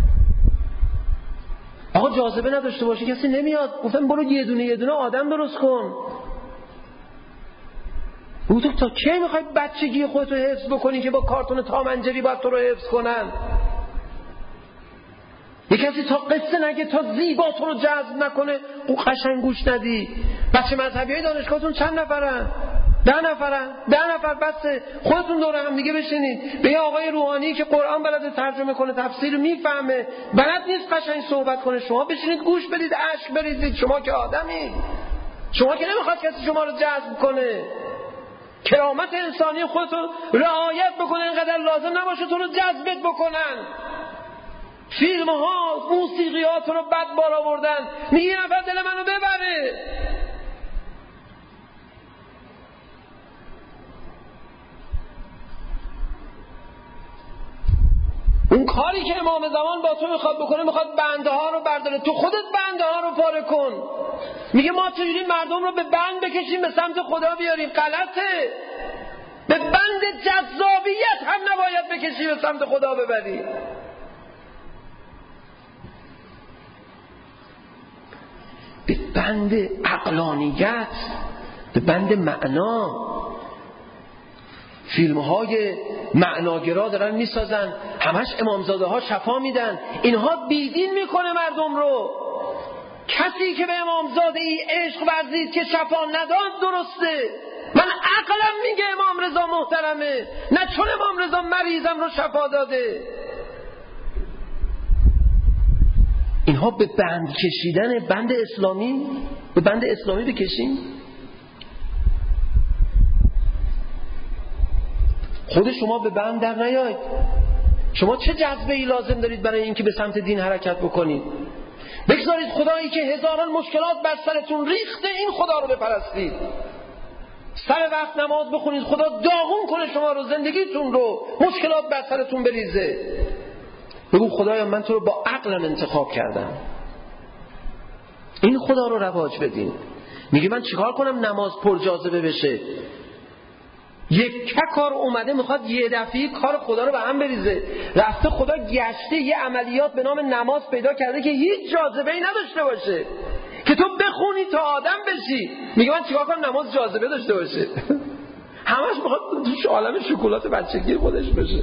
آقا جاذبه نداشته باشه کسی نمیاد. گفتم برو یه دونه آدم درست کن. تو تا کی میخوای بچگی خودتو حفظ بکنی که با کارتون تامنجری باید تو رو حفظ کنن؟ یه کسی تا قصه نگه، تا زیبا تو رو جذب نکنه او قشنگ گوش ندی. بچه مذهبی های دانشگاهتون چند نفرن؟ 10 نفر بسه. خودتون دور هم دیگه بشینید. به یه آقای روحانی که قرآن بلده ترجمه کنه، تفسیر میفهمه، بلد نیست قشنگ صحبت کنه، شما بشینید گوش بدید، اشک بریزید. شما که آدمید، شما که نمیخواد کسی شما رو جذب کنه. کرامت انسانی خودتو رعایت بکنه، اینقدر لازم نباشه تو رو جذبت بکنن. فیلم ها، موسیقی ها تو رو بد بار آوردن، میگی یه نفر دل منو ببره. اون کاری که امام زمان با تو میخواد بکنه، میخواد بنده ها رو برداره، تو خودت بنده ها رو پاره کن. میگه ما چجوری مردم رو به بند بکشیم به سمت خدا بیاریم؟ غلطه. به بند جذابیت هم نباید بکشی به سمت خدا ببری. به بند عقلانیت، به بند معنا. فیلم های معناگرا دارن میسازن، همش امامزاده ها شفا میدن. اینها بیدین میکنه مردم رو. کسی که به امامزاده ای عشق ورزید که شفا نداد درسته. من عقلم میگه امام رضا محترمه، نه چون امام رضا مریضم رو شفا داده. اینها به بند کشیدن، بند اسلامی، به بند اسلامی بکشیم. خود شما به بند در نیاید. شما چه جذبه ای لازم دارید برای اینکه به سمت دین حرکت بکنید؟ بگذارید خدایی که هزاران مشکلات بر سرتون ریخته این خدا رو بپرستید. سر وقت نماز بخونید، خدا داغون کنه شما رو، زندگیتون رو، مشکلات بر سرتون بریزه. بگو خدایا من تو رو با عقلم انتخاب کردم. این خدا رو رواج بدین. میگه من چیکار کنم نماز پر جاذبه بشه؟ یک کار اومده میخواد یه دفعه کار خدا رو به هم بریزه. رفته خدا گشته یه عملیات به نام نماز پیدا کرده که هیچ جاذبه‌ای نداشته باشه، که تو بخونی تا آدم بشی. میگه من چیکار کنم نماز جاذبه داشته باشه؟ همش میخواد توش عالم شکلات بچگی خودش بشه.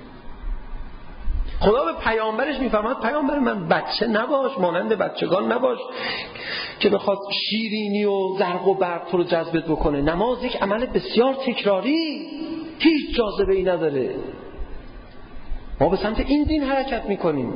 خدا به پیامبرش میفرماد پیامبر من بچه نباش، مانند بچگان نباش که بخواد شیرینی و زرق و برق تو رو جذبت بکنه. نماز یک عمل بسیار تکراری، هیچ جاذبه‌ای نداره. ما به سمت این دین حرکت میکنیم.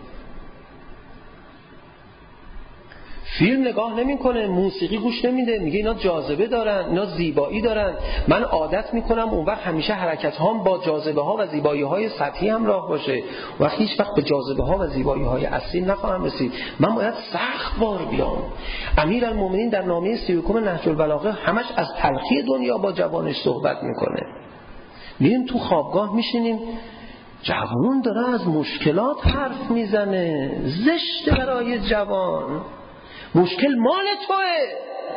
فیلم نگاه نمیکنه، موسیقی گوش نمیده، میگه اینا جاذبه دارن، اینا زیبایی دارن. من عادت میکنم اون وقت همیشه حرکت هام با جاذبه ها و زیبایی های سطحی همراه باشه، و هیچ وقت به جاذبه ها و زیبایی های اصیل نخواهم رسید. من باید سخت بار بیام. امیرالمومنین در نامه 31 نهج البلاغه همش از تلخی دنیا با جوانش صحبت میکنه. میریم تو خوابگاه میشینیم، جوان داره از مشکلات حرف میزنه. زشته برای جوان، مشکل مال توئه.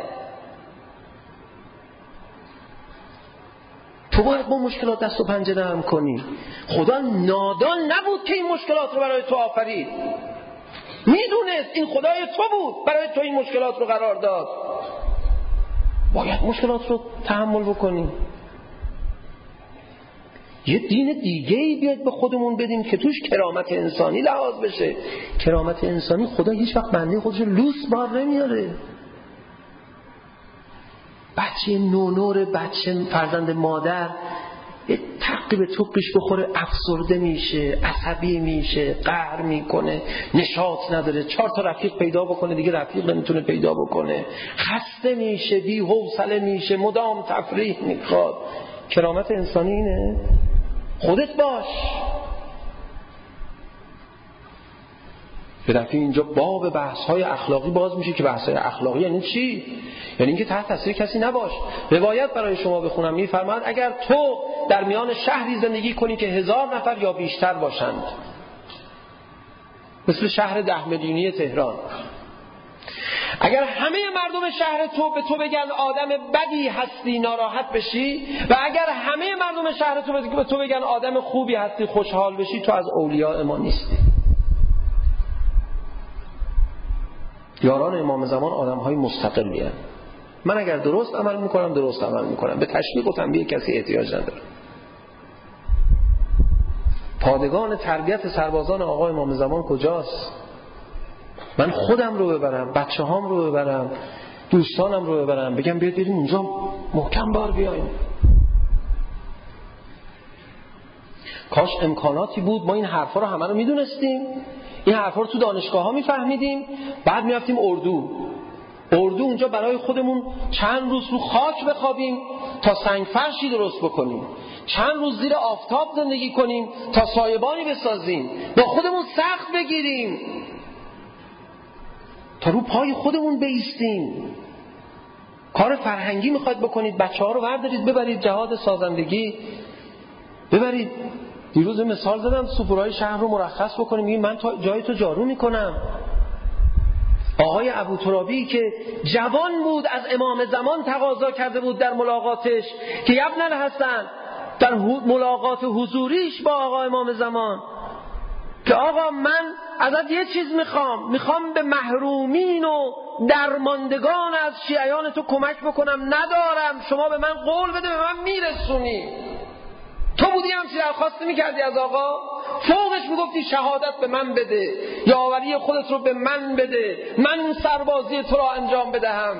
تو باید با مشکلات دست و پنجه نرم کنی. خدا نادان نبود که این مشکلات رو برای تو آفرید. میدونست این خدای تو بود، برای تو این مشکلات رو قرار داد. باید مشکلات رو تحمل بکنی. یه دین دیگه‌ای بیاید به خودمون بدیم که توش کرامت انسانی لحاظ بشه. کرامت انسانی، خدا هیچ وقت بنده خودش لوس بار نمیاره. بچه نونور، بچه فرزند مادر یه تقی به توپش بخوره افسرده میشه، عصبی میشه، قهر میکنه، نشاط نداره، 4 تا رفیق پیدا بکنه دیگه رفیق نمیتونه پیدا بکنه، خسته میشه، بی حوصله میشه، مدام تفریح میخواد. کرامت انسانی اینه؟ خودت باش. به دفعه اینجا باب بحث‌های اخلاقی باز میشه که بحث‌های اخلاقی یعنی چی؟ یعنی اینکه تحت تاثیر کسی نباش. روایت برای شما بخونم، میفرماید اگر تو در میان شهری زندگی کنی که 1000 نفر یا بیشتر باشند، مثل شهر 10 میلیونی تهران، اگر همه مردم شهر تو به تو بگن آدم بدی هستی ناراحت بشی، و اگر همه مردم شهر تو به تو بگن آدم خوبی هستی خوشحال بشی، تو از اولیاء ما نیستی. یاران امام زمان آدم‌های مستقلی هستند. من اگر درست عمل میکنم درست عمل میکنم، به تشویق و تنبیه کسی احتیاج ندارم. پادگان تربیت سربازان آقا امام زمان کجاست؟ من خودم رو ببرم، بچه هام رو ببرم، دوستانم رو ببرم، بگم بیاید بریم اونجا محکم بار بیاییم. کاش امکاناتی بود ما این حرفا رو همه رو میدونستیم، این حرفا رو تو دانشگاه ها میفهمیدیم، بعد میرفتیم اردو اونجا برای خودمون چند روز رو خاک بخوابیم تا سنگ فرشی درست بکنیم، چند روز زیر آفتاب زندگی کنیم تا سایبانی بسازیم، با خودمون سخت بگیریم تا رو پای خودمون بایستیم. کار فرهنگی میخواید بکنید، بچه‌ها رو بردارید ببرید جهاد سازندگی، ببرید. دیروز مثال زدم، سوپرهای شهر رو مرخص بکنیم، میگیم من جای تو جارو میکنم. آقای ابوترابی که جوان بود از امام زمان تقاضا کرده بود در ملاقاتش که ابن الحسن، در ملاقات حضوریش با آقا امام زمان، که آقا من ازت یه چیز میخوام به محرومین و درماندگان از شیعیان تو کمک بکنم، ندارم، شما به من قول بده، به من میرسونی. تو بودی همچی درخواست میکردی از آقا، فوقش میگفتی شهادت به من بده، یاوری خودت رو به من بده، من سربازی تو رو انجام بدهم.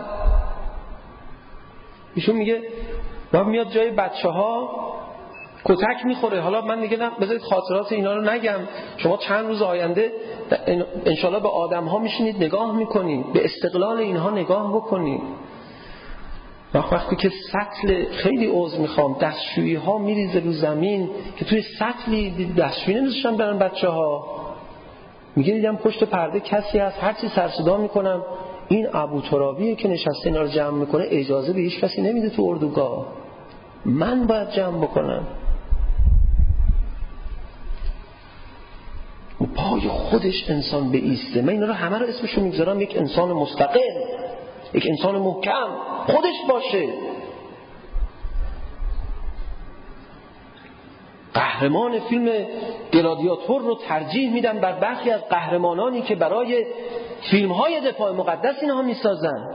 ایشون میگه باید میاد جای بچه ها کتک میخوره. حالا من دیگه بذارید خاطرات اینا رو نگم، شما چند روز آینده انشالله به آدم ها میشینید نگاه میکنید، به استقلال اینها نگاه بکنید. وقتی که سطل خیلی عذر میخوام، دستشویی ها میریزه رو زمین که توی سطلی دستشویی نمیذاشتن برن بچه ها، میگه دیدم پشت پرده کسی هست، هر چی سر صدا میکنم این ابو ترابیه که نشسته اینا رو جمع میکنه، اجازه به هیچ کسی نمیده تو اردوگاه، من باید جمع بکنم. پای خودش انسان بایسته. من اینا رو همه رو اسمشو میگذارم یک انسان مستقل، یک انسان محکم خودش باشه. قهرمان فیلم گلادیاتور رو ترجیح میدم بر برخی از قهرمانانی که برای فیلم‌های دفاع مقدس اینها میسازن،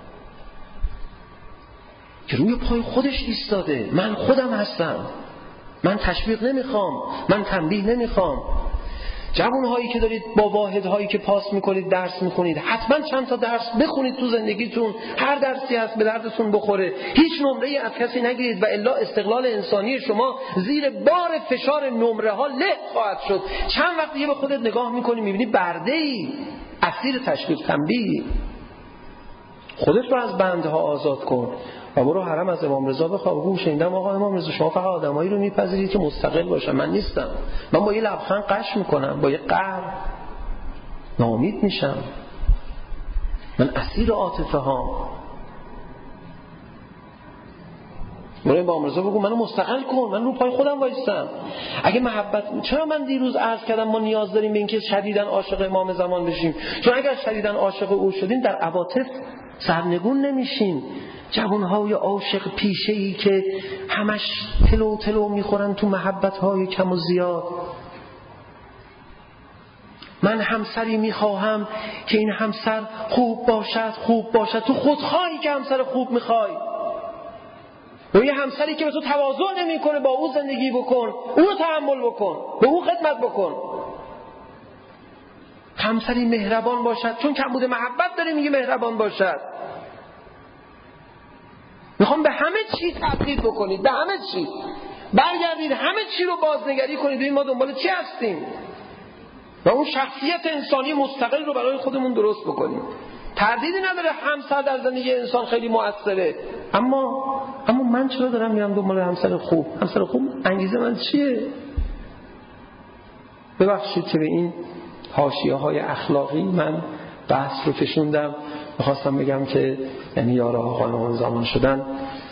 که روی پای خودش ایستاده. من خودم هستم، من تشویق نمیخوام، من تنبیه نمیخوام. جوانهایی که دارید با واحدهایی که پاس میکنید درس میخونید، حتما چند تا درس بخونید تو زندگیتون، هر درسی هست به دردتون بخوره. هیچ نمره‌ای از کسی نگیرید و الا استقلال انسانی شما زیر بار فشار نمره ها له خواهد شد. چند وقت دیگه به خودت نگاه میکنی میبینی برده‌ای، اسیر تشویق تنبیه. خودت رو از بندها آزاد کن و برو حرم از امام رضا بخواه. بگو شنیدم آقا امام رضا شما فقط آدمایی رو میپذیرید که مستقل باشن، من نیستم. من با یه لبخند قش میکنم، با یه قهر ناامید میشم، من اسیر عاطفه ها. برو امام رضا بگو منو مستقل کن، من رو پای خودم وایستم. اگه محبت، چرا من دیروز عرض کردم ما نیاز داریم به اینکه شدیداً عاشق امام زمان بشیم؟ چون اگر شدیداً عاشق او شدیم در عواطف سرنگون نمیشیم. جوانهای عاشق پیشه‌ای که همش تلو تلو میخورن تو محبت‌های کم و زیاد. من همسری میخواهم که این همسر خوب باشد. تو خودخواهی که همسر خوب میخوای. و یه همسری که به تو تواضع نمیکنه، با او زندگی بکن، او رو تحمل بکن، به او خدمت بکن. همسری مهربان باشد، چون کمبود محبت داره میگه مهربان باشد. میخوام به همه چی تبدیل بکنید، به همه چی برگردید، همه چی رو بازنگری کنید ببین ما دنبال چی هستیم و اون شخصیت انسانی مستقل رو برای خودمون درست بکنیم. تردیدی نداره همسر در زندگی انسان خیلی مؤثره، اما من چرا دارم میرم دنبال همسر خوب؟ همسر خوب انگیزه من چیه؟ ببخشید که به این حاشیه‌های اخلاقی من بحث رو کشوندم. میخواستم بگم که یعنی یارا آقای امام زمان شدن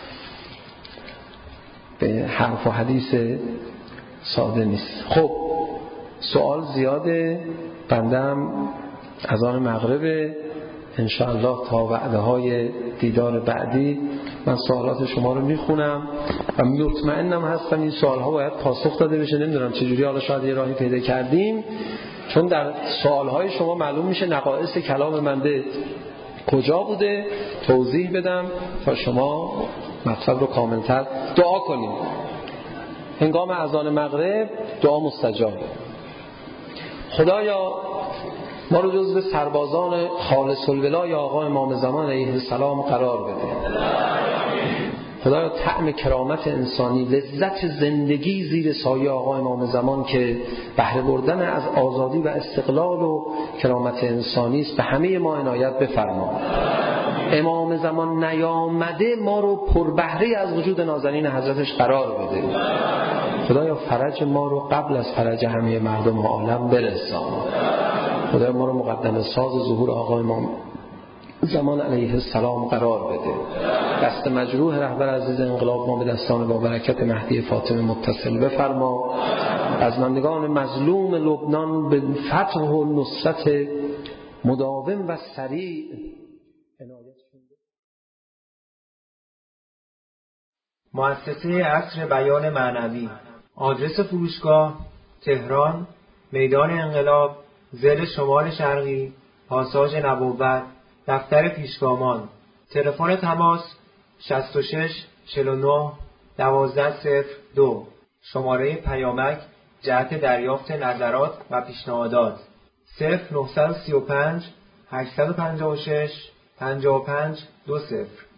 به حرف و حدیث ساده نیست. خب سوال زیاده، بندم اذان مغرب انشاءالله تا وعده های دیدار بعدی من سوالات شما رو میخونم و مطمئنم هستم این سوالها باید پاسخ داده بشه. نمیدونم چجوری، حالا شاید یه راهی پیدا کردیم، چون در سوالهای شما معلوم میشه نقائص کلام من به کجا بوده. توضیح بدم تا شما مطلب رو کاملتر. دعا کنیم هنگام اذان مغرب، دعا مستجاب. خدایا ما رو جزو سربازان خالص الولای آقا امام زمان علیه السلام قرار بده. خدایا طعم کرامت انسانی، لذت زندگی زیر سایه آقا امام زمان که بهره بردن از آزادی و استقلال و کرامت انسانی است، به همه ما عنایت بفرما. امام زمان نیامده ما رو پر بهره از وجود نازنین حضرتش قرار بده. خدایا فرج ما رو قبل از فرج همه مردم عالم برسان. خدایا ما رو مقدم ساز ظهور آقا امام زمان علیه السلام قرار بده. دست مجروح رهبر عزیز انقلاب ما به دستان با برکت مهدی فاطمه متصل بفرما. از مندگان مظلوم لبنان به فتح و نصرت مداوم و سریع عنایت کنید. مؤسسه عصر بیان معنوی. آدرس فروشگاه تهران، میدان انقلاب، زل شمال شرقی، پاساژ نبوت، دفتر پیشگامان. تلفن تماس 66 49 1202. شماره پیامک جهت دریافت نظرات و پیشنهادات 0935 856 55 20.